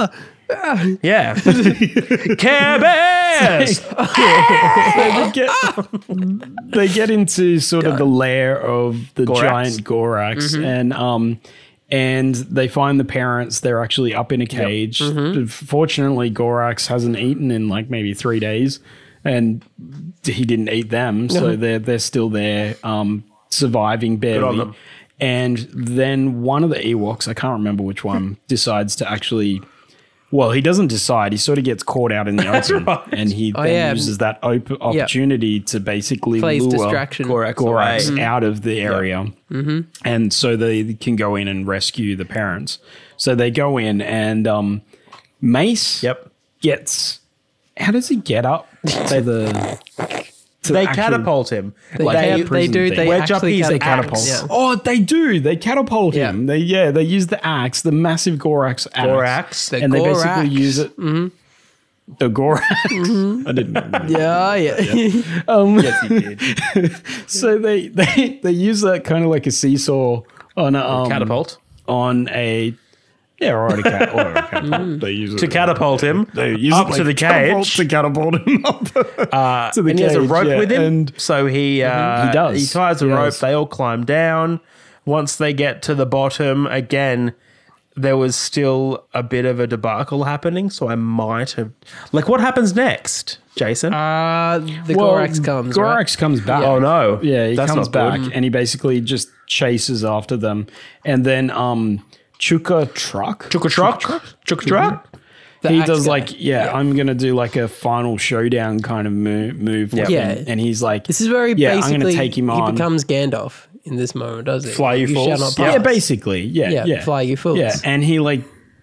[SPEAKER 2] Yeah. Care Bears!
[SPEAKER 3] they, get, they get into sort of the lair of the
[SPEAKER 2] Gorax.
[SPEAKER 3] giant Gorax,
[SPEAKER 1] Mm-hmm.
[SPEAKER 3] and um, and they find the parents. They're actually up in a cage.
[SPEAKER 1] Mm-hmm.
[SPEAKER 3] Fortunately, Gorax hasn't eaten in like maybe three days, and he didn't eat them, so they're they're still there, um, surviving
[SPEAKER 2] on
[SPEAKER 3] barely.
[SPEAKER 2] them.
[SPEAKER 3] And then one of the Ewoks, I can't remember which one, decides to actually. Well, he doesn't decide. He sort of gets caught out in the open,
[SPEAKER 2] right.
[SPEAKER 3] and he
[SPEAKER 1] Oh,
[SPEAKER 3] then
[SPEAKER 1] yeah.
[SPEAKER 3] uses that op- opportunity to basically
[SPEAKER 1] Plays
[SPEAKER 3] lure
[SPEAKER 1] distraction.
[SPEAKER 2] Gorax
[SPEAKER 3] Gorax
[SPEAKER 2] away.
[SPEAKER 3] out of the area, mm-hmm. and so they can go in and rescue the parents. So they go in, and um, Mace
[SPEAKER 2] Yep.
[SPEAKER 3] gets. How does he get up to the? To
[SPEAKER 2] They
[SPEAKER 3] the actual-
[SPEAKER 2] catapult him.
[SPEAKER 1] They,
[SPEAKER 3] Like
[SPEAKER 1] they,
[SPEAKER 3] a
[SPEAKER 1] they
[SPEAKER 3] prison
[SPEAKER 1] do.
[SPEAKER 3] thing.
[SPEAKER 1] They
[SPEAKER 2] Wedge up
[SPEAKER 1] actually
[SPEAKER 2] his
[SPEAKER 1] catapult.
[SPEAKER 2] axe.
[SPEAKER 1] Yeah.
[SPEAKER 3] Oh, they do. They catapult
[SPEAKER 1] Yeah.
[SPEAKER 3] him. They yeah. They use the axe, the massive Gorax axe,
[SPEAKER 2] Gorax.
[SPEAKER 1] The
[SPEAKER 3] and they
[SPEAKER 1] Gorax.
[SPEAKER 3] basically use it. The Gorax. I didn't know. that.
[SPEAKER 1] Yeah, yeah.
[SPEAKER 3] Um,
[SPEAKER 2] Yes, he did.
[SPEAKER 3] so they they they use that kind of like a seesaw on a um,
[SPEAKER 2] Catapult.
[SPEAKER 3] on a yeah, or a cat or a catapult. They use it
[SPEAKER 2] To catapult him
[SPEAKER 3] They use
[SPEAKER 2] up
[SPEAKER 3] it
[SPEAKER 2] to
[SPEAKER 3] like
[SPEAKER 2] the
[SPEAKER 3] catapult
[SPEAKER 2] cage.
[SPEAKER 3] to catapult him up
[SPEAKER 2] Uh,
[SPEAKER 3] to the
[SPEAKER 2] and he has a
[SPEAKER 3] cage,
[SPEAKER 2] rope
[SPEAKER 3] yeah,
[SPEAKER 2] with him.
[SPEAKER 3] and-
[SPEAKER 2] so he uh,
[SPEAKER 3] He does.
[SPEAKER 2] He ties a
[SPEAKER 3] He
[SPEAKER 2] rope.
[SPEAKER 3] does.
[SPEAKER 2] They all climb down. Once they get to the bottom, again, there was still a bit of a debacle happening. So I might have like, what happens next, Jason?
[SPEAKER 1] Uh, the
[SPEAKER 3] Well,
[SPEAKER 1] Gorax comes.
[SPEAKER 3] Gorax
[SPEAKER 1] right?
[SPEAKER 3] comes back.
[SPEAKER 2] oh no!
[SPEAKER 3] Yeah, he
[SPEAKER 2] That's
[SPEAKER 3] comes
[SPEAKER 2] not
[SPEAKER 3] back
[SPEAKER 2] good.
[SPEAKER 3] and he basically just chases after them, and then um, Chuka Truck.
[SPEAKER 2] Chuck a truck, chuck a truck.
[SPEAKER 1] The
[SPEAKER 3] he
[SPEAKER 1] axe
[SPEAKER 3] does
[SPEAKER 1] guy.
[SPEAKER 3] like yeah, I'm gonna do like a final showdown kind of move, move with
[SPEAKER 1] Yeah.
[SPEAKER 3] him. And he's like,
[SPEAKER 1] This is where he
[SPEAKER 3] yeah, I'm
[SPEAKER 1] basically
[SPEAKER 3] gonna take him
[SPEAKER 1] he
[SPEAKER 3] on.
[SPEAKER 1] becomes Gandalf in this moment, does he?
[SPEAKER 2] Fly, you
[SPEAKER 1] shall
[SPEAKER 2] fools.
[SPEAKER 1] not
[SPEAKER 2] Yeah,
[SPEAKER 3] yeah,
[SPEAKER 1] pass.
[SPEAKER 3] basically, yeah,
[SPEAKER 1] Yeah,
[SPEAKER 3] yeah,
[SPEAKER 1] fly, you fools.
[SPEAKER 3] Yeah, and he like.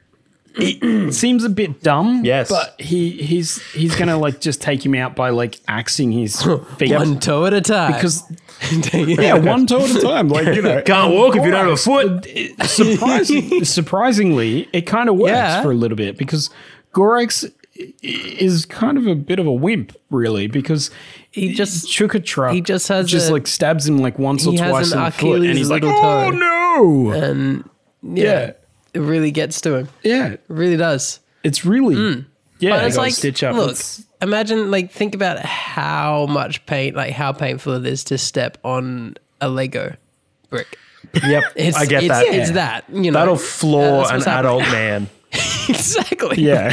[SPEAKER 3] It seems a bit dumb,
[SPEAKER 2] Yes.
[SPEAKER 3] but he he's he's gonna like just take him out by like axing his feet
[SPEAKER 1] One toe at a time.
[SPEAKER 3] because yeah, one toe at a time. Like you know,
[SPEAKER 2] Can't walk if you don't have a foot.
[SPEAKER 3] Surprising, surprisingly, it kind of works
[SPEAKER 1] Yeah.
[SPEAKER 3] for a little bit because Gorax i- is kind of a bit of a wimp, really, because
[SPEAKER 1] he just
[SPEAKER 3] Chuka Truck
[SPEAKER 1] he just has
[SPEAKER 3] just
[SPEAKER 1] a-
[SPEAKER 3] like stabs him like once or
[SPEAKER 1] he has
[SPEAKER 3] twice
[SPEAKER 1] an
[SPEAKER 3] in the foot, and
[SPEAKER 1] Achilles
[SPEAKER 3] he's like,
[SPEAKER 1] little
[SPEAKER 3] "Oh
[SPEAKER 1] toe."
[SPEAKER 3] no!"
[SPEAKER 1] and yeah,
[SPEAKER 3] yeah,
[SPEAKER 1] it really gets to him.
[SPEAKER 3] yeah,
[SPEAKER 1] It really does.
[SPEAKER 3] it's really yeah.
[SPEAKER 1] But it's
[SPEAKER 2] gotta
[SPEAKER 1] like,
[SPEAKER 2] stitch up.
[SPEAKER 1] look,
[SPEAKER 2] It's-
[SPEAKER 1] imagine, like, think about how much pain, like, how painful it is to step on a Lego brick.
[SPEAKER 2] Yep,
[SPEAKER 1] It's,
[SPEAKER 2] I get
[SPEAKER 1] it's,
[SPEAKER 2] that.
[SPEAKER 1] It's that, you know.
[SPEAKER 2] That'll floor
[SPEAKER 1] That's
[SPEAKER 2] an
[SPEAKER 1] what's happening.
[SPEAKER 2] adult man.
[SPEAKER 1] Exactly.
[SPEAKER 3] yeah,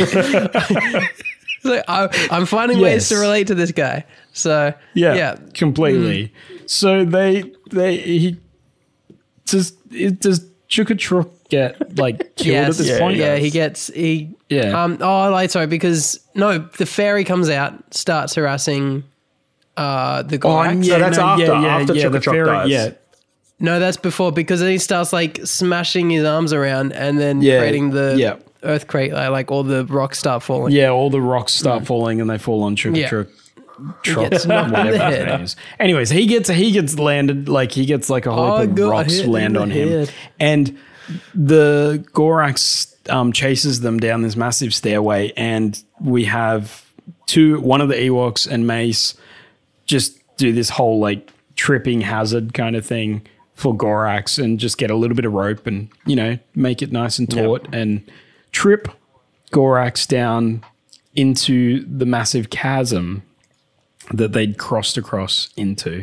[SPEAKER 1] So I, I'm finding ways
[SPEAKER 3] Yes.
[SPEAKER 1] to relate to this guy. So,
[SPEAKER 3] yeah,
[SPEAKER 1] yeah.
[SPEAKER 3] completely. So they they he does it does Chuka Truck get like killed
[SPEAKER 1] Yes,
[SPEAKER 3] at this
[SPEAKER 2] yeah,
[SPEAKER 3] point?
[SPEAKER 1] yeah, he gets he.
[SPEAKER 3] Yeah.
[SPEAKER 1] Um. Oh, like sorry, because no, the fairy comes out, starts harassing, uh, the Gorax.
[SPEAKER 2] So that's after- after
[SPEAKER 3] the
[SPEAKER 2] Chuka Truck
[SPEAKER 3] fairy-
[SPEAKER 2] dies.
[SPEAKER 3] Yeah,
[SPEAKER 1] No, that's before because then he starts like smashing his arms around and then
[SPEAKER 3] Yeah,
[SPEAKER 1] creating the
[SPEAKER 3] yeah.
[SPEAKER 1] earthquake, like, like all the rocks start falling.
[SPEAKER 3] yeah. All the rocks start falling and they fall on Chuka
[SPEAKER 1] Yeah.
[SPEAKER 3] Truck.
[SPEAKER 1] He
[SPEAKER 3] Truck,
[SPEAKER 1] gets knocked in
[SPEAKER 3] whatever
[SPEAKER 1] the
[SPEAKER 3] his
[SPEAKER 1] head.
[SPEAKER 3] name is. Anyways, he gets he gets landed like he gets like a whole
[SPEAKER 1] Oh,
[SPEAKER 3] heap of
[SPEAKER 1] got
[SPEAKER 3] rocks
[SPEAKER 1] hit in
[SPEAKER 3] land
[SPEAKER 1] the
[SPEAKER 3] on him,
[SPEAKER 1] head.
[SPEAKER 3] and the Gorax um, chases them down this massive stairway, and we have two one of the Ewoks and Mace just do this whole like tripping hazard kind of thing for Gorax and just get a little bit of rope and you know make it nice and taut and trip Gorax down into the massive chasm that they'd crossed across into.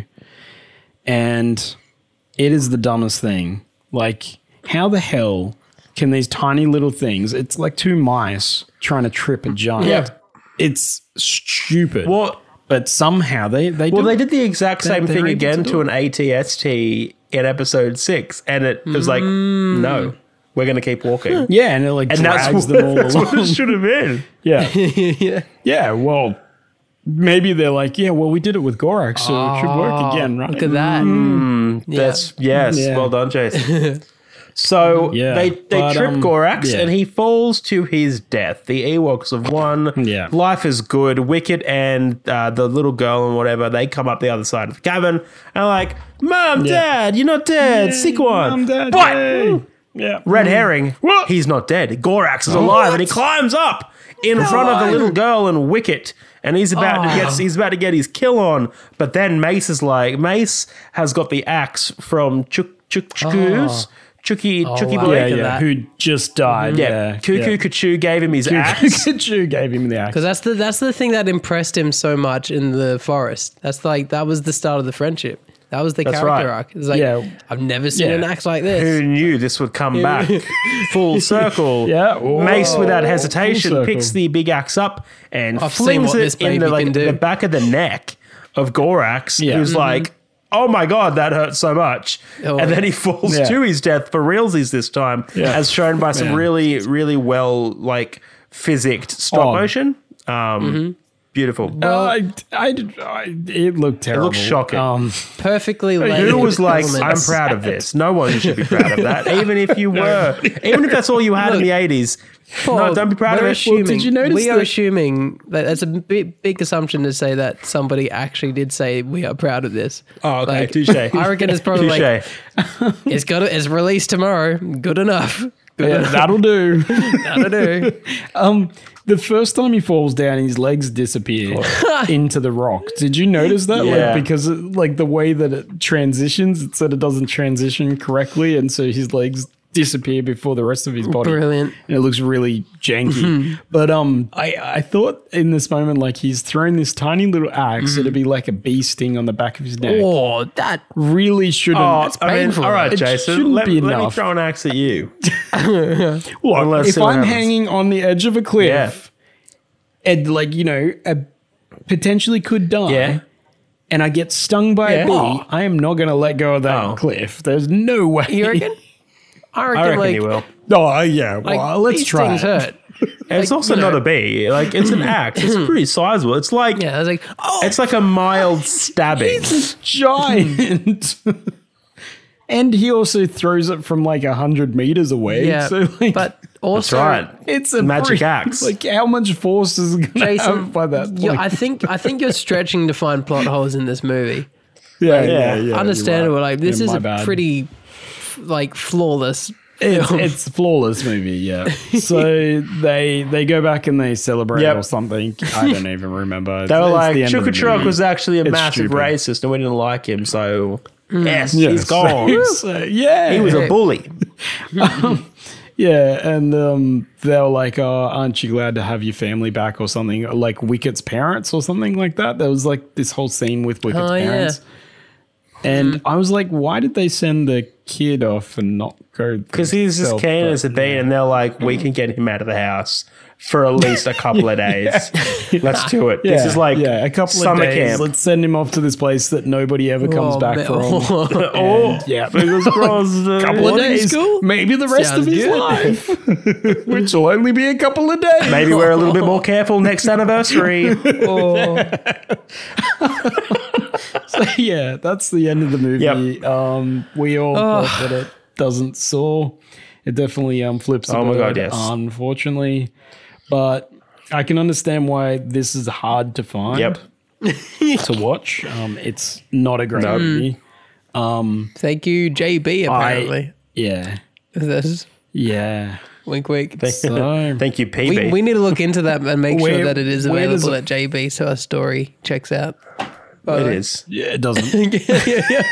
[SPEAKER 3] And it is the dumbest thing. Like, how the hell can these tiny little things, it's like two mice trying to trip a giant.
[SPEAKER 2] Yeah.
[SPEAKER 3] It's stupid.
[SPEAKER 2] Well,
[SPEAKER 3] but somehow they, they
[SPEAKER 2] well,
[SPEAKER 3] do
[SPEAKER 2] they
[SPEAKER 3] it.
[SPEAKER 2] did the exact
[SPEAKER 3] They-
[SPEAKER 2] same
[SPEAKER 3] they're
[SPEAKER 2] thing
[SPEAKER 3] able
[SPEAKER 2] again
[SPEAKER 3] to
[SPEAKER 2] to,
[SPEAKER 3] do
[SPEAKER 2] an A T S T in episode six, and it was like, no, we're going to keep walking.
[SPEAKER 3] Yeah, and it like
[SPEAKER 2] And
[SPEAKER 3] drags
[SPEAKER 2] that's,
[SPEAKER 3] them all
[SPEAKER 2] what, that's what
[SPEAKER 3] along.
[SPEAKER 2] it should have been.
[SPEAKER 3] Yeah.
[SPEAKER 1] yeah.
[SPEAKER 3] Yeah, well, maybe they're like, yeah, well, we did it with Gorax, so it should work again, right?
[SPEAKER 1] Look at that. Yeah.
[SPEAKER 2] That's yes,
[SPEAKER 3] Yeah.
[SPEAKER 2] well done, Jason. So
[SPEAKER 3] Yeah,
[SPEAKER 2] they they
[SPEAKER 3] but,
[SPEAKER 2] trip
[SPEAKER 3] um,
[SPEAKER 2] Gorax
[SPEAKER 3] yeah.
[SPEAKER 2] and he falls to his death. The Ewoks have won.
[SPEAKER 3] Yeah.
[SPEAKER 2] Life is good. Wicket and uh, the little girl and whatever, they come up the other side of the cabin and are like, Mom,
[SPEAKER 3] Yeah.
[SPEAKER 2] Dad, you're not dead. Sick one.
[SPEAKER 3] Mom, Dad,
[SPEAKER 2] but
[SPEAKER 3] yay. Yeah.
[SPEAKER 2] red herring,
[SPEAKER 3] What?
[SPEAKER 2] he's not dead. Gorax is alive and he climbs up in front of the little girl and Wicket. And he's about to get he's about to get his kill on, but then Mace is like Mace has got the axe from Chuk Chuk Chuku's Chucky,
[SPEAKER 1] Oh,
[SPEAKER 2] Chucky
[SPEAKER 1] wow.
[SPEAKER 2] boy.
[SPEAKER 3] yeah,
[SPEAKER 1] at
[SPEAKER 3] yeah,
[SPEAKER 1] that.
[SPEAKER 3] who just died.
[SPEAKER 2] Yeah,
[SPEAKER 3] Yeah,
[SPEAKER 2] Cuckoo
[SPEAKER 3] yeah.
[SPEAKER 2] Kachu gave him his axe.
[SPEAKER 3] Kachu gave him the axe.
[SPEAKER 1] Because that's the that's the thing that impressed him so much in the forest. That's like that was the start of the friendship. That was the
[SPEAKER 2] That's
[SPEAKER 1] character
[SPEAKER 2] right.
[SPEAKER 1] arc. It's like
[SPEAKER 3] Yeah.
[SPEAKER 1] I've never seen
[SPEAKER 3] Yeah.
[SPEAKER 1] an axe like
[SPEAKER 2] Who
[SPEAKER 1] this.
[SPEAKER 2] knew this would come back full circle?
[SPEAKER 3] Yeah.
[SPEAKER 2] Mace,
[SPEAKER 3] Whoa.
[SPEAKER 2] without
[SPEAKER 3] Full
[SPEAKER 2] hesitation,
[SPEAKER 3] circle.
[SPEAKER 2] picks the big axe up and
[SPEAKER 1] I've seen
[SPEAKER 2] flings
[SPEAKER 1] what this
[SPEAKER 2] it in
[SPEAKER 1] baby
[SPEAKER 2] the, like,
[SPEAKER 1] can do.
[SPEAKER 2] the back of the neck of Gorax,
[SPEAKER 3] Yeah.
[SPEAKER 2] who's
[SPEAKER 3] Mhm.
[SPEAKER 2] like, "Oh my god, that hurts so much!"
[SPEAKER 1] Oh,
[SPEAKER 2] and then he falls
[SPEAKER 3] yeah.
[SPEAKER 2] to his death for realsies this time,
[SPEAKER 3] Yeah.
[SPEAKER 2] as shown by some
[SPEAKER 3] Yeah.
[SPEAKER 2] really, really well like physicked stop
[SPEAKER 3] Oh.
[SPEAKER 2] motion. Um, Beautiful.
[SPEAKER 3] Uh, I, I, I, it looked terrible.
[SPEAKER 2] looks shocking.
[SPEAKER 3] Um,
[SPEAKER 1] Perfectly laid
[SPEAKER 2] Who was like,
[SPEAKER 1] elements.
[SPEAKER 2] I'm proud of this. No one should be proud of that. Even if you were, even if that's all you had in the eighties. No,
[SPEAKER 1] Paul,
[SPEAKER 2] don't be proud of
[SPEAKER 1] we're
[SPEAKER 2] it.
[SPEAKER 1] Assuming,
[SPEAKER 3] Well, did you notice
[SPEAKER 1] we are
[SPEAKER 3] that-
[SPEAKER 1] assuming that it's a big, big assumption to say that somebody actually did say we are proud of this.
[SPEAKER 2] Oh, okay.
[SPEAKER 1] Like,
[SPEAKER 2] Touche.
[SPEAKER 1] I reckon it's probably like
[SPEAKER 2] Touche.
[SPEAKER 1] it's got it's released tomorrow. Good enough. Good
[SPEAKER 3] yeah,
[SPEAKER 1] enough.
[SPEAKER 3] that'll do.
[SPEAKER 1] That'll do.
[SPEAKER 3] Um, the first time he falls down, his legs disappear into the rock. Did you notice that?
[SPEAKER 2] Yeah.
[SPEAKER 3] Like, because it, like the way that it transitions, it said it doesn't transition correctly, and so his legs disappear before the rest of his body.
[SPEAKER 1] Brilliant.
[SPEAKER 3] And it looks really janky. But um, I I thought in this moment, like he's thrown this tiny little axe, it'd be like a bee sting on the back of his neck.
[SPEAKER 1] Oh, that
[SPEAKER 3] Really shouldn't.
[SPEAKER 2] Oh,
[SPEAKER 3] it's
[SPEAKER 2] I mean,
[SPEAKER 1] painful.
[SPEAKER 2] all right,
[SPEAKER 3] It
[SPEAKER 2] Jason.
[SPEAKER 3] shouldn't
[SPEAKER 2] Let,
[SPEAKER 3] be
[SPEAKER 2] let me
[SPEAKER 3] enough.
[SPEAKER 2] throw an axe at you.
[SPEAKER 3] Look,
[SPEAKER 2] Let's
[SPEAKER 3] if
[SPEAKER 2] see what
[SPEAKER 3] I'm
[SPEAKER 2] happens.
[SPEAKER 3] hanging on the edge of a cliff,
[SPEAKER 2] Yeah.
[SPEAKER 3] and like you know, a, potentially could die,
[SPEAKER 2] Yeah.
[SPEAKER 3] and I get stung by
[SPEAKER 2] Yeah.
[SPEAKER 3] a bee,
[SPEAKER 2] Oh.
[SPEAKER 3] I am not going to let go of that
[SPEAKER 2] Oh.
[SPEAKER 3] cliff. There's no way.
[SPEAKER 1] you reckon? I reckon,
[SPEAKER 2] I reckon
[SPEAKER 1] like,
[SPEAKER 2] he will.
[SPEAKER 3] Oh yeah,
[SPEAKER 1] like
[SPEAKER 3] well, let's
[SPEAKER 1] these
[SPEAKER 3] try.
[SPEAKER 1] things
[SPEAKER 3] it.
[SPEAKER 1] hurt.
[SPEAKER 2] And it's
[SPEAKER 1] Like,
[SPEAKER 2] also
[SPEAKER 1] you
[SPEAKER 2] not
[SPEAKER 1] know.
[SPEAKER 2] a bee. Like, it's an axe. It's pretty sizable. It's like,
[SPEAKER 1] Yeah, I was like, oh,
[SPEAKER 2] it's like a mild stabbing.
[SPEAKER 3] Giant. And he also throws it from like a hundred meters away.
[SPEAKER 1] yeah.
[SPEAKER 3] so like,
[SPEAKER 1] but also,
[SPEAKER 2] right.
[SPEAKER 3] it's a
[SPEAKER 2] Magic
[SPEAKER 3] pretty-
[SPEAKER 2] axe.
[SPEAKER 3] Like how much force is it going to
[SPEAKER 1] Jason,
[SPEAKER 3] have by that point?
[SPEAKER 1] yeah, I think I think you're stretching to find plot holes in this movie.
[SPEAKER 3] yeah,
[SPEAKER 2] yeah,
[SPEAKER 3] yeah, yeah,
[SPEAKER 1] Understandable.
[SPEAKER 3] you're right.
[SPEAKER 1] Like this
[SPEAKER 3] Yeah,
[SPEAKER 1] is
[SPEAKER 3] my
[SPEAKER 1] a
[SPEAKER 3] bad.
[SPEAKER 1] pretty f- like flawless.
[SPEAKER 3] It's,
[SPEAKER 1] film.
[SPEAKER 3] it's a flawless movie, yeah. So they they go back and they celebrate
[SPEAKER 2] Yep.
[SPEAKER 3] or something. I don't even remember.
[SPEAKER 2] They were
[SPEAKER 3] It's
[SPEAKER 2] like,
[SPEAKER 3] the end of the
[SPEAKER 2] Chukatruck
[SPEAKER 3] movie.
[SPEAKER 2] was actually a
[SPEAKER 3] It's
[SPEAKER 2] massive
[SPEAKER 3] stupid.
[SPEAKER 2] racist and we didn't like him, so yes,
[SPEAKER 3] Yeah,
[SPEAKER 2] he's
[SPEAKER 3] so-
[SPEAKER 2] gone.
[SPEAKER 3] so, yeah,
[SPEAKER 2] He was a bully.
[SPEAKER 3] yeah, and um, they were like, "Oh, aren't you glad to have your family back?" or something like Wicket's parents or something like that. There was like this whole scene with Wicket's
[SPEAKER 1] Oh, yeah.
[SPEAKER 3] parents, and I was like, "Why did they send the kid off and not go?"
[SPEAKER 2] Because he's just
[SPEAKER 3] themselves?
[SPEAKER 2] keen
[SPEAKER 3] But-
[SPEAKER 2] as a bean, and they're like, we can get him out of the house for at least a couple of days. Let's do it. This
[SPEAKER 3] Yeah,
[SPEAKER 2] is like
[SPEAKER 3] yeah, a couple
[SPEAKER 2] summer
[SPEAKER 3] of days.
[SPEAKER 2] camp.
[SPEAKER 3] Let's send him off to this place that nobody ever comes
[SPEAKER 1] Oh,
[SPEAKER 3] back
[SPEAKER 1] man.
[SPEAKER 3] from.
[SPEAKER 2] Oh,
[SPEAKER 3] Yeah,
[SPEAKER 2] fingers crossed. uh,
[SPEAKER 3] couple of
[SPEAKER 1] Holiday
[SPEAKER 3] days,
[SPEAKER 1] school?
[SPEAKER 3] maybe the rest
[SPEAKER 1] Sounds
[SPEAKER 3] of his
[SPEAKER 1] good.
[SPEAKER 3] life, which will only be a couple of days.
[SPEAKER 2] Maybe we're a little bit more careful next anniversary.
[SPEAKER 1] Oh,
[SPEAKER 3] So, yeah, that's the end of the movie.
[SPEAKER 2] Yep.
[SPEAKER 3] Um, we all thought that it doesn't saw. It definitely um flips. a
[SPEAKER 2] Oh my
[SPEAKER 3] bird,
[SPEAKER 2] God, yes.
[SPEAKER 3] Unfortunately, but I can understand why this is hard to find.
[SPEAKER 2] Yep.
[SPEAKER 3] To watch. Um, it's not a great
[SPEAKER 2] No.
[SPEAKER 3] movie.
[SPEAKER 1] thank you, J B. Apparently,
[SPEAKER 3] I, yeah,
[SPEAKER 1] this
[SPEAKER 3] yeah.
[SPEAKER 1] wink, wink.
[SPEAKER 3] So
[SPEAKER 2] Thank you, P B.
[SPEAKER 1] We, we need to look into that and make sure
[SPEAKER 3] Where-
[SPEAKER 1] that it is
[SPEAKER 3] where does
[SPEAKER 1] available
[SPEAKER 3] it-
[SPEAKER 1] at J B, so our story checks out.
[SPEAKER 2] it is.
[SPEAKER 3] yeah, it doesn't.
[SPEAKER 1] yeah, yeah.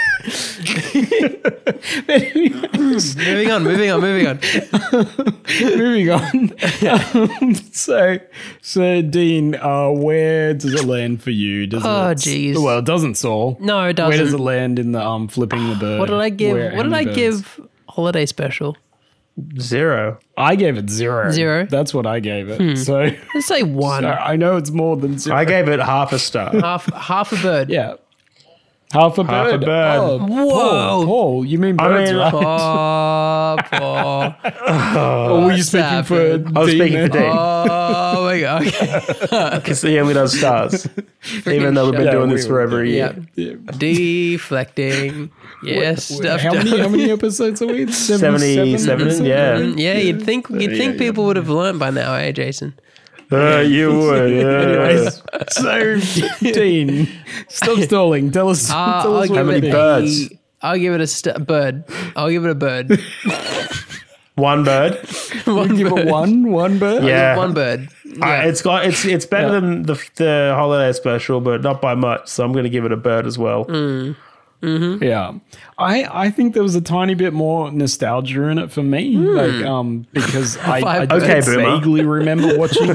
[SPEAKER 1] moving on, moving on, moving on.
[SPEAKER 3] Moving on. Um, so, so Dean, uh, where does it land for you? Does
[SPEAKER 1] Oh,
[SPEAKER 3] it,
[SPEAKER 1] jeez.
[SPEAKER 3] Well, it doesn't, Saul.
[SPEAKER 1] No, it
[SPEAKER 3] Where does
[SPEAKER 1] doesn't.
[SPEAKER 3] it land in the um flipping the bird?
[SPEAKER 1] What did I give?
[SPEAKER 3] Where-
[SPEAKER 1] what
[SPEAKER 3] how
[SPEAKER 1] did I
[SPEAKER 3] many birds?
[SPEAKER 1] give? Holiday special.
[SPEAKER 2] Zero.
[SPEAKER 3] I gave it zero.
[SPEAKER 1] Zero?
[SPEAKER 3] That's what I gave it. So,
[SPEAKER 1] Let's say one.
[SPEAKER 3] so I know it's more than zero.
[SPEAKER 2] I gave it half a star.
[SPEAKER 1] half half a bird.
[SPEAKER 3] yeah. Half a
[SPEAKER 2] Half a
[SPEAKER 3] bird.
[SPEAKER 2] bird.
[SPEAKER 3] Oh,
[SPEAKER 1] Whoa.
[SPEAKER 3] Paul, Paul, you mean
[SPEAKER 2] I
[SPEAKER 3] birds,
[SPEAKER 2] mean,
[SPEAKER 3] right?
[SPEAKER 1] Oh, Paul.
[SPEAKER 3] or were you
[SPEAKER 1] what's
[SPEAKER 3] speaking for
[SPEAKER 1] happened?
[SPEAKER 2] I was
[SPEAKER 3] Dean
[SPEAKER 2] speaking for
[SPEAKER 3] there?
[SPEAKER 2] Dean.
[SPEAKER 1] Oh my god. Okay.
[SPEAKER 2] Because he only does stars. Even though we've been
[SPEAKER 1] shut
[SPEAKER 2] doing
[SPEAKER 3] up.
[SPEAKER 2] this for over a
[SPEAKER 1] Yeah.
[SPEAKER 2] year.
[SPEAKER 1] Deflecting. Yes. stuff
[SPEAKER 3] How
[SPEAKER 1] done.
[SPEAKER 3] many, how many episodes are we?
[SPEAKER 2] seventy-seven, yeah.
[SPEAKER 1] Yeah, you'd think you'd
[SPEAKER 3] Yeah,
[SPEAKER 1] think
[SPEAKER 3] yeah.
[SPEAKER 1] people would have learned by now, eh, Jason?
[SPEAKER 2] Uh, you would, yeah.
[SPEAKER 3] Anyways, so Dean, stop stalling. Tell us,
[SPEAKER 1] Uh,
[SPEAKER 3] tell
[SPEAKER 1] I'll
[SPEAKER 3] us
[SPEAKER 1] give
[SPEAKER 3] what
[SPEAKER 2] many
[SPEAKER 1] it
[SPEAKER 3] you think.
[SPEAKER 2] birds?
[SPEAKER 1] A, I'll give it a st- bird. I'll give it a bird.
[SPEAKER 2] One bird.
[SPEAKER 1] one
[SPEAKER 3] Give it
[SPEAKER 1] bird.
[SPEAKER 3] one, one bird.
[SPEAKER 2] Yeah.
[SPEAKER 1] One bird.
[SPEAKER 2] Uh,
[SPEAKER 1] Yeah.
[SPEAKER 2] it's got it's it's better
[SPEAKER 3] Yeah.
[SPEAKER 2] than the the holiday special, but not by much. So I'm going to give it a bird as well.
[SPEAKER 3] Mm-hmm. Yeah. I, I think there was a tiny bit more nostalgia in it for me. Mm. Like, um, because I, I
[SPEAKER 2] okay,
[SPEAKER 3] vaguely remember watching.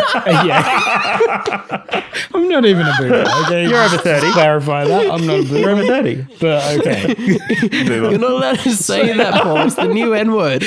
[SPEAKER 3] Yeah. I'm not even a boomer. Okay.
[SPEAKER 2] You're over thirty.
[SPEAKER 3] Clarify that. I'm not a boomer.
[SPEAKER 2] You're over thirty.
[SPEAKER 3] But okay.
[SPEAKER 1] You're not allowed to say that, Paul. It's the new N word.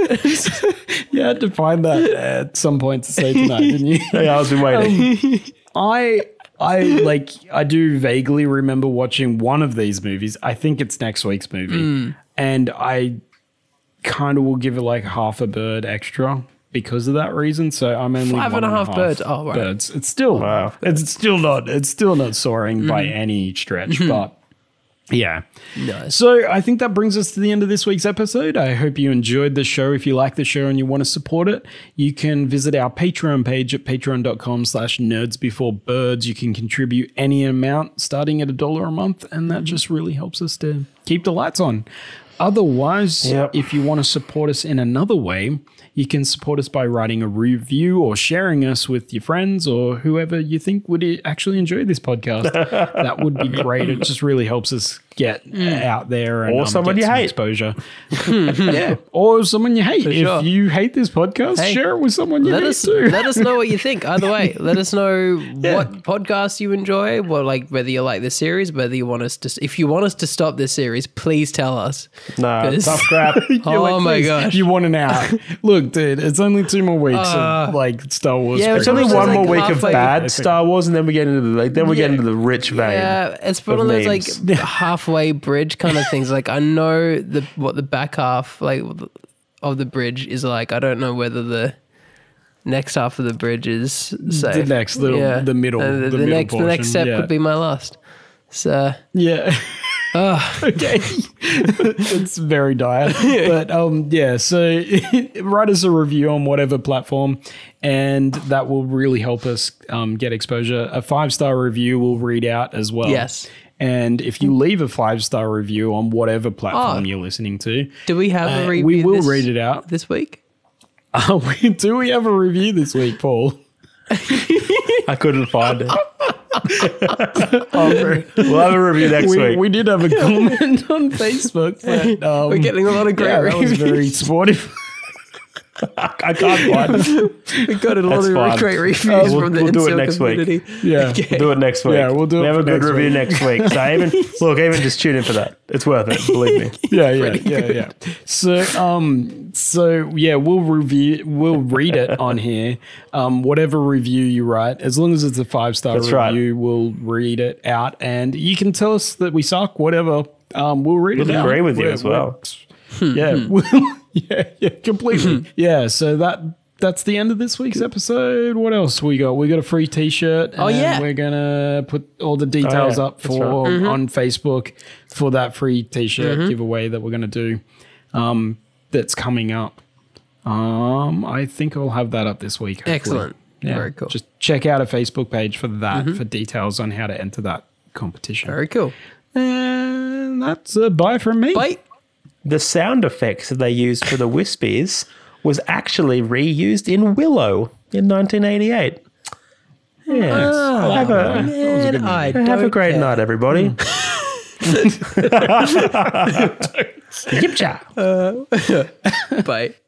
[SPEAKER 3] You had to find that at some point to say tonight, didn't you?
[SPEAKER 2] Yeah, I was been waiting.
[SPEAKER 3] Um, I I like I do vaguely remember watching one of these movies. I think it's next week's movie. Mm. And I kind of will give it like half a bird extra because of that reason. So I'm only
[SPEAKER 1] five
[SPEAKER 3] one
[SPEAKER 1] and a half,
[SPEAKER 3] half
[SPEAKER 1] birds. Oh, right.
[SPEAKER 3] birds. It's still
[SPEAKER 2] wow.
[SPEAKER 3] It's still not it's still not soaring mm. by any stretch, but yeah.
[SPEAKER 1] Nice.
[SPEAKER 3] So I think that brings us to the end of this week's episode. I hope you enjoyed the show. If you like the show and you want to support it, you can visit our Patreon page at patreon.com slash nerds before birds. You can contribute any amount starting at a dollar a month, and that just really helps us to keep the lights on. Otherwise, yep. if you want to support us in another way, you can support us by writing a review or sharing us with your friends or whoever you think would actually enjoy this podcast. That would be great. It just really helps us get mm. out there and
[SPEAKER 2] or
[SPEAKER 3] um,
[SPEAKER 2] someone
[SPEAKER 3] get
[SPEAKER 2] you
[SPEAKER 3] some
[SPEAKER 2] hate
[SPEAKER 3] exposure. Yeah, or someone you hate.
[SPEAKER 1] For
[SPEAKER 3] if
[SPEAKER 1] sure.
[SPEAKER 3] you hate this podcast,
[SPEAKER 1] hey,
[SPEAKER 3] share it with someone you
[SPEAKER 1] let
[SPEAKER 3] hate
[SPEAKER 1] us,
[SPEAKER 3] too.
[SPEAKER 1] Let us know what you think. Either way, let us know
[SPEAKER 3] yeah.
[SPEAKER 1] what podcasts you enjoy. Well, like whether you like this series, whether you want us to. If you want us to stop this series, please tell us.
[SPEAKER 2] Nah, tough crap.
[SPEAKER 1] Oh
[SPEAKER 3] like,
[SPEAKER 1] my gosh,
[SPEAKER 3] you want an out? Look, dude, it's only two more weeks uh, of like Star Wars.
[SPEAKER 2] Yeah, it's only one
[SPEAKER 1] like
[SPEAKER 2] more week of bad
[SPEAKER 3] I
[SPEAKER 2] Star Wars, and then we get into the like. Then we
[SPEAKER 3] yeah.
[SPEAKER 2] get into the rich vein.
[SPEAKER 1] Yeah, it's one of, of those like halfway bridge kind of things. Like I know the what the back half like of the bridge is like. I don't know whether the next half of the bridge is safe.
[SPEAKER 3] The next little,
[SPEAKER 1] yeah.
[SPEAKER 3] the middle,
[SPEAKER 1] uh, the,
[SPEAKER 3] the,
[SPEAKER 1] the
[SPEAKER 3] middle
[SPEAKER 1] next,
[SPEAKER 3] portion.
[SPEAKER 1] the next step
[SPEAKER 3] yeah.
[SPEAKER 1] could be my last. So
[SPEAKER 3] yeah.
[SPEAKER 1] Oh.
[SPEAKER 3] Okay. It's very dire. But um yeah, so write us a review on whatever platform and that will really help us um, get exposure. A five-star review we'll read out as well.
[SPEAKER 1] Yes.
[SPEAKER 3] And if you leave a five-star review on whatever platform
[SPEAKER 1] oh.
[SPEAKER 3] you're listening to,
[SPEAKER 1] do we have
[SPEAKER 3] uh,
[SPEAKER 1] a review?
[SPEAKER 3] We will
[SPEAKER 1] this,
[SPEAKER 3] read it out
[SPEAKER 1] this week.
[SPEAKER 3] Uh, we, do we have a review this week, Paul?
[SPEAKER 2] I couldn't find it. oh, we'll have a review next
[SPEAKER 3] we,
[SPEAKER 2] week.
[SPEAKER 3] We did have a comment on Facebook. But, um,
[SPEAKER 1] we're getting a lot of great
[SPEAKER 3] yeah,
[SPEAKER 1] reviews.
[SPEAKER 3] That was very supportive.
[SPEAKER 2] I can't find it.
[SPEAKER 1] We got a lot
[SPEAKER 2] That's
[SPEAKER 1] of
[SPEAKER 2] fine.
[SPEAKER 1] great reviews
[SPEAKER 2] uh, we'll,
[SPEAKER 1] from the
[SPEAKER 2] we'll do it
[SPEAKER 1] Incel
[SPEAKER 2] next
[SPEAKER 1] community.
[SPEAKER 2] week.
[SPEAKER 3] Yeah,
[SPEAKER 2] okay. We'll do it next week.
[SPEAKER 3] Yeah, we'll do it.
[SPEAKER 2] We have
[SPEAKER 3] for
[SPEAKER 2] a good
[SPEAKER 3] next
[SPEAKER 2] review
[SPEAKER 3] week.
[SPEAKER 2] next week. So even look, even just tune in for that. It's worth it. Believe me.
[SPEAKER 3] Yeah, yeah, yeah, yeah. So, um, so yeah, we'll review, we'll read it on here. Um, whatever review you write, as long as it's a five star review,
[SPEAKER 2] right.
[SPEAKER 3] we'll read it out, and you can tell us that we suck. Whatever, um, we'll read
[SPEAKER 2] we'll
[SPEAKER 3] it out.
[SPEAKER 2] We'll agree with you
[SPEAKER 3] we're,
[SPEAKER 2] as well.
[SPEAKER 3] Yeah, yeah, yeah, completely. Yeah, so that. That's the end of this week's episode. What else we got? We got a free T-shirt.
[SPEAKER 1] Oh, yeah.
[SPEAKER 3] We're gonna put all the details
[SPEAKER 2] oh, yeah.
[SPEAKER 3] up for
[SPEAKER 2] right.
[SPEAKER 1] mm-hmm.
[SPEAKER 3] on Facebook for that free T-shirt
[SPEAKER 1] mm-hmm.
[SPEAKER 3] giveaway that we're gonna do. Um, that's coming up. Um, I think I'll have that up this week. Hopefully.
[SPEAKER 1] Excellent.
[SPEAKER 3] Yeah.
[SPEAKER 1] Very cool.
[SPEAKER 3] Just check out a Facebook page for that
[SPEAKER 1] Mm-hmm.
[SPEAKER 3] for details on how to enter that competition.
[SPEAKER 1] Very cool.
[SPEAKER 3] And that's a bye from me.
[SPEAKER 1] Bye.
[SPEAKER 2] The sound effects that they used for the Wispies was actually reused in Willow in nineteen eighty-eight. Yeah.
[SPEAKER 1] Oh,
[SPEAKER 2] have a,
[SPEAKER 1] man, I
[SPEAKER 2] have a
[SPEAKER 1] don't
[SPEAKER 2] great
[SPEAKER 1] care.
[SPEAKER 2] night, everybody. Yipcha.
[SPEAKER 1] Bye.